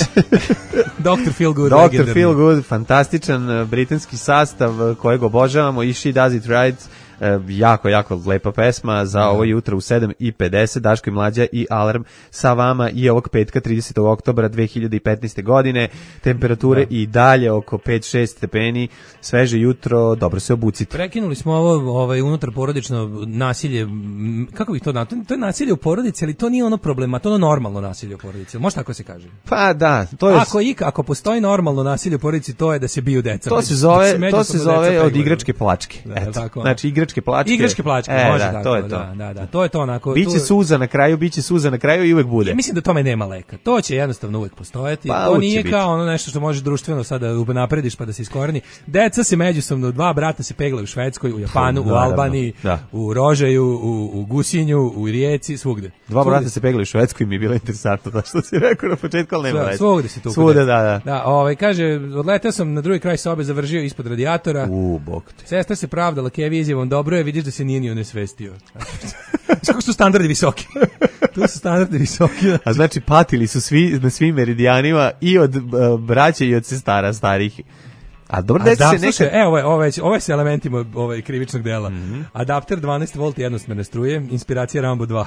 Dr. Feelgood. Dr. Feelgood, fantastičan britanski sastav kojeg obožavamo i She Does It Right. Jako, jako lepa pesma za ovo jutro u 7:50. Daško i Mlađa i Alarm sa vama i ovog petka 30. oktobra 2015. godine. Temperature i dalje oko 5-6 stepeni. Sveže jutro, dobro se obucite. Prekinuli smo ovo unutar porodično nasilje. Kako bih to nazvao? To je nasilje u porodici, ali to nije ono problema, to je ono normalno nasilje u porodici. Može tako se kaže? Pa da, to je... Ako postoji normalno nasilje u porodici, to je da se biju deca. To se zove od igračke plačke. Eto. Znači igračke plačke. Igračke plačke, može tako. To je to. Da, to je to onako. Biće suza na kraju i uvek bude. Mislim da tome nema leka. To će jednostavno uvek postojati. Pa, to nije kao ono nešto što može društveno sada da naprediš pa da se iskoreni. Deca se međusobno, dva brata se peglaju u Švedskoj, u Japanu, u Albaniji, u Rožaju, u Gusinju, u Rijeci, svugde. Dva brata se peglaju u Švedskoj, mi je bilo interesantno da što si rekao na početku, ali nema veze. Svugde se tu. Svuda, da. Kaže, odletao sam na drugi kraj sobe, završio ispod radijatora. Bog te. Sestra se pravdala Kevi izjavom, dobro je, vidiš da se nije ni onesvestio. Kako su standardi visoki? Tu su standardi visoki. A znači, patili su svi na svim meridijanima i od braća i od sestara starih. A dobro da se neka... Ovo je s elementima krivičnog dela. Adapter 12 V jednosmerne struje, inspiracija Rambo 2.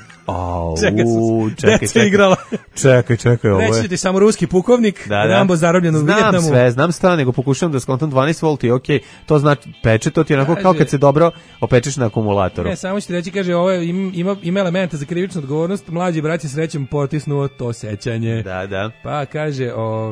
Čekaj, ovo je. Reći ti samo ruski pukovnik, Rambo zarobljen u Vijetnamu. Znam sve, nego pokušavam da skontam 12 V i okej, to znači peče, to ti je onako kao kad se dobro opečeš na akumulatoru. Ne, samo ću ti reći, kaže, ovo ima elementa za krivičnu odgovornost, mlađi brat je srećem potisnuo to sećanje. Da. Pa kaže,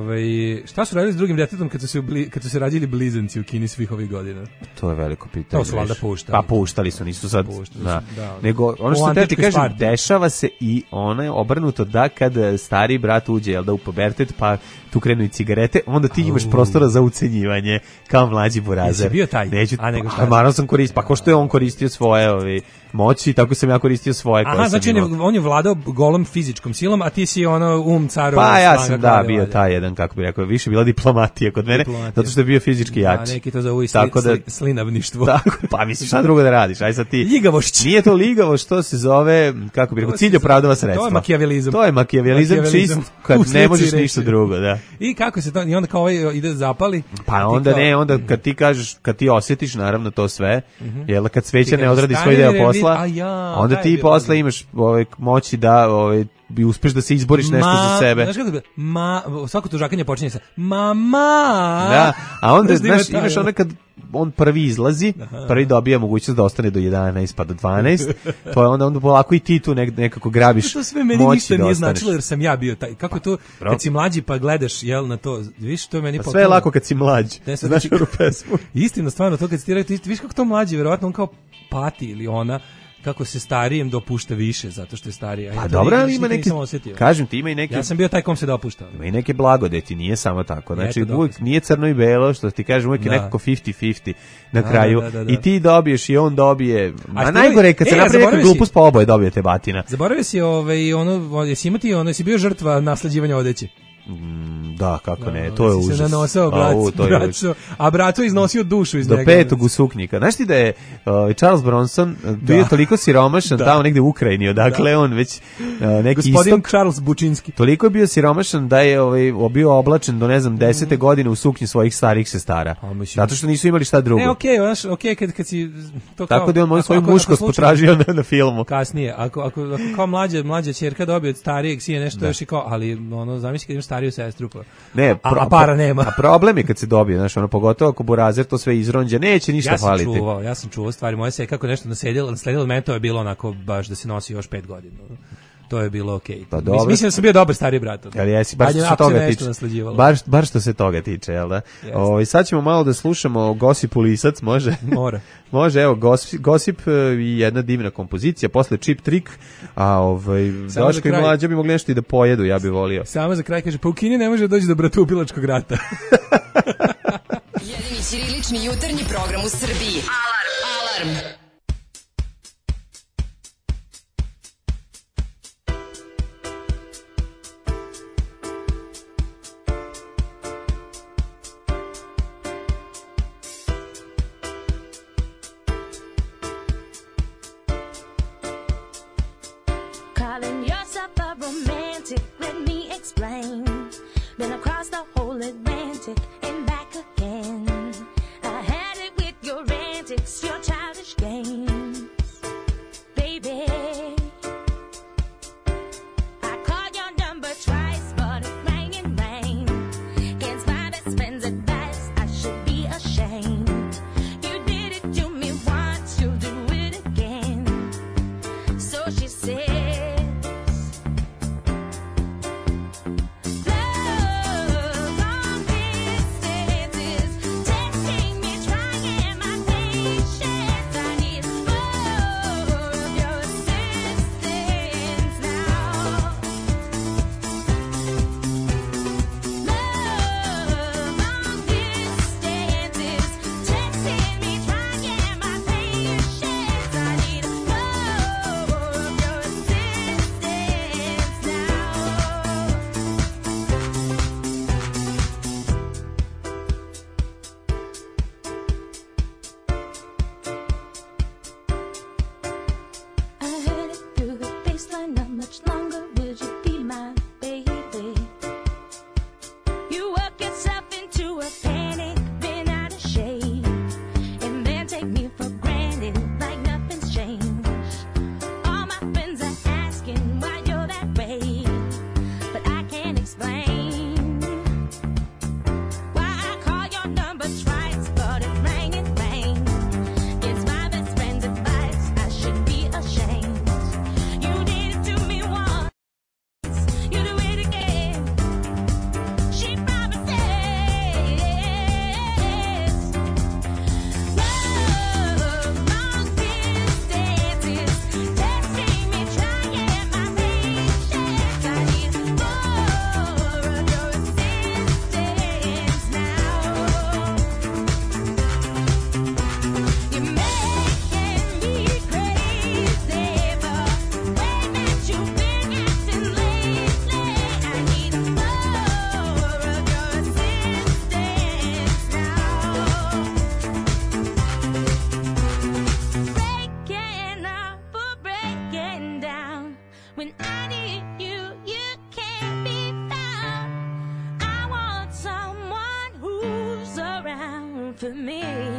šta su radili s drugim djetetom kad su se rađili blizanci u Kini svih ovih godina? To je veliko pitanje. To su valjda puštali. Pa puštali su, nisu sad. Nego, ono što te ti kažem, dešava se i ono je obrnuto da kad stari brat uđe u pubertet pa tu krenu i cigarete, onda ti imaš prostora za ucenjivanje kao mlađi burazer. Jesi bio taj? Naravno sam koristio, pa ko što je on koristio svoje moći, tako sam ja koristio svoje. Aha, znači on je vladao golom fizičkom silom, a ti si carov. Pa ja sam bio taj jedan, kako bi rekao, više bila diplomatija kod mene, zato što je bio fizički jači. Neki to zovu slinavništvo. Tako, pa misliš šta drugo da radiš, aj sad ti. Ljigavošć. Nije to ligavo, što se zove, kako bi rekao, cilj opravdava sredstva. To je makijavelizam. To je makijavelizam čist, kad ne možeš ništa drugo, da. I kako se to, i onda kao ide zapali? Pa onda kad ti kažeš, kad ti osjetiš naravno to sve, jel kad sveća ne odradi svoj deo posla, onda ti posle imaš moći da uspeš da se izboriš nešto za sebe. Znaš kako svako tužakanje počinje sa mama. Da, a onda znaš, imaš ono kad on prvi izlazi, prvi dobija mogućnost da ostane do 11 pa do 12, to je onda polako i ti tu nekako grabiš. To sve meni ništa nije značilo jer sam ja bio taj. Kako to, kad si mlađi pa gledaš na to, viš, to je meni sve je lako kad si mlađ. Znaš ovu pesmu. Istina, stvarno, to kad si ti rekao, viš kako to mlađi, verovatno on kao pati ili ona, kako se starijem dopušta više zato što je stariji. Pa dobro, ali ima neki, kažem ti, ima i neki... Ja sam bio taj kom se dopušta. Ima i neke blagodeti, nije samo tako. Znači, uvijek nije crno i belo, što ti kažem, uvijek je nekako 50-50 na kraju. I ti dobiješ i on dobije. A najgore je kad se napravi neka glupost, pa oboje dobijete batina. Zaboravio si jesi bio žrtva nasleđivanja odeće? Da, kako ne, to je užas. Se nanosao a braco iznosio dušu iz do njega. Do 5. usuknika. Znaš ti da je Charles Bronson bio toliko siromašan tamo negde u Ukrajini, odakle on već neki gospodin Charles Bučinski. Toliko je bio siromašan da je bio oblačen do 10. godine u suknji svojih starih sestara. Zato što nisu imali šta drugo. Okej, kad si to tako da on svoju muškost potražio na filmu. Kasnije, ako kao mlađa ćerka dobije od starijeg sina nešto još i kao, ali zamisli kad imaš stariju sestru pa. Ne, a para nema. A problem je kad se dobije, znaš, pogotovo ako burazer to sve izronđe, neće ništa faliti. Ja sam čuvao stvari, moja se kako nešto nasledilo mene, to je bilo onako baš da se nosi još 5 godina. To je bilo okej. Pa mislim da sam bio dobar stari brat. Ali jesi, baš što se toga tiče. Bar što se toga tiče, jel da? Sad ćemo malo da slušamo Gosipu Lisac, može? Mora. Može, evo, Gosip i jedna divna kompozicija, posle Cheap Trick, a Daško i Mlađa bi mogli nešto i da pojedu, ja bi volio. Samo za kraj kaže, pa u Kini ne može doći do bratoubilačkog rata. Jedini ćirilični jutarnji program u Srbiji. Alarm! Been across the whole Atlantic and back again. I had it with your antics, your childish games, baby. I called your number twice, but it rang and rang. Against my best friend's advice, I should be ashamed. You did it to me once, you'll do it again. So she says, love long distances, texting me, trying my patience. I need more of your assistance now. Love long distances, texting me, trying my patience. I need more of your assistance now. I heard it through the baseline. Not much longer would you be my baby? You work yourself into a panic, then out of shape, and then take me for granted like nothing's changed. All my friends are asking why you're that way, but I can't explain why I call your number twice, but it rang and rang. Against my best friend's advice, I should be ashamed. You did it to me once, you do it again. She promises love long distances, texting me, trying my patience. I need more of your assistance now. You're making me crazy, but way that you've been acting lately. I need more of your assistance now. Breaking up or breaking down. When I need you, you can't be found. I want someone who's around for me.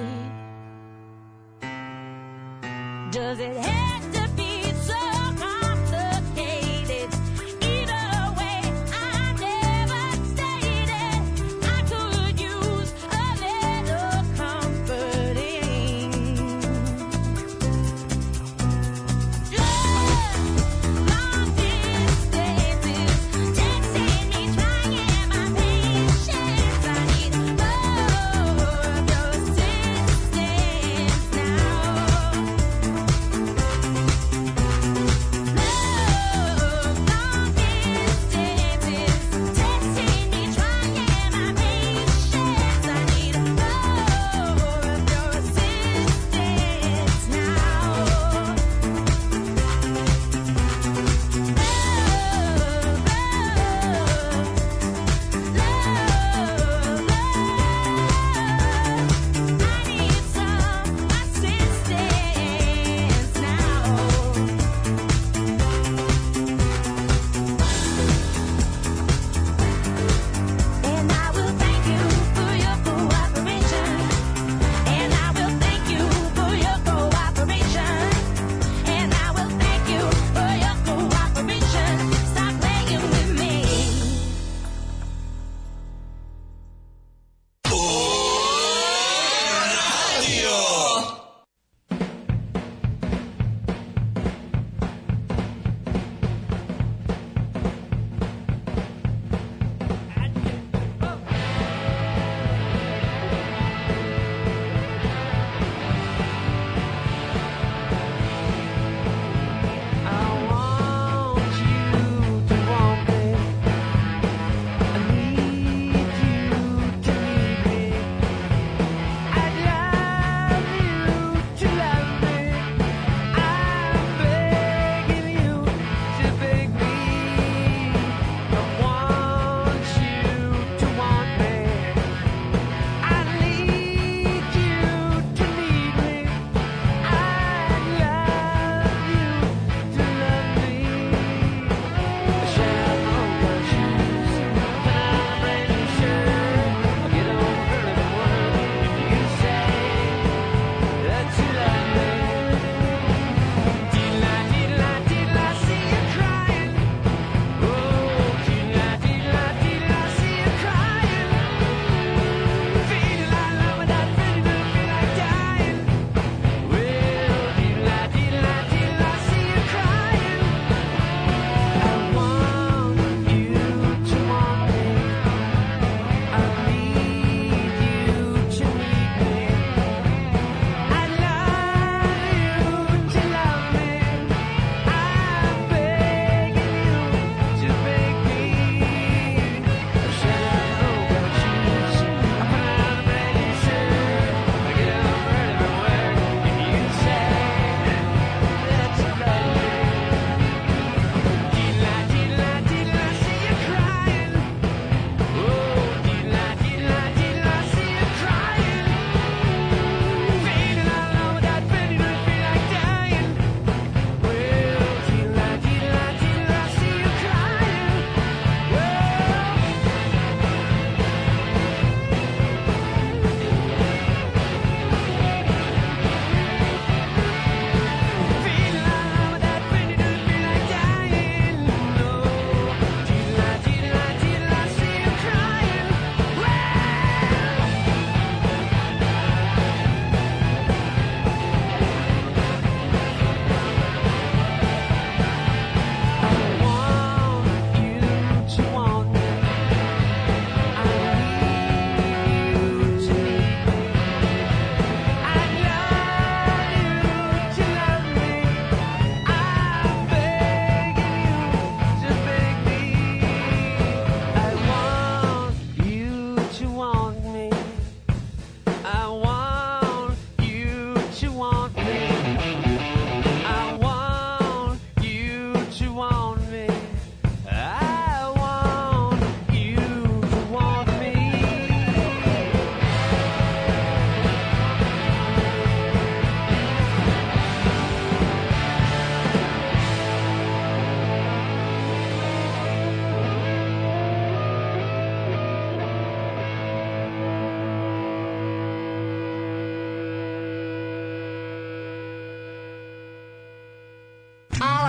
Does it have to be so complicated? Either way, I never stated I could use a little comforting. Love long distances, texting me, trying my patience. I need more of your assistance now.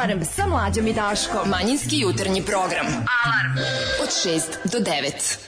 Alarm sa Mlađom i Daškom. Manjinski jutarnji program. Alarm od 6 do 9.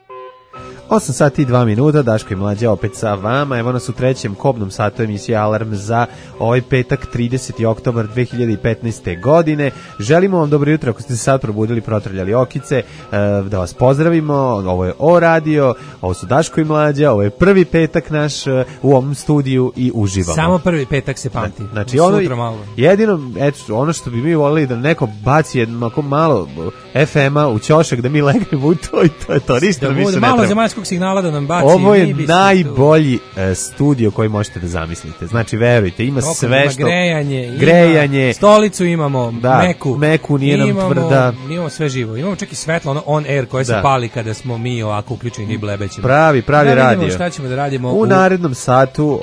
8 sati i 2 minuta, Daško i Mlađa opet sa vama. Evo nas u trećem kobnom satu emisije Alarm za ovaj petak 30. oktobar 2015. godine. Želimo vam dobro jutro ako ste se sad probudili, protrljali okice, da vas pozdravimo. Ovo je O radio, ovo su Daško i Mlađa, ovo je prvi petak naš u ovom studiju i uživamo. Samo prvi petak se pamti. Znači ono, malo. jedino, eto, ono što bi mi volili da neko baci jedno malo FM-a u ćošak da mi legnemo u to i to je to. Ništa da više ne malo treba. zemaljskog signala da nam baci. Ovo je najbolji studio koji možete da zamislite. Znači, verujte, ima sve što... Grejanje. Stolicu imamo, meku nije nam tvrda. Imamo sve živo. Imamo čak i svetlo, ono on air koje se pali kada smo mi ovako uključeni i blebećemo. Pravi radio. Šta ćemo da radimo u narednom satu.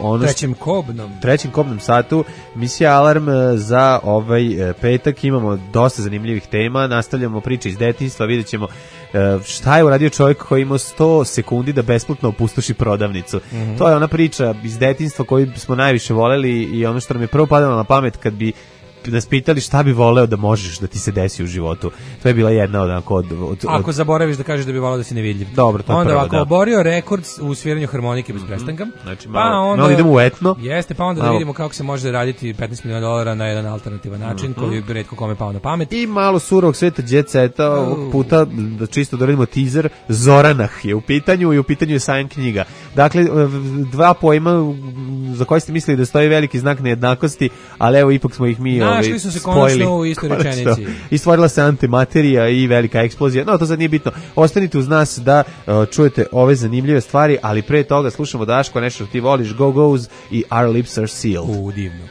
Trećem kobnom satu. Misija Alarm za ovaj petak. Imamo dosta zanimljivih tema. Nastavljamo priče iz detinjstva. Vidjet ćemo šta je uradio čovjek koji ima 100 sekundi da besplatno opustoši prodavnicu. To je ona priča iz detinjstva koju smo najviše voleli i ono što nam je prvo padalo na pamet kad bi nas pitali šta bi voleo da možeš da ti se desi u životu. To je bila jedna od ako zaboraviš da kažeš da bi voleo da si nevidljiv. Dobro, to onda prvo, ako oborio rekord u sviranju harmonike bez prestanka. Znači malo idemo u etno. Jeste, pa onda da vidimo kako se može raditi $15 miliona na jedan alternativan način koji bi retko kome pao na pamet. I malo surovog sveta jet seta, ovog puta da čisto doradimo teaser, Zoranah je u pitanju i u pitanju je sajam knjiga. Dakle, dva pojma za koje ste mislili da stoji veliki znak nejednakosti, ali evo ipak smo ih mi našli su se konačno u istoj rečenici. I stvorila se antimaterija i velika eksplozija. No, to sad nije bitno. Ostanite uz nas da čujete ove zanimljive stvari, ali pre toga slušamo Daško, nešto što ti voliš, Go Go's i Our Lips Are Sealed. Divno.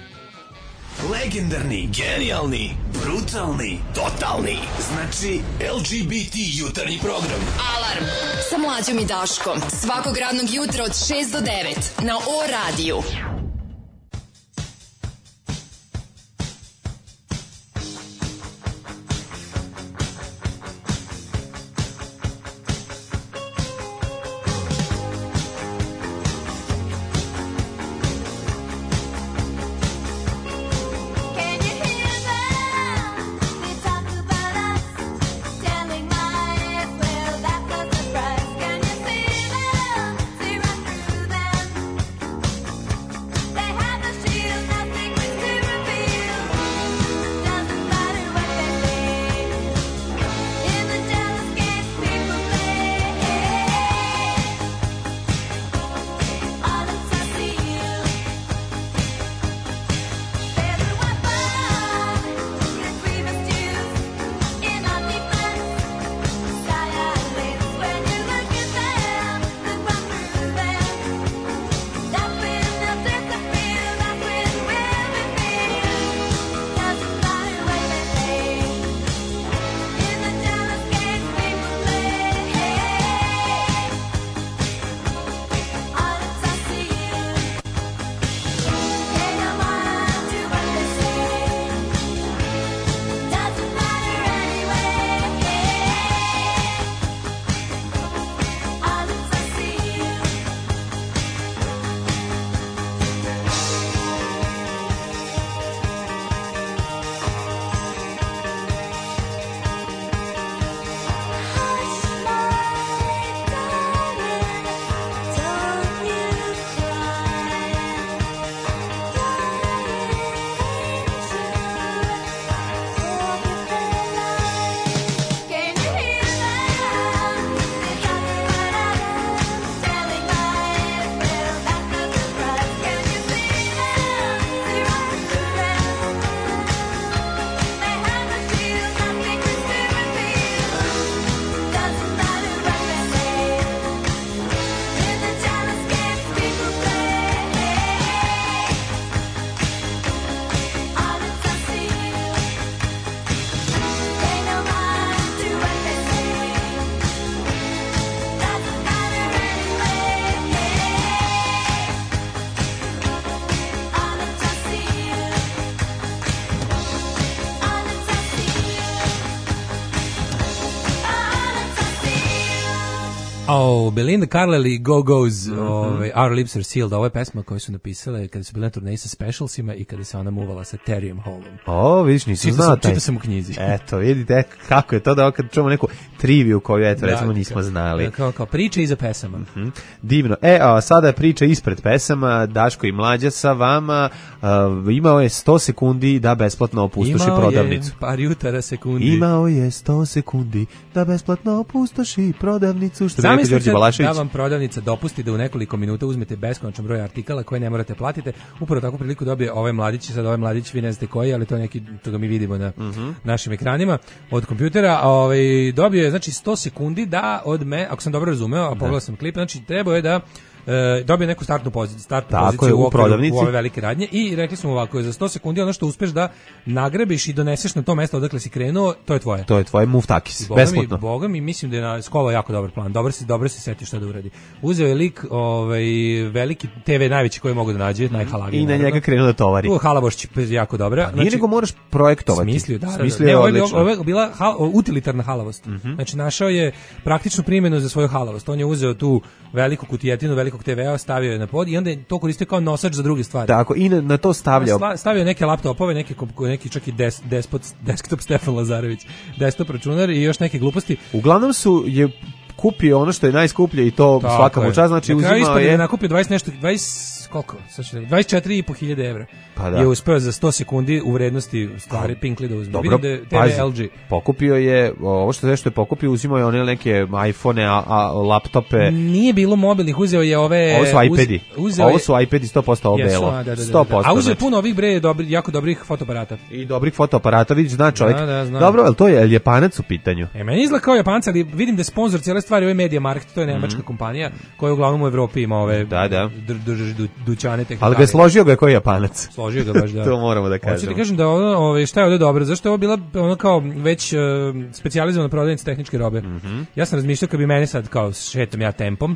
Legendarni, genijalni, brutalni, totalni. Znači, LGBT jutarnji program. Alarm sa Mlađom i Daškom. Svakog radnog jutra od 6 do 9 na O radiju. Can you feel them? See right through them. Belinda Carlisle i Go-Go's Our Lips Are Sealed, ovo je pesma koju su napisale kada su bile na turneji sa Specialsima i kada se ona muvala sa Terryem Hallom. Vidiš, nisam znao taj. Čitao sam u knjizi. Eto, vidite kako je to da kad čujemo neku triviju koju, eto, recimo nismo znali. Kao priče iza pesama. Divno. Sada je priča ispred pesama, Daško i Mlađa sa vama. Imao je 100 sekundi da besplatno opustoši prodavnicu. Imao je par jutara sekundi. Imao je 100 sekundi da besplatno opustoši prodavnicu. Što bi rekao Đorđe Zamislite Balašević. da vam prodavnica dopusti da u nekoliko minuta uzmete beskonačan broj artikala koje ne morate platiti. Upravo takvu priliku dobije ovaj mladić. Sad ovaj mladić, vi ne znate koji, ali to je neki, to ga mi vidimo na našim ekranima od kompjutera. Dobio je, znači, 100 sekundi da od me, ako sam dobro razumeo, a pogledao sam klip, znači trebao je da dobije neku startnu poziciju u prodavnici, u ove velike radnje i rekli smo ovako, za 100 sekundi ono što uspeš da nagrebiš i doneseš na to mesto odakle si krenuo, to je tvoje. To je tvoje muftakis, besplatno. Boga mi mislim da je na Skolo jako dobar plan. Dobro se setio šta da uradi. Uzeo je lik veliki TV najveći koji mogu da nađe, najhalaviji. I na njega krenuo da tovari. Tu Halabošć jako dobra. Nije nego moraš projektovati. Smislio, da. Ovo je bila utilitarna halavost. Znači našao je praktičnu primjenu za svoju halavost. On je uzeo tu veliku kutijetinu, velikog TV-a, stavio je na pod i onda je to koristio kao nosač za druge stvari. Tako, i na to stavljao. Stavio neke laptopove, neki čak i desktop Stefan Lazarević, desktop računar i još neke gluposti. Uglavnom je kupio ono što je najskuplje i to svaka mu čast, znači uzimao je... nakupio 24.500 evra. Pa da. Je uspeo za 100 sekundi u vrednosti stvari Pinkly da uzme. Dobro, vidim da je TV LG. Pokupio je, ovo što je pokupio, uzimao je one neke iPhone, laptope. Nije bilo mobilnih, uzeo je ove... Ovo su iPadi. Ovo su iPadi 100% ovo belo. 100%. A uzeo je puno ovih jako dobrih fotoaparata. I dobrih fotoaparata, vidiš, zna čovjek. Znam. Dobro, ali to je Japanac u pitanju. Meni izgleda kao Japanac, ali vidim da je sponsor cijele stvari, ovo je MediaMarkt, to je nemačka kompanija koja uglavnom u Evropi ima ove dućane tehnikalije. Ali ga je složio ga kao Japanac. Složio ga baš, da. To moramo da kažemo. Hoću ti kažem da šta je ovdje dobro, zašto je ovo bila ono kao već specijalizovana prodavnica tehničke robe. Ja sam razmišljao kad bi mene sad kao šetam ja tempom,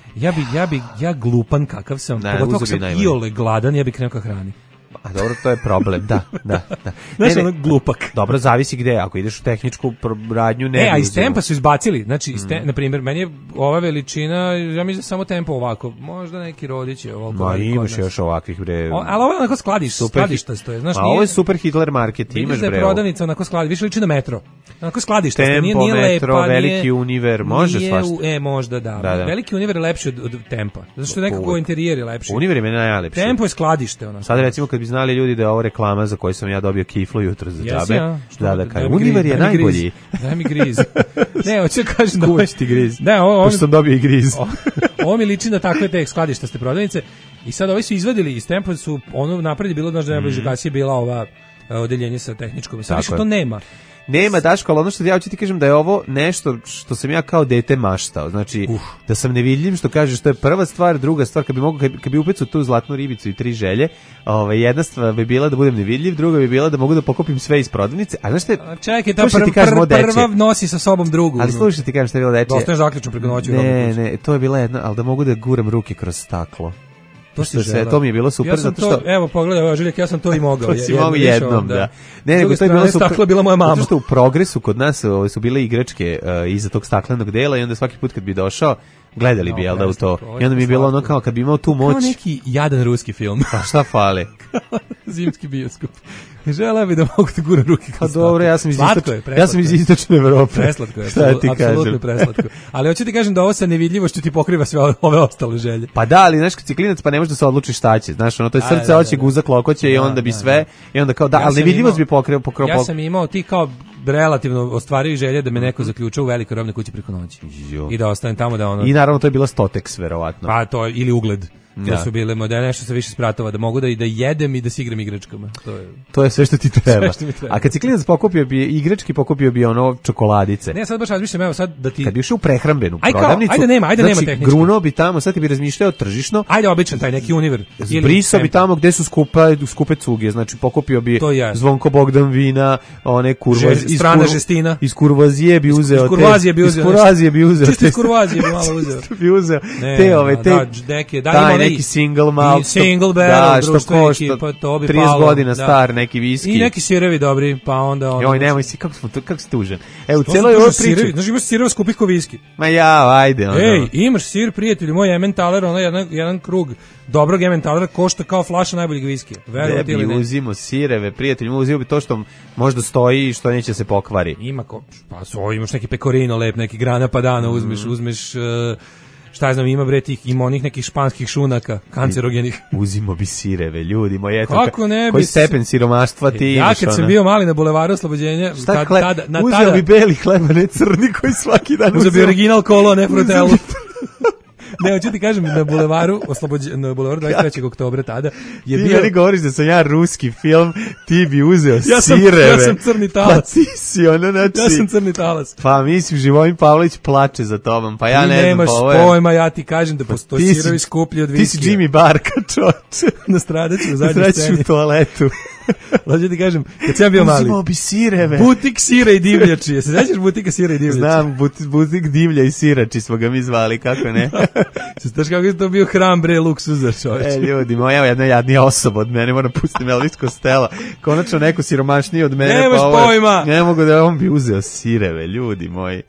ja glupan kakav sam, pogotovo ako sam iole gladan, ja bi krenuo ka hrani. A dobro, to je problem, da. Znaš, ono glupak. Dobro, zavisi gde, ako ideš u tehničku radnju, ne. A iz tempa su izbacili, znači, na primjer, meni je ova veličina, ja mislim samo tempo ovako, možda neki rodić je ovako. Ma imaš još ovakvih, bre. Ali ovo je onako skladišta stoje, znaš, nije. A ovo je super Hitler market, imaš, bre. Vidiš da je prodavnica onako skladišta, više liči na metro. Onako skladišta, Tempo, nije metro, lepa, veliki univer, može svašta. Možda, da. Veliki univer je lepši od tempa, zato što nekako interijer je lepši. Univer je meni najlepši. Tempo je skladište, ono. Sad recimo kad bi znali ljudi da je ovo reklama za koju sam ja dobio kiflu jutro za džabe. Da kažem, Univer je najbolji. Daj mi griz. Ne, hoću kažem da kuć ti griz. Da, pošto sam dobio i griz. Ovo mi liči na takve tek skladištaste prodavnice. I sad ovi su izvadili iz tempa, su ono napred bilo da najbliže kasije bila ova odeljenje sa tehničkom. Sad više to nema. Nema, Daško, ali ono što ja hoću ti kažem da je ovo nešto što sam ja kao dete maštao. Znači, da sam nevidljiv, što kažeš, to je prva stvar. Druga stvar, kad bi upecao tu zlatnu ribicu i 3 želje, jedna stvar bi bila da budem nevidljiv, druga bi bila da mogu da pokupim sve iz prodavnice. A znaš te, čekaj, ta prva nosi sa sobom drugu. Ali slušaj ti kažem što je bilo dečije. Dostaneš zaključno preko noći. Ne, to je bila jedna, ali da mogu da guram ruke kroz staklo. To mi je bilo super, zato što... Evo, pogledaj, Žiljak, ja sam to i mogao. To si imao jednom, da. Ne, nego to je bilo super. Staklo je bila moja mama. Zato što u Progresu kod nas su bile igračke iza tog staklenog dela i onda svaki put kad bi došao, gledali bi, jel da, u to. I onda mi je bilo ono kao kad bi imao tu moć... Kao neki jadan ruski film. Pa šta fali? Zimski bioskop. Želeo bi da mogu da guram ruke kao dobro, ja sam iz istočne Evrope. Preslatko je, apsolutno preslatko. Ali hoću ti kažem da ovo sa nevidljivošću ti pokriva sve ove ostale želje. Pa da, ali znaš kad si klinac pa ne možeš da se odlučiš šta će. Znaš, ono to je srce hoće, guza klokoće i onda bi sve i onda kao da, ali nevidljivost bi pokrio. Ja sam imao ti kao relativno ostvario želje da me neko zaključa u velikoj robnoj kući preko noći. I da ostanem tamo da ono. I naravno to je bila Stotex verovatno. Pa to ili Ugled. To su bile modele, nešto se više spratova, da mogu da jedem i da se igram igračkama. To je sve što ti treba. A kad si klinac pokupio bi igrački, pokupio bi ono čokoladice. Ne, sad baš razmišljam, evo sad da ti... Kad bi ušao u prehrambenu prodavnicu, ajde nema tehnički. Grunuo bi tamo, sad ti bi razmišljao tržišno. Ajde običan taj neki univer. Zbrisao bi tamo gde su skupe cuge, znači pokupio bi Zvonko Bogdan vina, one strana žestina. Iz Kurvazije bi uzeo. Iz Kurvazije bi uzeo. Čisto iz Kurvazije bi malo uzeo. Bi uzeo te neke, neki single malt. Single barrel, da, što društveni košta ekipa, to bi 30 palo, godina da. star neki viski. I neki sirevi dobri, pa onda... Joj, nemoj si, kako si tužan. Evo, u Što cijeloj su ovoj sirevi? priči... Znaš, imaš sireva skupih ko viski. Ma ja, ajde. Ono. Ej, imaš sir, prijatelju moj, Emmentaler, ono jedan krug dobrog Emmentalera košta kao flaša najboljeg viskija. Ne bi uzimo sireve, prijatelju, uzimo bi to što možda stoji i što neće se pokvari. Ima imaš neki pecorino lep, neki grana padano, uzmeš šta ja znam, ima onih nekih španskih šunaka, kancerogenih. Uzimo bi sireve, ljudi moji, eto. Kako ne bi? Koji stepen siromaštva ti ja imaš, kad sam bio mali na bulevaru Oslobođenja, uzeo bi beli hleba, ne crni koji svaki dan uzeo bi original kolo, ne frutelu. Ne, hoću ti kažem, na bulevaru 23. oktobra tada je ti bio... meni govoriš da sam ja ruski film, ti bi uzeo sireve. Ja sam crni talas. Pa ti si ono, znači... Ja sam crni talas. Pa mislim, Živojin Pavlović plače za tobom, pa ja ti ne znam. Nemaš pojma, ja ti kažem da postoji sirovi skuplji od viskija. Ti si Jimmy Barka, čoče. Nastradaću u zadnjoj sceni. u toaletu. Hoću ti kažem, kad sam bio mali. Uzimao bi sireve. Butik sira i divljači. Se sećaš butika sira i divljači? Znam, butik divlja i sirači smo ga mi zvali, kako ne. Znaš kako je to bio hram bre luksuza, čovječe. Ljudi, moja jedna jadnija osoba od mene, moram pustiti Elvis Costello. Konačno neko siromašniji od mene. Nemaš pojma. Ne mogu da on bi uzeo sireve, ljudi moji.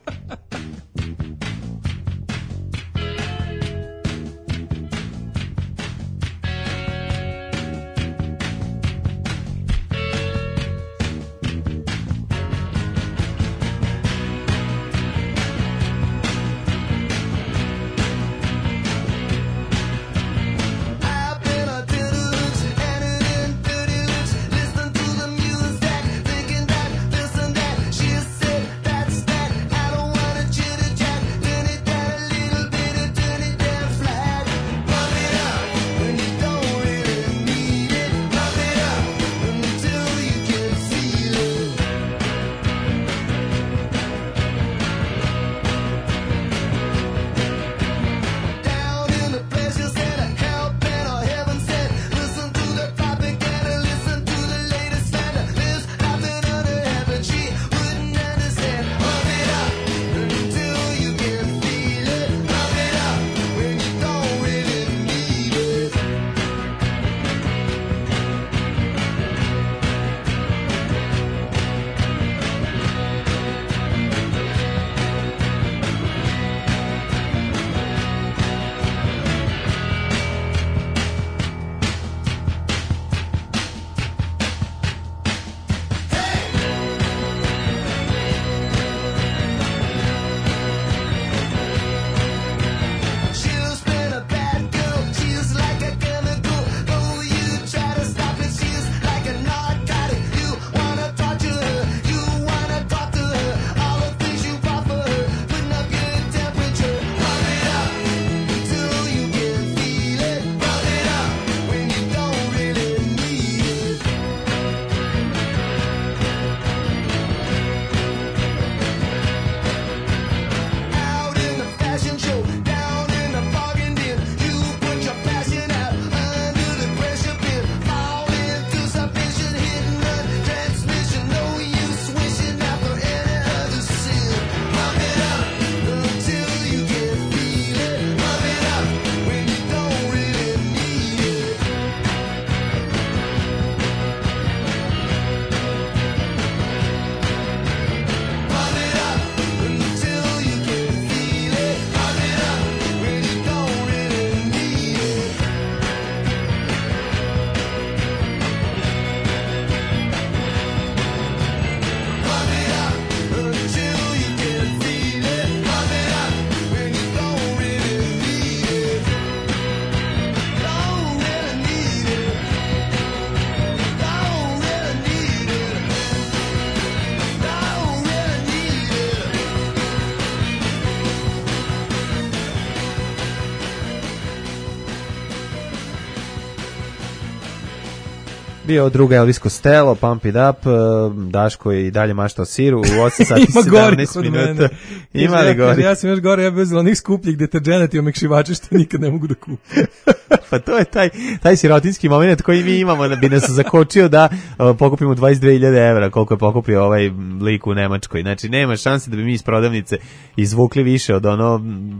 Bio druga Elvis Costello, Pump It Up, Daško je i dalje maštao siru u 8 sati 17 minuta. Ima li gori? Ja sam još gore, ja bih uzela onih skupljih deterđenata i omekšivača što nikad ne mogu da kupim. Pa to je taj sirotinski moment koji mi imamo da bi nas zakočio da pokupimo 22.000 evra, koliko je pokupio ovaj lik u Nemačkoj. Znači, nema šanse da bi mi iz prodavnice izvukli više od ono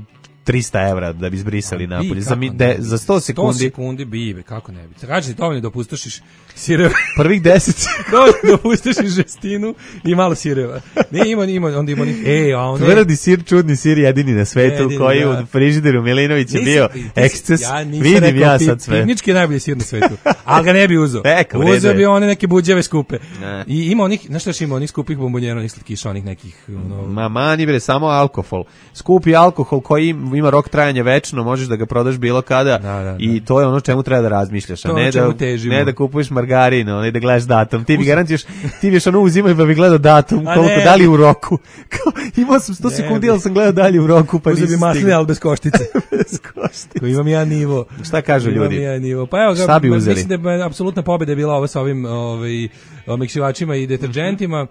300 evra da bi izbrisali napolje. Za 100 100 sekundi. sekundi bibe, kako ne bi. Kaži ti dovoljno da opustošiš sireva. Prvih 10. Dovoljno da opustošiš žestinu i malo sireva. Ne, onda ima onih, a on Tvrdi sir, čudni sir, jedini na svetu, koji u frižideru Milinović je bio eksces. Vidim ja sad sve. Pivnički je najbolji sir na svetu, ali ga ne bi uzeo. Uzeo bi one neke buđave skupe. I ima onih, znaš šta još ima, onih skupih bombonjera, onih slatkiša, onih nekih... Mani bre, samo alkohol. Skupi alkohol koji ima rok trajanja večno, možeš da ga prodaš bilo kada i to je ono čemu treba da razmišljaš, a ne da kupuješ margarin, onaj da gledaš datum. Ti bi garantuješ, ti biš ono uzimaj pa bi gledao datum, koliko dalje u roku. Imao sam 100 sekundi, ali sam gledao dalje u roku, pa nisam stigao. Uzeo bi masline, ali bez koštice. Bez koštice. Koji imam ja nivo. Šta kažu ljudi? Imam ja nivo. Pa evo ga, mislim da je apsolutna pobjeda je bila ovo sa ovim omekšivačima i deterđentima.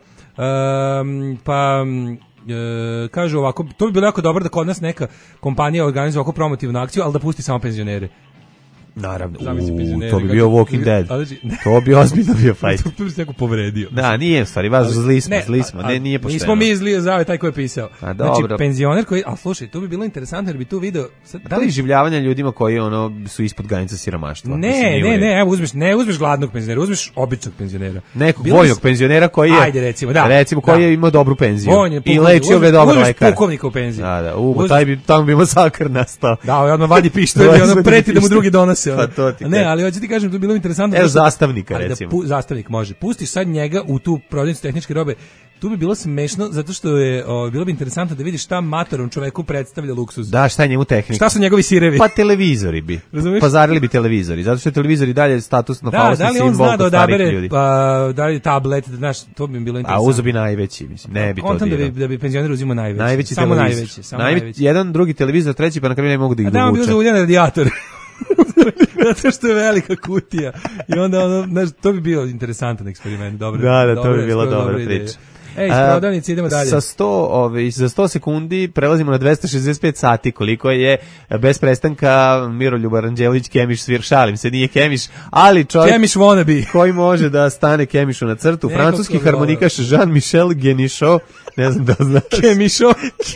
Kažu ovako, to bi bilo jako dobro da kod nas neka kompanija organizuje ovako promotivnu akciju, ali da pusti samo penzionere. Naravno, to bi bio Walking Dead. To bi ozbiljno bio fight. To bi se neko povredio. Da, nije stvari, zli smo, nije pošteno. Nismo mi zli, zove taj ko je pisao. Znači, penzioner koji, a slušaj, to bi bilo interesantno jer bi tu video... Da li življavanja ljudima koji su ispod granica siromaštva? Ne, evo uzmeš gladnog penzionera, uzmeš običnog penzionera. Nekog vojnog penzionera koji je... Ajde, recimo, koji je imao dobru penziju. I lečio ga dobar lekar. Uzmeš pukovnika u penziju. Tamo bi masakr nastao. Da, odmah vadi pištolj i ono preti da mu drugi donosi. Pa to ti ne, ali hoću ti kažem, to je bilo interesantno. Evo zastavnika, recimo. Zastavnik može. Pustiš sad njega u tu prodavnicu tehničke robe. Tu bi bilo smešno, zato što je bilo bi interesantno da vidiš šta matorom čoveku predstavlja luksuz. Da, šta je njemu tehnika. Šta su njegovi sirevi? Pa televizori bi. Pazarili bi televizori. Zato što je televizori dalje statusno falosni simbol kod starih ljudi. Da li on zna da odabere, da li tablet, znaš, to bi bilo interesantno. A uzo bi najveći, mislim, ne bi to bilo. Da bi penzioner uzimao najveći. Samo najveći. Jedan, drugi televizor, treći, pa na kraju ne mogu da ih dovuče. Da, on bi uzeo uljan radijator. Zato što je velika kutija. I onda, znaš, to bi bio interesantan eksperiment. Da, to bi bila dobra priča. Iz prodavnice idemo dalje. Za 100 sekundi prelazimo na 265 sati, koliko je bez prestanka Miroljub Aranđelović Kemiš svir, šalim se, nije Kemiš, ali čovjek Kemiš wannabe koji može da stane Kemišu na crtu, francuski harmonikaš Jean-Michel Guenichot, ne znam da znaš. Kemišo.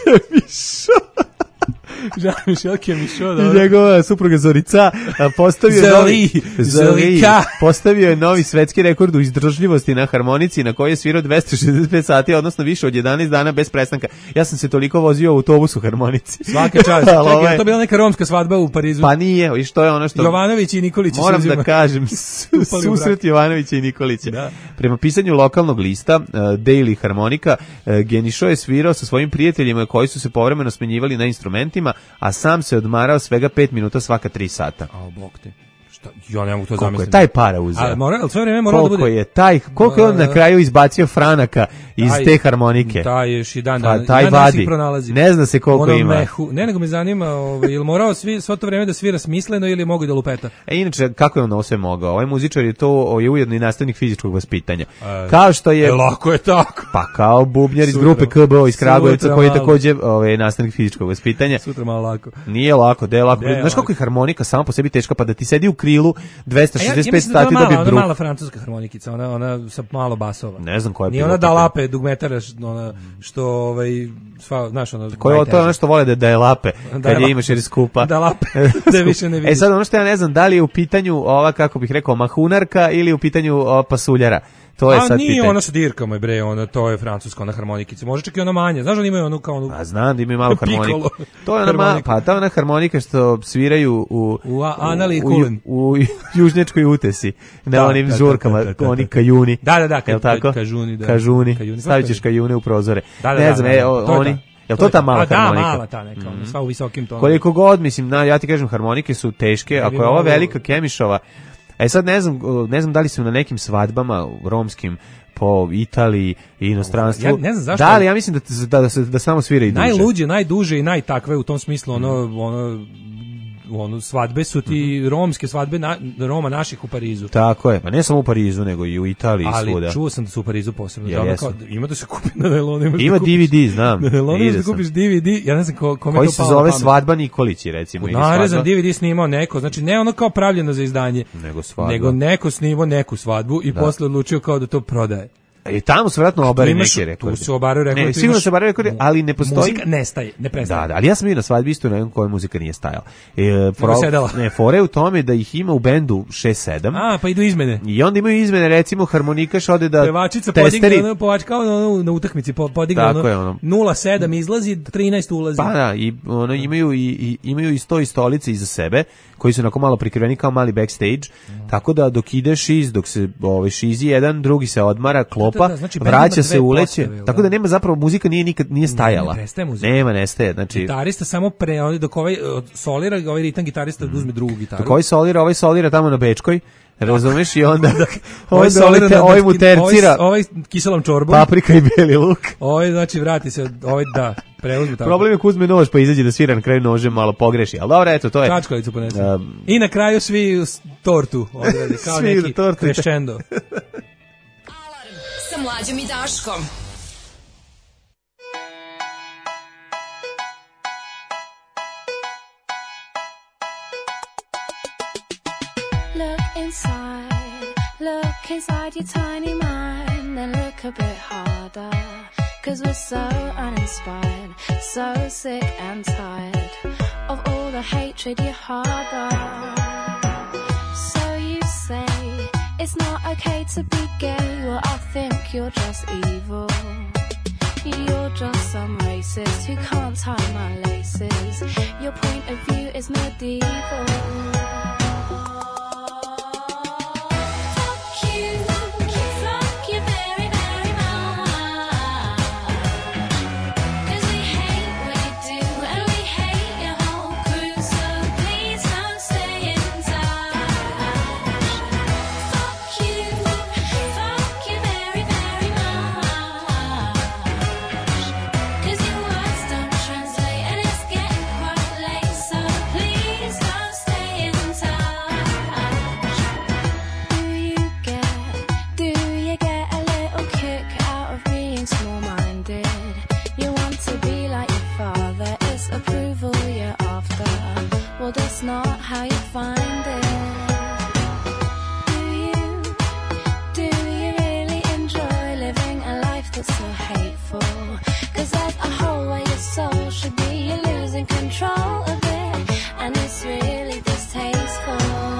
Jean-Michel Kemišo, i njegova supruga Zorica postavio je novi svetski rekord u izdržljivosti na harmonici na kojoj je svirao 265 sati, odnosno više od 11 dana bez prestanka. Ja sam se toliko vozio u autobusu harmonici. Svaka čast. Čekaj, to bila neka romska svadba u Parizu? Pa nije, i što je ono što... Jovanović i Nikolić. Moram da kažem, susret Jovanovića i Nikolića. Da. Prema pisanju lokalnog lista Daily Harmonika, Guenichot je svirao sa svojim prijateljima koji su se povremeno smenjivali na instrumentima, a sam se odmarao svega 5 minuta svaka 3 sata. A bog te. Ja ne mogu to zamisliti. Koliko je taj para uzeo? Ali sve vreme moralo da bude... Koliko je on na kraju izbacio franaka iz te harmonike? Taj još i dan vadi. Ne zna se koliko ima. Ne, nego me zanima, je li morao svo to vreme da svira smisleno ili je mogo da lupeta? Inače, kako je on ovo sve mogao? Ovaj muzičar je ujedno i nastavnik fizičkog vaspitanja. Kao što je... Lako je tako. Pa kao bubnjar iz grupe KBO iz Kragujevca koji je također nastavnik fizičkog vaspitanja. Sutra malo lako. Nije lako, da je lako. Znaš kako je harmonika sama po sebi teška, pa da ti sedi u krilu 265 sati dobije ona mala francuska harmonikica, ona sa malo basova. Ne znam koja je. Nije ona da lape dugmetara, ona što znaš ona. Koja je to ono što vole da je lape kad je imaš jer skupa. Da lape. Da više ne vidiš. Sad ono što ja ne znam da li je u pitanju ova, kako bih rekao, mahunarka ili u pitanju pasuljara. To je sad nije pitanje. Ona sa dirkama, bre, to je francuska ona harmonikica. Može čak i ona manja. Znaš da imaju onu kao onu... A znam da imaju malu harmoniku. To je ona harmonika što sviraju u južnjačkoj utesi. Na onim žurkama, oni kajuni. Da, kažuni. Stavit ćeš kajune u prozore. Ne znam, oni... Jel to ta mala harmonika? Da, mala ta neka, sva u visokim tonima. Koliko god, mislim, ja ti kažem, harmonike su teške, ako je ova velika Kemišova. Sad ne znam da li su na nekim svadbama romskim po Italiji i inostranstvu. Ja ne znam zašto. Da, ali ja mislim da samo svira i duže. Najluđe, najduže i najtakve u tom smislu, ono svadbe su ti romske svadbe Roma naših u Parizu. Tako je, pa ne samo u Parizu, nego i u Italiji i svuda. Ali čuo sam da su u Parizu posebno. Ima da se kupi na nailonu. Ima DVD, znam. Na nailonu da kupiš DVD, ja ne znam kome to palo. Koji se zove Svadba Nikolići, recimo. Narezan DVD snimao neko, znači ne ono kao pravljeno za izdanje, nego svadba. Nego neko snimao neku svadbu i posle odlučio kao da to prodaje. I tamo su vjerojatno obari neki rekordi. Tu su obaraju rekordi. Ne, sigurno se obaraju rekordi, ali ne postoji... Muzika nestaje, ne prestaje. Da, ali ja sam bio na svadbi isto na kojoj muzika nije stajala. Sedala. Ne, fore u tome da ih ima u bendu 6-7. A, pa idu izmene. I onda imaju izmene, recimo harmonikaš ode da pevačica testeri... podigne, kao na utakmici podigne ono 0,7 izlazi, 13 ulazi. Pa da, i ono, imaju i stolice iza sebe, koji su onako malo prikriveni kao mali backstage, tako da dok ide šiz, dok se šizi jedan, drugi se odmara, klopa, znači, vraća se, uleće, tako da nema zapravo, muzika nije stajala. Ne prestaje muzika. Nema, nestaje. Znači, gitarista samo dok ovaj solira, ovaj ritam gitarista uzme drugu gitaru. Dok ovaj solira tamo na Bečkoj, razumeš, i onda ovaj mu tercira ovaj kiselom čorbom, paprika i beli luk. Ovaj znači vrati se, ovaj da preuzme tako. Problem je ko uzme nož pa izađe da svira na kraju nožem, malo pogreši. Al dobro, eto, to je. Čačkalicu ponese. I na kraju svi tortu odradi kao neki crescendo. Alarm sa Mlađom i Daškom. Look inside your tiny mind, then look a bit harder. 'Cause we're so uninspired, so sick and tired of all the hatred you harbor. So you say it's not okay to be gay, well I think you're just evil. You're just some racist who can't tie my laces. Your point of view is medieval. Well, that's not how you find it. Do you really enjoy living a life that's so hateful? 'Cause there's a hole where your soul should be. You're losing control of it, and it's really distasteful.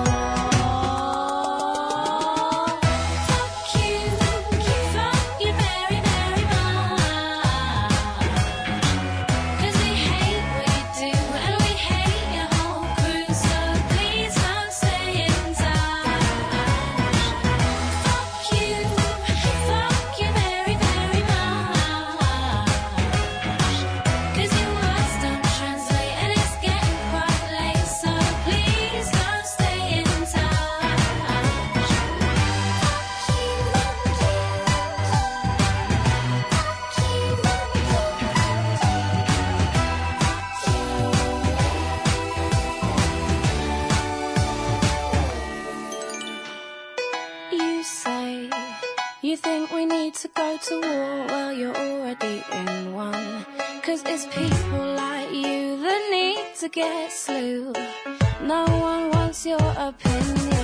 You think we need to go to war? Well, you're already in one. 'Cause it's people like you that need to get slew. No one wants your opinion.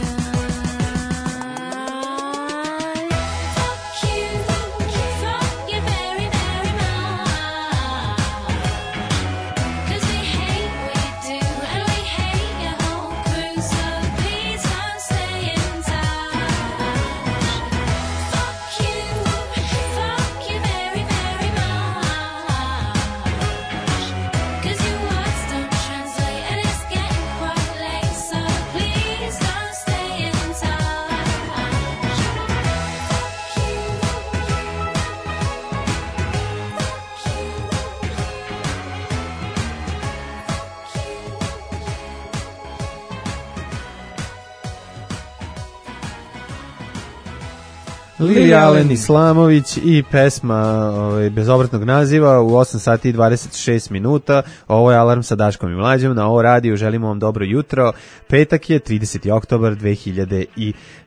Lili Alen Islamović i pesma bezobratnog naziva u 8 sati i 26 minuta. Ovo je Alarm sa Daškom i Mlađom. Na ovo radiju želimo vam dobro jutro. Petak je 30. oktobar 2019.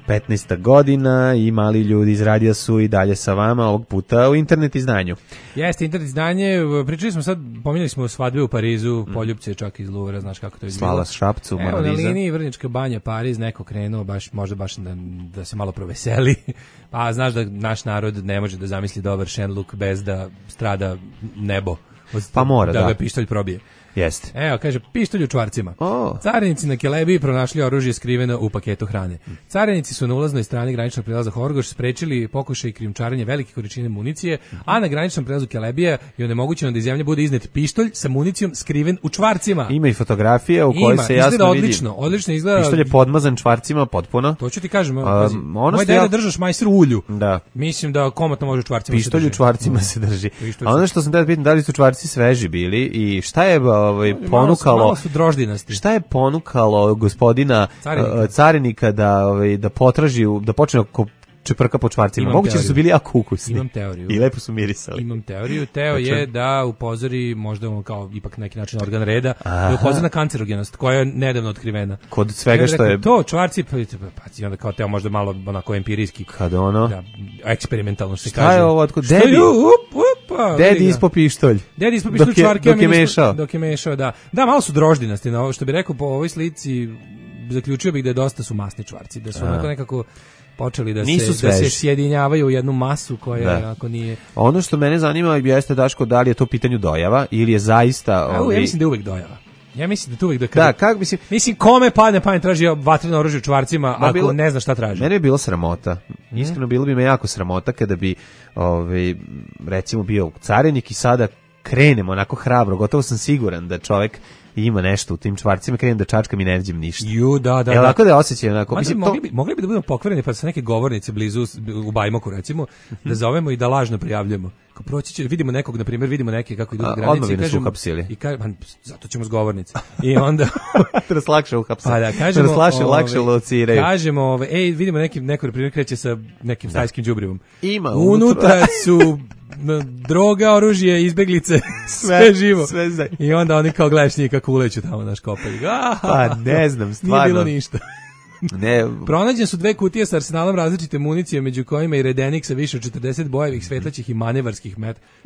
15. godina i mali ljudi iz radija su i dalje sa vama, ovog puta u internet izdanju. Jeste, internet izdanje, pričali smo sad, pominjali smo svadbe u Parizu, Poljupce čak iz Luvra, znaš kako to je bilo. Slala Šapcu, Evo, Mona na Lisa. liniji Vrnjačka banja, Pariz, neko krenuo, možda baš da se malo proveseli, pa znaš da naš narod ne može da zamisli dobar šenluk bez da strada nebo, Pa mora, da da. ga pištolj probije. Jeste. Evo, kaže, pištolj u čvarcima. Carinici na Kelebiji pronašli oružje skriveno u paketu hrane. Carinici su na ulaznoj strani graničnog prelaza Horgoš sprečili pokušaj krijumčarenja velike količine municije, a na graničnom prelazu Kelebija je onemogućeno da iz zemlje bude iznet pištolj sa municijom skriven u čvarcima. Ima i fotografija u kojoj se jasno vidi. Odlično izgleda. Pištolj je podmazan čvarcima potpuno. To ću ti kažem, Moj deda držao šmajser u ulju. Da. Mislim da komotno može u čvarcima Pištolj se u čvarcima se drži. Pištolj A ono što sam da pitam, da li su čvarci sveži bili i šta je ponukalo, malo su droždinasti. Šta je ponukalo gospodina carinika da potraži, da počne čeprka po čvarcima? Moguće da su bili jako ukusni. Imam teoriju. I lepo su mirisali. Imam teoriju. Teo je da upozori možda kao ipak neki način organ reda, da upozori na kancerogenost koja je nedavno otkrivena. Kod svega što je... To, čvarci, pa onda kao Teo možda malo onako empirijski. Kad ono... Da, eksperimentalno se kaže. Šta je ovo? Dedi ispo pištolj. Dedi ispo pištolj čvarke. Dok je mešao. Da. Da, malo su droždinasti. Na ovo što bi rekao po ovoj slici, zaključio bih da dosta su masni čvarci. Da su onako nekako počeli da se sjedinjavaju u jednu masu koja ako nije... Ono što mene zanima jeste, Daško, da li je to pitanju dojava ili je zaista... Ja mislim da je uvek dojava. Ja mislim da tu uvek da kako mislim kome padne pamet traži vatreno oružje u čvarcima ako ne zna šta traži. Mene je bilo sramota. Iskreno bilo bi me jako sramota kada bi recimo bio carinik i sada krenemo onako hrabro, gotovo sam siguran da čovjek ima nešto u tim čvarcima, krenem da čačkam i ne vidim ništa. Da. Lako da osjećam onako. Mislim, mogli bi da budemo pokvareni pa sa neke govornice blizu u Bajmoku recimo, da zovemo i da lažno prijavljujemo. Kao proći će, vidimo nekog, na primjer, vidimo neke kako idu na granici i kažemo, zato ćemo s govornice. I onda da nas lakše uhapse. Pa da, kažemo, lakše lociraju. Kažemo, neko na primjer kreće sa nekim stajskim đubrivom. Ima unutra su droga, oružje, izbeglice, sve živo. I onda oni kao gledaš njih kako uleću tamo na škopelj. Pa ne znam, stvarno. Nije bilo ništa. Ne. Pronađene su 2 kutije sa arsenalom različite municije, među kojima i redenik sa više od 40 bojevih svetlećih i manevarskih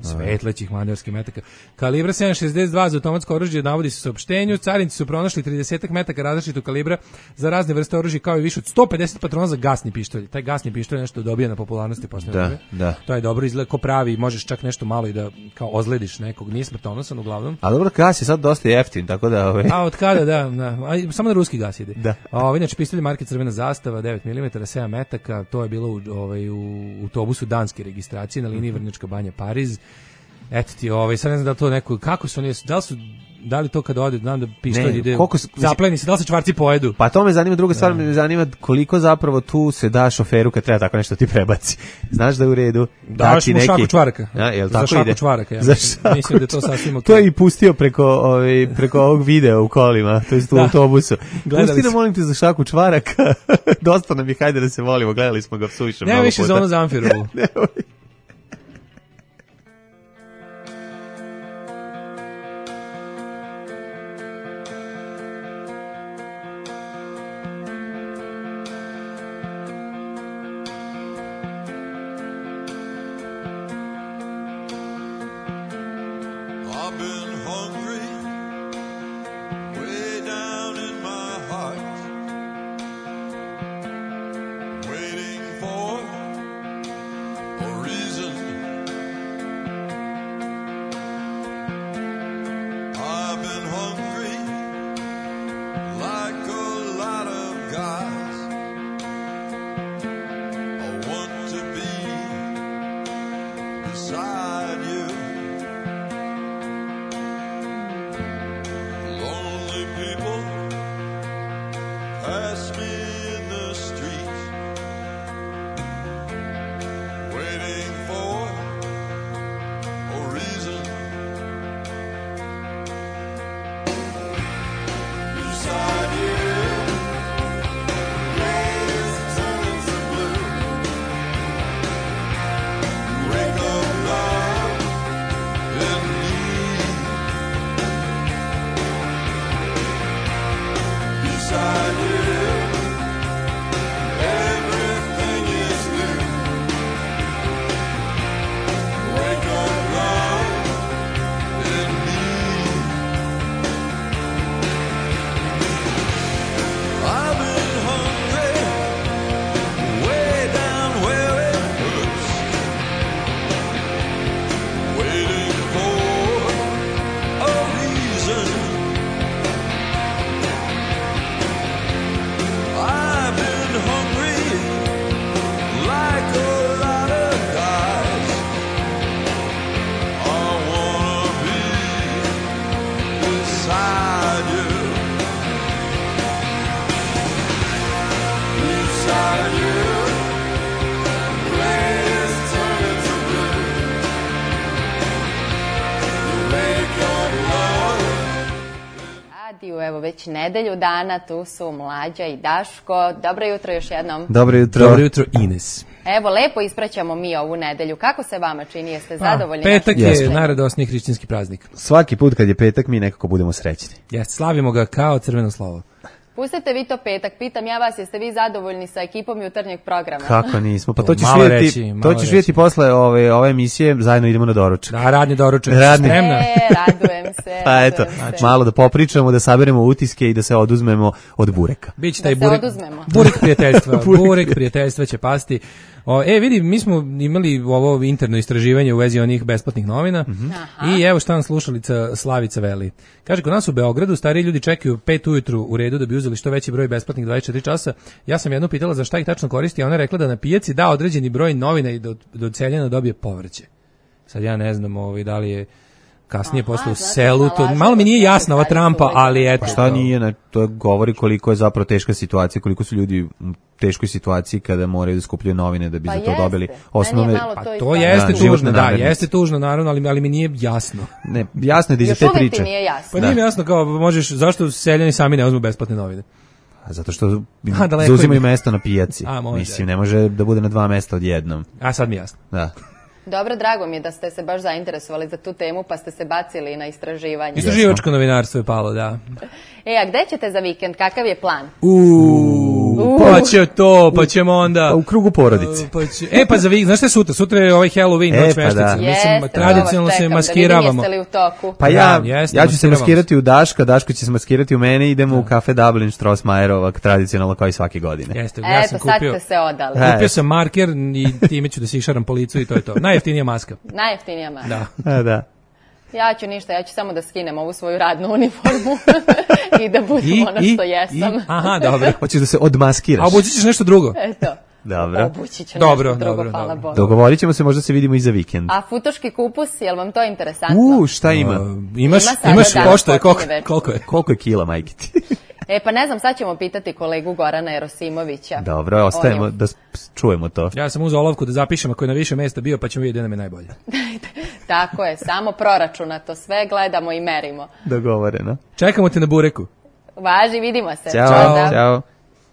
metaka. Kalibra 7.62 za automatsko oružje navodi se u saopštenju. Carinici su pronašli 30 metaka različitog kalibra za razne vrste oružja, kao i više od 150 patrona za gasni pištolj. Taj gasni pištolj je nešto dobija na popularnosti posle toga. Da. To je dobro, izgleda ko pravi, možeš čak nešto malo i da kao ozlediš nekog, nije smrtonosan uglavnom. A dobro, gas je sad dosta jeftin, tako da A od kada, da. Samo na ruski gas ide. Da. Inače pištolj marke Crvena zastava, 9 mm, 7 metaka, to je bilo u autobusu danske registracije na liniji Vrnjačka banja Pariz. Eto ti, sad ne znam da li to neko, kako su oni, da li to kad ode, znam da pištolj ide, zapleni se, da li se čvarci pojedu? Pa to me zanima, druga stvar me zanima koliko zapravo tu se da šoferu kad treba tako nešto ti prebaci. Znaš da je u redu? Daš mu šaku čvaraka. Za šaku čvaraka, ja mislim da to sasvim ok. To je i pustio preko ovog videa u kolima, to je u autobusu. Pusti nam, molim te, za šaku čvaraka. Dosta nam je, hajde da se volimo, gledali smo ga suviše mnogo puta. Ne više za ono Zamfirovu. Waiting for a evo već nedelju dana, tu su Mlađa i Daško. Dobro jutro još jednom. Dobro jutro. Dobro jutro, Ines. Evo, lepo ispraćamo mi ovu nedelju. Kako se vama čini? Jeste zadovoljni? Petak našim je mišljenjem? najradosniji hrišćanski praznik. Svaki put kad je petak mi nekako budemo srećni. Jeste, slavimo ga kao crveno slovo. Pustite vi to petak. Pitam ja vas, jeste vi zadovoljni sa ekipom jutarnjeg programa? Kako nismo? Pa to ćeš Malo vidjeti, reći, malo to ćeš vidjeti posle ove emisije, zajedno idemo na doručak. Da, radni doručak. Radni. Spremna? Radujem se. Pa eto, radujem se. malo da popričamo, da saberemo utiske i da se oduzmemo od bureka. Biće taj Da se burek, oduzmemo. burek prijateljstva. Burek prijateljstva će pasti. Vidi, mi smo imali ovo interno istraživanje u vezi onih besplatnih novina i evo šta nam slušalica Slavica veli. Kaže, kod nas u Beogradu stariji ljudi čekaju 5 ujutru u redu da bi uzeli što veći broj besplatnih 24 časa. Ja sam jednu pitala za šta ih tačno koristi, a ona je rekla da na pijaci da određeni broj novina i do celjena dobije povrće. Sad ja ne znam da li je kasnije posle u selu, to malo mi nije jasno ova Trumpa, ali eto. Pa šta nije, to govori koliko je zapravo teška situacija, koliko su ljudi u teškoj situaciji kada moraju da skupljaju novine da bi za to dobili osnovne. Pa to jeste tužno, da, jeste tužno naravno, ali mi nije jasno. Ne, jasno je da iza te priče. Još uvijek ti nije jasno. Pa nije mi jasno kao možeš, zašto seljani sami ne uzmu besplatne novine? Zato što zauzimaju mesto na pijaci. Mislim, ne može da bude na 2 mesta odjednom. A sad mi jasno. Da. Dobro, drago mi je da ste se baš zainteresovali za tu temu, pa ste se bacili na istraživanje. Istraživačko novinarstvo je palo, da. A gde ćete za vikend? Kakav je plan? Pa će to, pa ćemo onda... U krugu porodice. Pa za vikend, znaš šta je sutra? Sutra je ovaj Halloween, noć veštica. Mislim, tradicionalno se maskiravamo. Jeste li u toku? Pa ja ću se maskirati u Daška, Daško će se maskirati u mene, idemo u kafe Dublin Strossmayerovak, tradicionalno kao i svake godine. Jeste, ja sam sad ste se odali. Kupio sam marker i time ću da se išaram po licu i to je to. Najjeftinija maska. Najjeftinija maska. Da. Ja ću ništa, ja ću samo da skinem ovu svoju radnu uniformu i da budem ono što jesam. Aha, dobro. Hoćeš da se odmaskiraš. A obući ćeš nešto drugo? Eto. Dobro. Obući ću nešto drugo, hvala Bogu. Dogovorit ćemo se, možda se vidimo i za vikend. A futoški kupus, je li vam to interesantno? Šta ima? Imaš pošto je, koliko je? Koliko je kila, majke ti? Pa ne znam, sad ćemo pitati kolegu Gorana Jerosimovića. Dobro, ostajemo da čujemo to. Ja sam uzeo olovku da zapišem ako je na više mesta bio, pa ćemo vidjeti da nam je najbolje. Tako je, samo proračunato sve, gledamo i merimo. Dogovoreno. Čekamo te na bureku. Važi, vidimo se. Ćao.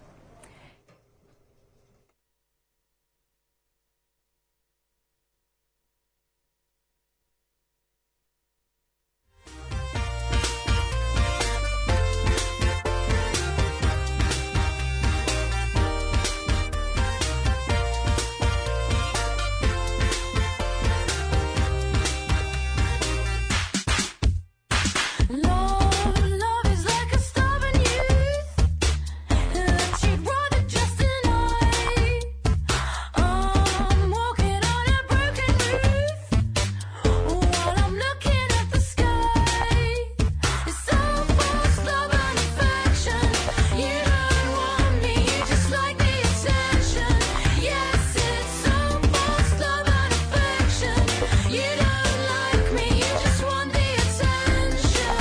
Love is like a stubborn youth. She'd rather just deny. I'm walking on a broken roof while I'm looking at the sky. It's so false love and affection. You don't want me, you just like the attention. Yes, it's so false love and affection. You don't like me, you just want the attention.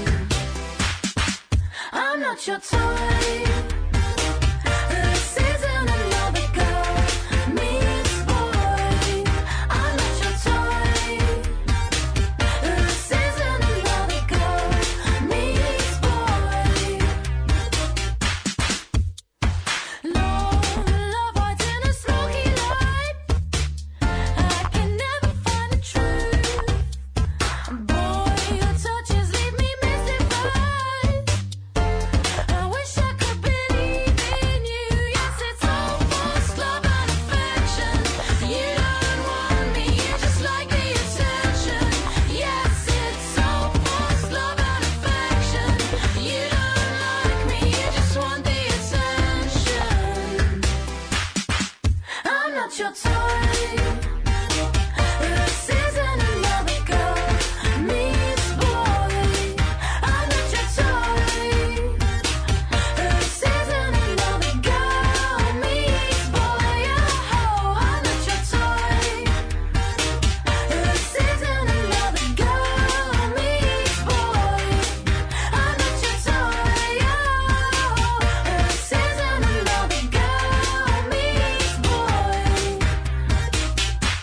I'm not your type. This isn't another girl meets boy. I'm not your type. This isn't another girl meets boy. Love hides in a smoky light. I can never find the truth. Boy, your touches leave me mystified. I wish I could believe in you. Yes, it's all false love and affection. You don't want me, you just like the attention. Yes, it's all false love and affection. You don't like me, you just want the attention. I'm not your type. This isn't another girl meets boy. I'm not your type. This isn't another girl meets boy. Oh, I'm not your type. This isn't another girl meets boy. I'm not your type. This isn't another girl meets boy.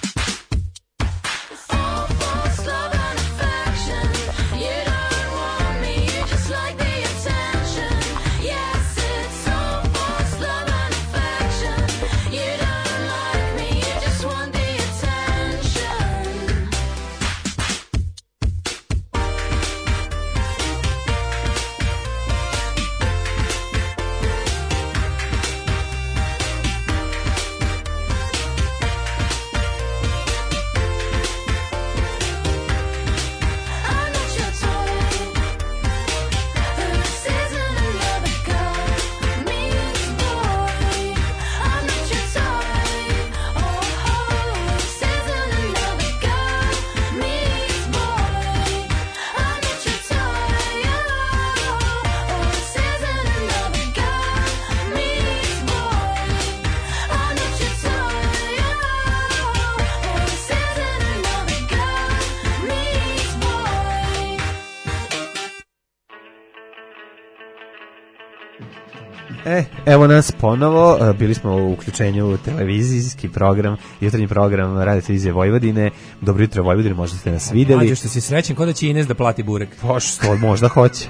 Evo nas ponovo, bili smo u uključenju televizijski program, jutarnji program Radio Televizije Vojvodine. Dobro jutro Vojvodine, možda ste nas videli. Mlađe što si srećen, kod da će Ines da plati burek. Pa što, možda hoće.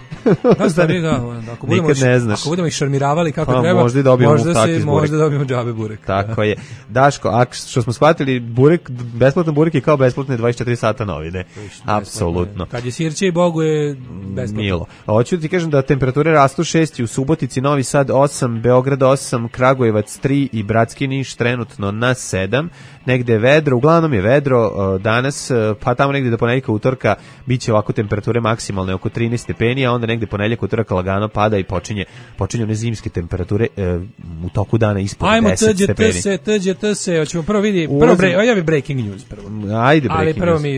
Nikad ne znaš. Ako budemo ih šarmiravali kako pa, treba, možda dobijemo džabe burek. Tako je. Daško, a što smo shvatili, burek, besplatan burek je kao besplatne 24 sata novine. Apsolutno. Kad je sirće i Bogu je besplatno. Milo. Hoću da ti kažem da temperature rastu 6 u Subotici, Novi Sad 8, Beograd 8, Kragujevac 3 i Bratski Niš trenutno na 7. Negde je vedro, uglavnom je vedro danas, pa tamo negde do ponedjeljka utorka biće ovako temperature maksimalne oko 13 stepeni, a onda negde ponedjeljak utorka lagano pada i počinju one zimske temperature u toku dana ispod 10 stepeni. TGT, hoćemo prvo vidjeti, ja bih breaking news prvo. Ajde, ali prvo mi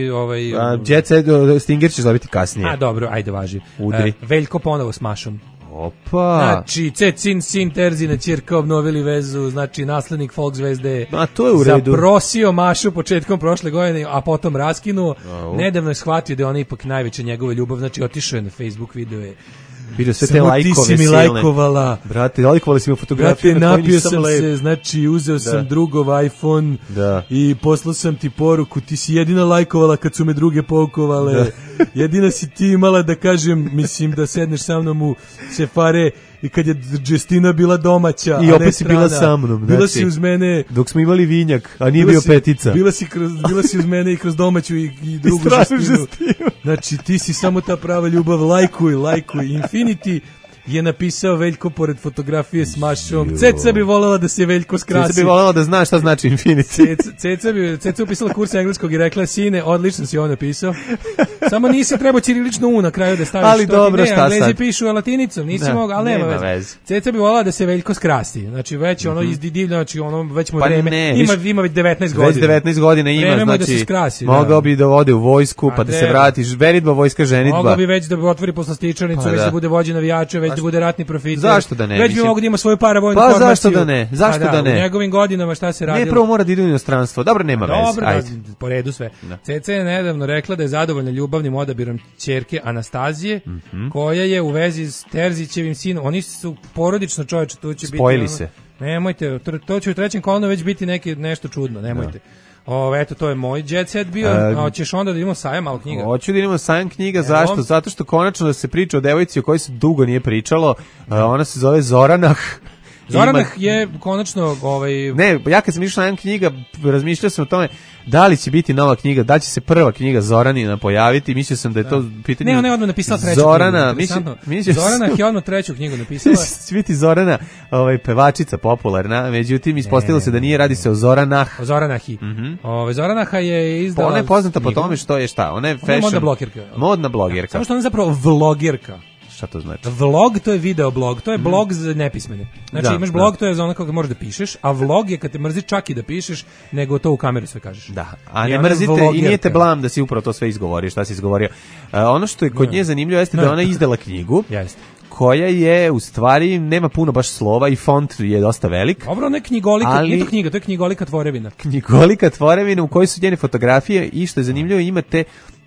Jet Set, Stinger ćeš dobiti kasnije. A dobro, ajde važi. Udri. Veljko ponovo s Mašom. Opa. Znači, Cecin sin Terzina ćerka obnovili vezu, znači naslednik folk zvezde. A to je u redu. Zaprosio Mašu početkom prošle godine, a potom raskinuo. Nedavno je shvatio da je ona ipak najveća njegova ljubav, znači otišao je na Facebook, video je. Vidio sve te lajkove silne. Ti si mi lajkovala. Brate, lajkovali si mi fotografije. Brate, napio sam se, znači uzeo sam drugov iPhone i poslao sam ti poruku, ti si jedina lajkovala kad su me druge poukovale. Jedina si ti imala da kažem, mislim da sedneš sa mnom u Sefare i kad je Justina bila domaća, i opet si bila sa mnom. Bila si uz mene. Dok smo imali vinjak, a nije bio petica. Bila si uz mene i kroz domaću i drugu Justinu. Znači, ti si samo ta prava ljubav, lajkuj. Infinity je napisao Veljko pored fotografije s Mašom. Ceca bi voljela da se Veljko skrasi. Ceca bi voljela da zna šta znači Infinity. Ceca upisala kurs engleskog i rekla, sine, odlično si ovo napisao. Samo nisi trebao ćirilično U na kraju da staviš. Ali dobro, šta sad? Anglezi pišu latinicom, nisi mogao, ali nema veze. Ceca bi voljela da se Veljko skrasi. Znači, već ono izdivljeno, znači ono već mu vreme. Ima već 19 godina. Već 19 godina ima, vreme znači, da se skrasi, mogao bi da ode u vojsku, pa da se vrati. Veritba, vojska, ženitba. Mogao bi već da otvori poslastičarnicu, već da bude vođa navijača, već da bude ratni profiter. Zašto da ne? Već bi mogu da ima svoju paravojnu formaciju. Pa zašto da ne? Zašto da ne? U njegovim godinama šta se radilo? Ne, prvo mora da ide u inostranstvo. Dobro, nema veze. Dobro, po redu sve. Ceca je nedavno rekla da je zadovoljna ljubavnim odabirom ćerke Anastazije, koja je u vezi s Terzićevim sinom. Oni su porodično, čoveče, tu će spojili biti... se. Nemojte, to će u trećem kolonu već biti nešto čudno, nemojte. Eto, to je moj Jet Set bio. Hoćeš onda da idemo sajam malo knjiga? Hoću da idemo sajam knjiga, zašto? Zato što konačno da se priča o devojci o kojoj se dugo nije pričalo. Ona se zove Zoranah. Zoranah je konačno... Ne, ja kad sam išao sajam knjiga, razmišljao sam o tome da li će biti nova knjiga, da će se prva knjiga Zoranina pojaviti, mislio sam da je to pitanje... Ne, ona je odmah napisala treću knjigu. Zorana je odmah treću knjigu napisala. Će biti Zorana, pevačica popularna, međutim ispostavilo se da nije, radi se o Zoranah. O Zoranahi. Zoranaha je izdala... Ona je poznata po tome što je šta? Ona je fashion... modna bloggerka. Modna bloggerka. Samo što ona je zapravo vlogerka. Šta to znači? Vlog, to je video blog, to je blog za nepismene. Znači imaš blog, to je za ono kako možeš da pišeš, a vlog je kad te mrzi čak i da pišeš, nego to u kameru sve kažeš. Da, a ne mrzite i nije te blam da si upravo to sve izgovorio, šta si izgovorio. Ono što je kod nje zanimljivo jeste da ona izdala knjigu. Jeste. Koja je u stvari nema puno baš slova i font je dosta velik. Dobro, ne knjigolika, nije to knjiga, to je knjigolika tvorevina. Knjigolika tvorevina u kojoj su njene fotografije i što je zanimljivo imate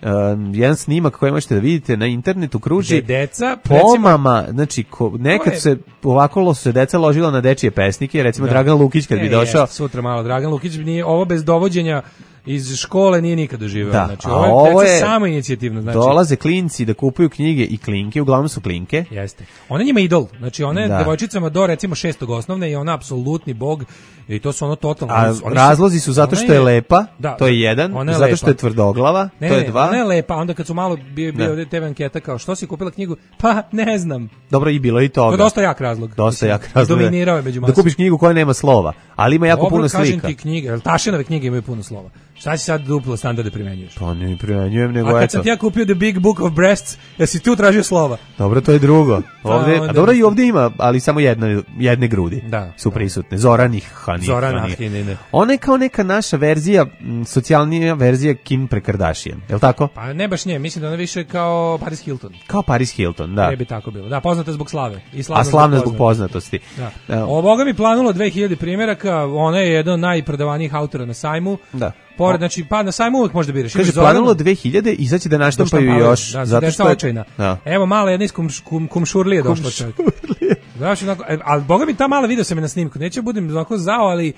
jedan snimak koji možete da vidite na internetu kruži deca pomama, znači nekad se ovako se deca ložila na dečije pesnike, recimo Dragan Lukić kad bi došao sutra malo Dragan Lukić nije ovo bez dovođenja iz škole nije nikad doživeo. Znači, ovo je samo inicijativno. Znači, dolaze klinci da kupuju knjige i klinke, uglavnom su klinke. Jeste. Ona njima idol. Znači, ona je devojčicama do recimo 6. osnovne i ona apsolutni bog i to su ono totalno. A razlozi su zato što je lepa, to je jedan, zato što je tvrdoglava, to je dva. Ona je lepa, onda kad su malo bio TV anketa kao što si kupila knjigu, pa ne znam. Dobro, i bilo i toga. To je dosta jak razlog. Dominirao je među masom. Da kupiš knjigu koja nema slova, ali ima jako puno slika. Kažem ti knjige, Tašinove knjige imaju puno slova. Šta si sad duplo standarde primenjuješ? Pa ne primenjujem, nego eto. A kad sam ti ja kupio The Big Book of Breasts, jesi tu tražio slova? Dobro, to je drugo. Dobro, i ovdje ima, ali samo jedne grudi su prisutne. Zoranih. Ona je kao neka naša verzija, socijalnija verzija Kim Kardashian, je li tako? Pa ne baš nje, mislim da ona više kao Paris Hilton. Kao Paris Hilton, da. Ne bi tako bilo. Da, poznata zbog slave. A slavna zbog poznatosti. Da. Ovoga mi planulo 2000 primjeraka, ona je jedan od najprodavanijih autora na sajmu. Da. Pored, znači, pa na sajmu uvijek možda biraš. Kaže, planulo 2000 i sad će da naštampaju još. Zato što je očajna. Evo, mala jedna iz Kumšurlije došla čovjek. Baš onako, ali boga mi ta mala video sam je na snimku, neće budem onako zao, ali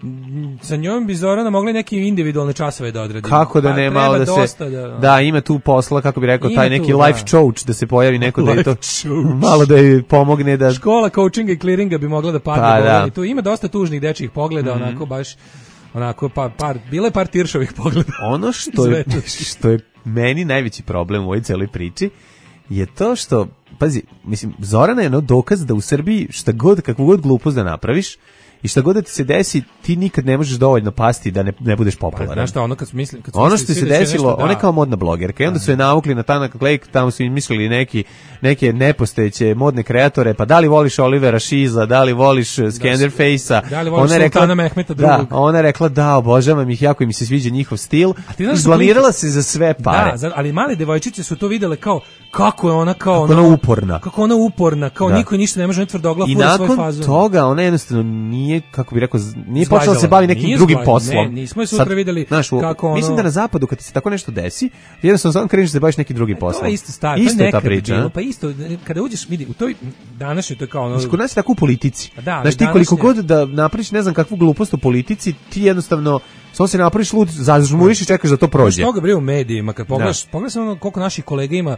sa njom bi Zorana mogla neke individualne časove da odradi. Kako da ne, malo da se... Da, ima tu posla, kako bi rekao, taj neki life coach, da se pojavi neko da je to... Malo da je pomogne da... Škola coachinga i clearinga bi mogla da padne. Tu ima dosta tužnih dečjih pogleda, onako baš... Onako, bilo je par tiršovih pogleda. Ono što je meni najveći problem u ovoj celoj priči je to što, pazi, mislim, Zorana je dokaz da u Srbiji kakvu god glupost da napraviš i šta god da ti se desi, ti nikad ne možeš dovoljno pasti da ne budeš popularan. Znaš šta, ono ono što se desilo, ona je kao modna blogerka i onda su je navukli na Tana Klejk, tamo su im mislili neke nepostojeće modne kreatore, pa da li voliš Olivera Šiza, da li voliš Skenderfejsa, da li voliš Sultana Mehmeta II. Da, ona je rekla da, obožavam ih, jako mi se sviđa njihov stil, izblamirala se za sve pare. Da, ali male devojčice su to videle kao kako je ona Kako ona uporna, kao niko ništa ne može tvrdoglav fura svoj fazon. I nakon toga ona jednostavno nije, kako bih rekao, nije počela se bavi nekim drugim poslom. Ne, nismo je sutra videli kako ono... Mislim da na zapadu kad ti se tako nešto desi, jednostavno samo kreneš da se baviš nekim drugim poslom. To je isto stvar, isto je ta priča. Pa isto, kada uđeš, vidi, u toj današnjoj to je kao ono... Kod nas je tako u politici. Znaš, ti koliko god da napraviš ne znam kakvu glupost u politici, ti jednostavno samo se napraviš lud, zažmuriš i čekaš da to prođe. Što ga bre u medijima, kad pogledaš koliko naših kolega ima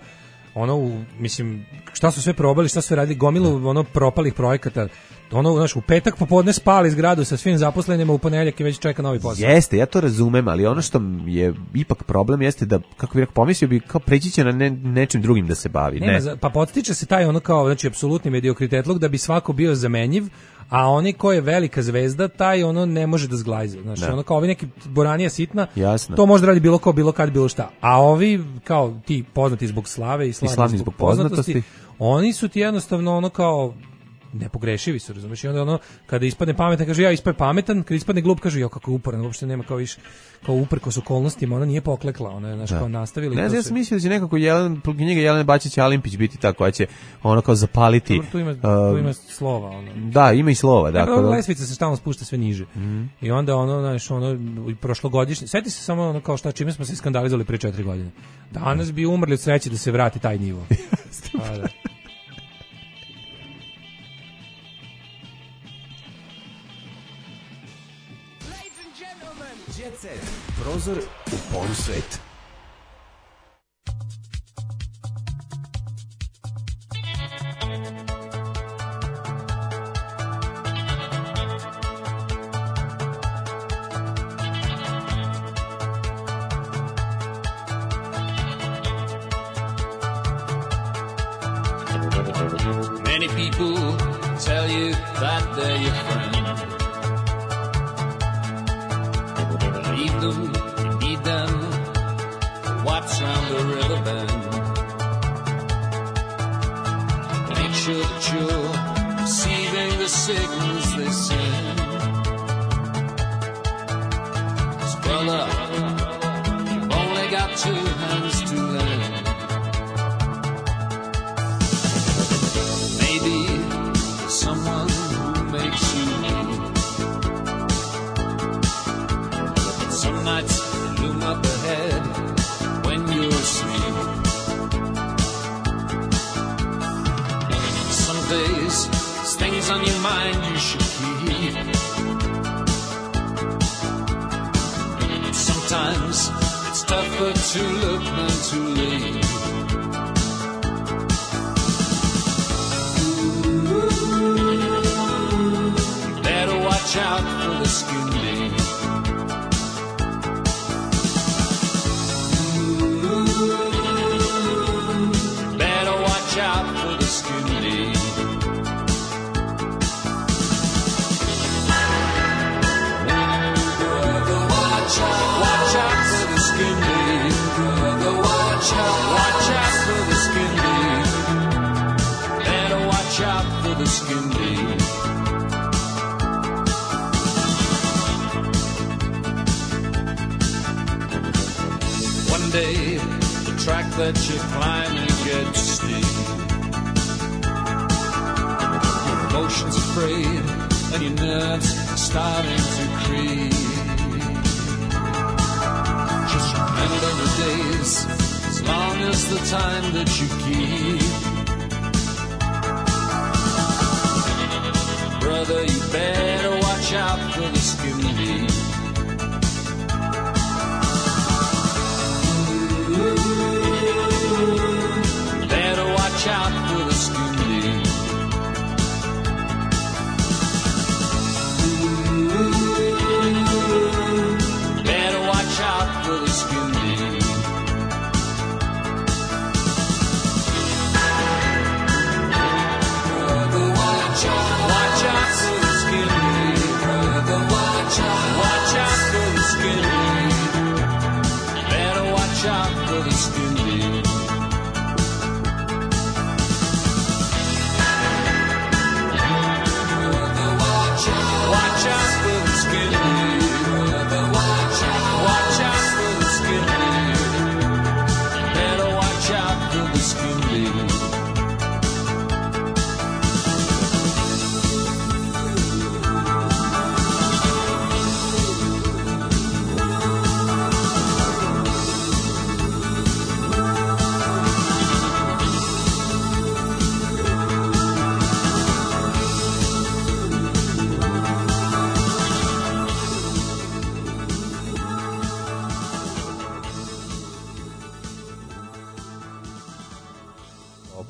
mislim, šta su sve probali, šta su radili, gomilu propalih projekata. Znaš, u petak popodne spali zgradu sa svim zaposlenima, u ponedjeljak i već čeka novi posao. Jeste, ja to razumem, ali ono što je ipak problem jeste da, kako bih rekao, pomislio bi kao preći će na nečim drugim da se bavi. Pa podstiče se taj znači apsolutni mediokritetluk da bi svako bio zamenjiv, a oni ko je velika zvezda, taj ne može da zglajza. Znači, kao ovi neki boranija sitna, jasno, to može da radi bilo ko, bilo kad, bilo šta. A ovi, kao ti poznati zbog slave i slavni zbog poznatosti, oni su ti jednostavno kao nepogrešivi su, razumiješ? I onda kada ispadne pametan, kaže ja ispadne pametan, kada ispadne glup, kaže ja kako je uporan, uopšte nema kao uprkos okolnostima, ona nije poklekla, ona je kao nastavila. Ne znam, ja sam mislio da će nekako knjiga Jelene Bačić-Alimpić biti ta koja će kao zapaliti. Tu ima slova. Da, ima i slova. Da, lesvica se stalno spušta sve niže. I onda prošlogodišnje, sjeti se samo kao šta čime smo se skandalizovali pre 4 godine. Danas bi umrli od sreće da se vrati taj nivo. Prozor u polsvet. Many people tell you that they're your friend. Believe them, you need them. Watch round the river bend. Make sure that you're receiving the signals they send. 'Cause brother, you've only got 2 hands to lend. Maybe someone who makes you leave. Some nights loom up ahead when you're asleep. Some days, there's things on your mind you should keep. Sometimes it's tougher to look than to leave. Better watch out for the skin deep. Better watch out for the skin deep. Watch out for the skin deep. Watch out for the skin deep. Better watch out for the skin deep. One day, the track that you're climbing gets steep. Your emotions afraid, and your nerves starting to creep. Just remember the days, as long as the time that you keep.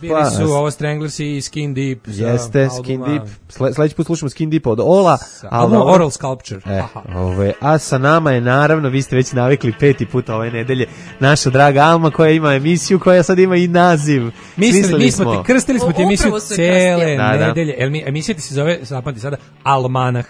Bili su ovo Stranglers i Skin Deep. Jeste, Skin Deep. Sledeći put slušamo Skin Deep od Ola. Album Oral Sculpture. A sa nama je naravno, vi ste već navikli 5. put ove nedelje, naša draga Alma koja ima emisiju koja sad ima i naziv. Mi smo ti krstili smo ti emisiju cele nedelje. Emisija ti se zove, zapamti sada, Almanah,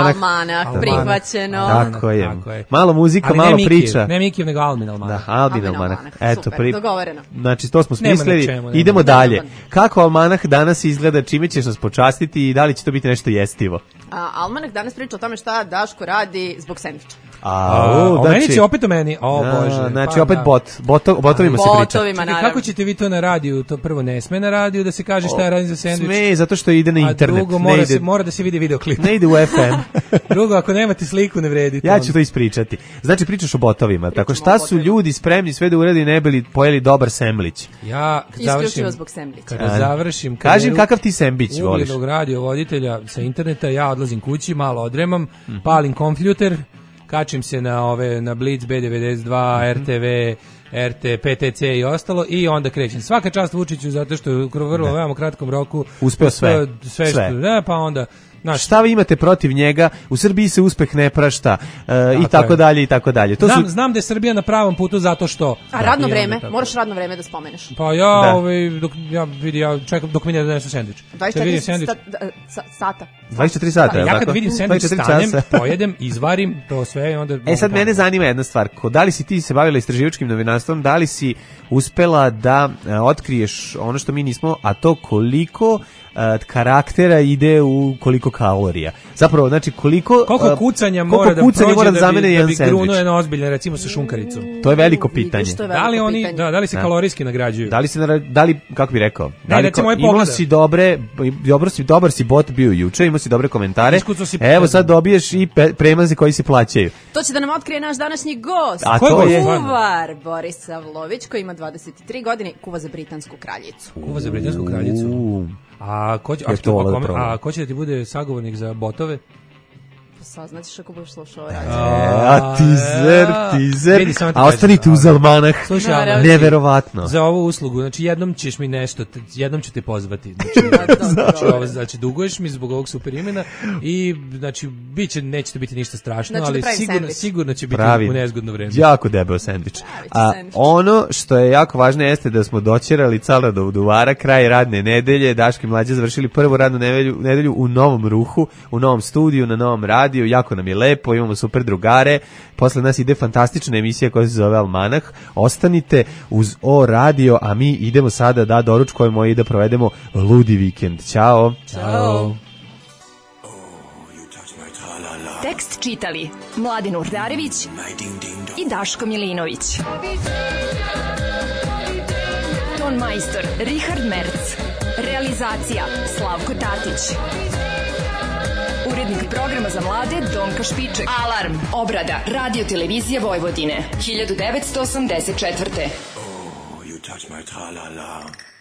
prihvaćeno. Tako je. Malo muzika, malo priča. Ne Mikijev, nego Almin Almanah. Da, Albin Almanah. Eto, dogovoreno. Znači, to smo smislili. Idemo dalje. Kako Almanah danas izgleda, čime ćeš nas počastiti i da li će to biti nešto jestivo? Almanah danas priča o tome šta Daško radi zbog sendviča. Meni će opet o meni. O Bože. Znači opet botovima se priča. Kako ćete vi to na radiju? To prvo ne sme na radiju da se kaže šta ja radim za sendvič. Sme, zato što ide na internet. A drugo, mora da se vidi videoklip. Ne ide u FM. Drugo, ako nemate sliku, ne vredi. Ja ću to ispričati. Znači, pričaš o botovima. Tako šta su ljudi spremni sve da uradi ne bili pojeli dobar semblić? Ja isključivo zbog semblića. Kada završim... Kažem kakav ti semblić voliš? Uglednog radiovoditelja sa interneta, ja odlazim kući, malo odremam, palim kompjuter, kačim se na Blitz, B92, RTV, RT, PTC i ostalo i onda krećem. Svaka čast Vučiću zato što je u vrlo veoma kratkom roku uspeo sve. Pa onda šta vi imate protiv njega? U Srbiji se uspeh ne prašta i tako dalje i tako dalje. Znam da je Srbija na pravom putu zato što... A radno vreme? Moraš radno vreme da spomeneš. Pa ja čekam dok mi ne donesu sendvič. 24 sata. 24 sata, ja kad vidim sendvič stanem, pojedem, izvarim to sve i onda... Sad mene zanima jedna stvar. Da li si ti se bavila istraživačkim novinarstvom, da li si uspela da otkriješ ono što mi nismo, a to koliko karaktera ide u koliko kalorija. Zapravo, znači koliko kucanja mora da zamene jedan sendvič. Da bi grunuo jedno ozbiljno, recimo sa šunkaricom. To je veliko pitanje. Da li se kalorijski nagrađuju? Da li kako bi rekao? Imao si dobar si bot bio juče, imao si dobre komentare. Evo sad dobiješ i premaze koji se plaćaju. To će da nam otkrije naš današnji gost. A to je kuvar Boris Savlović koji ima 23 godine, kuva za britansku kraljicu. A ko će da ti bude sagovornik za botove? Saznaćeš ako budeš slušao radio. A teaser. A ostanite uz Almanah. Neverovatno. Za ovu uslugu, znači jednom ćeš mi nešto, jednom ću te pozvati. Znači duguješ mi zbog ovog super imena i znači neće to biti ništa strašno, ali sigurno će biti u nezgodno vreme. Jako debeo sendvič. A ono što je jako važno jeste da smo doćerali cala do Duvara, kraj radne nedelje, Daško i Mlađa završili prvu radnu nedelju u novom ruhu, u novom studiju, na novom radiju. Jako nam je lepo, imamo super drugare. Posle nas ide fantastična emisija koja se zove Almanah. Ostanite uz O radio, a mi idemo sada da doručkujemo i da provedemo ludi vikend. Ćao. Tekst čitali Mladin Urdarević i Daško Milinović. Ton majstor Richard Merc. Realizacija Slavko Tatić. Urednik programa za mlade Donka Špiček. Alarm. Obrada Radio Televizije Vojvodine 1984. Oh, you touch my tra-la-la.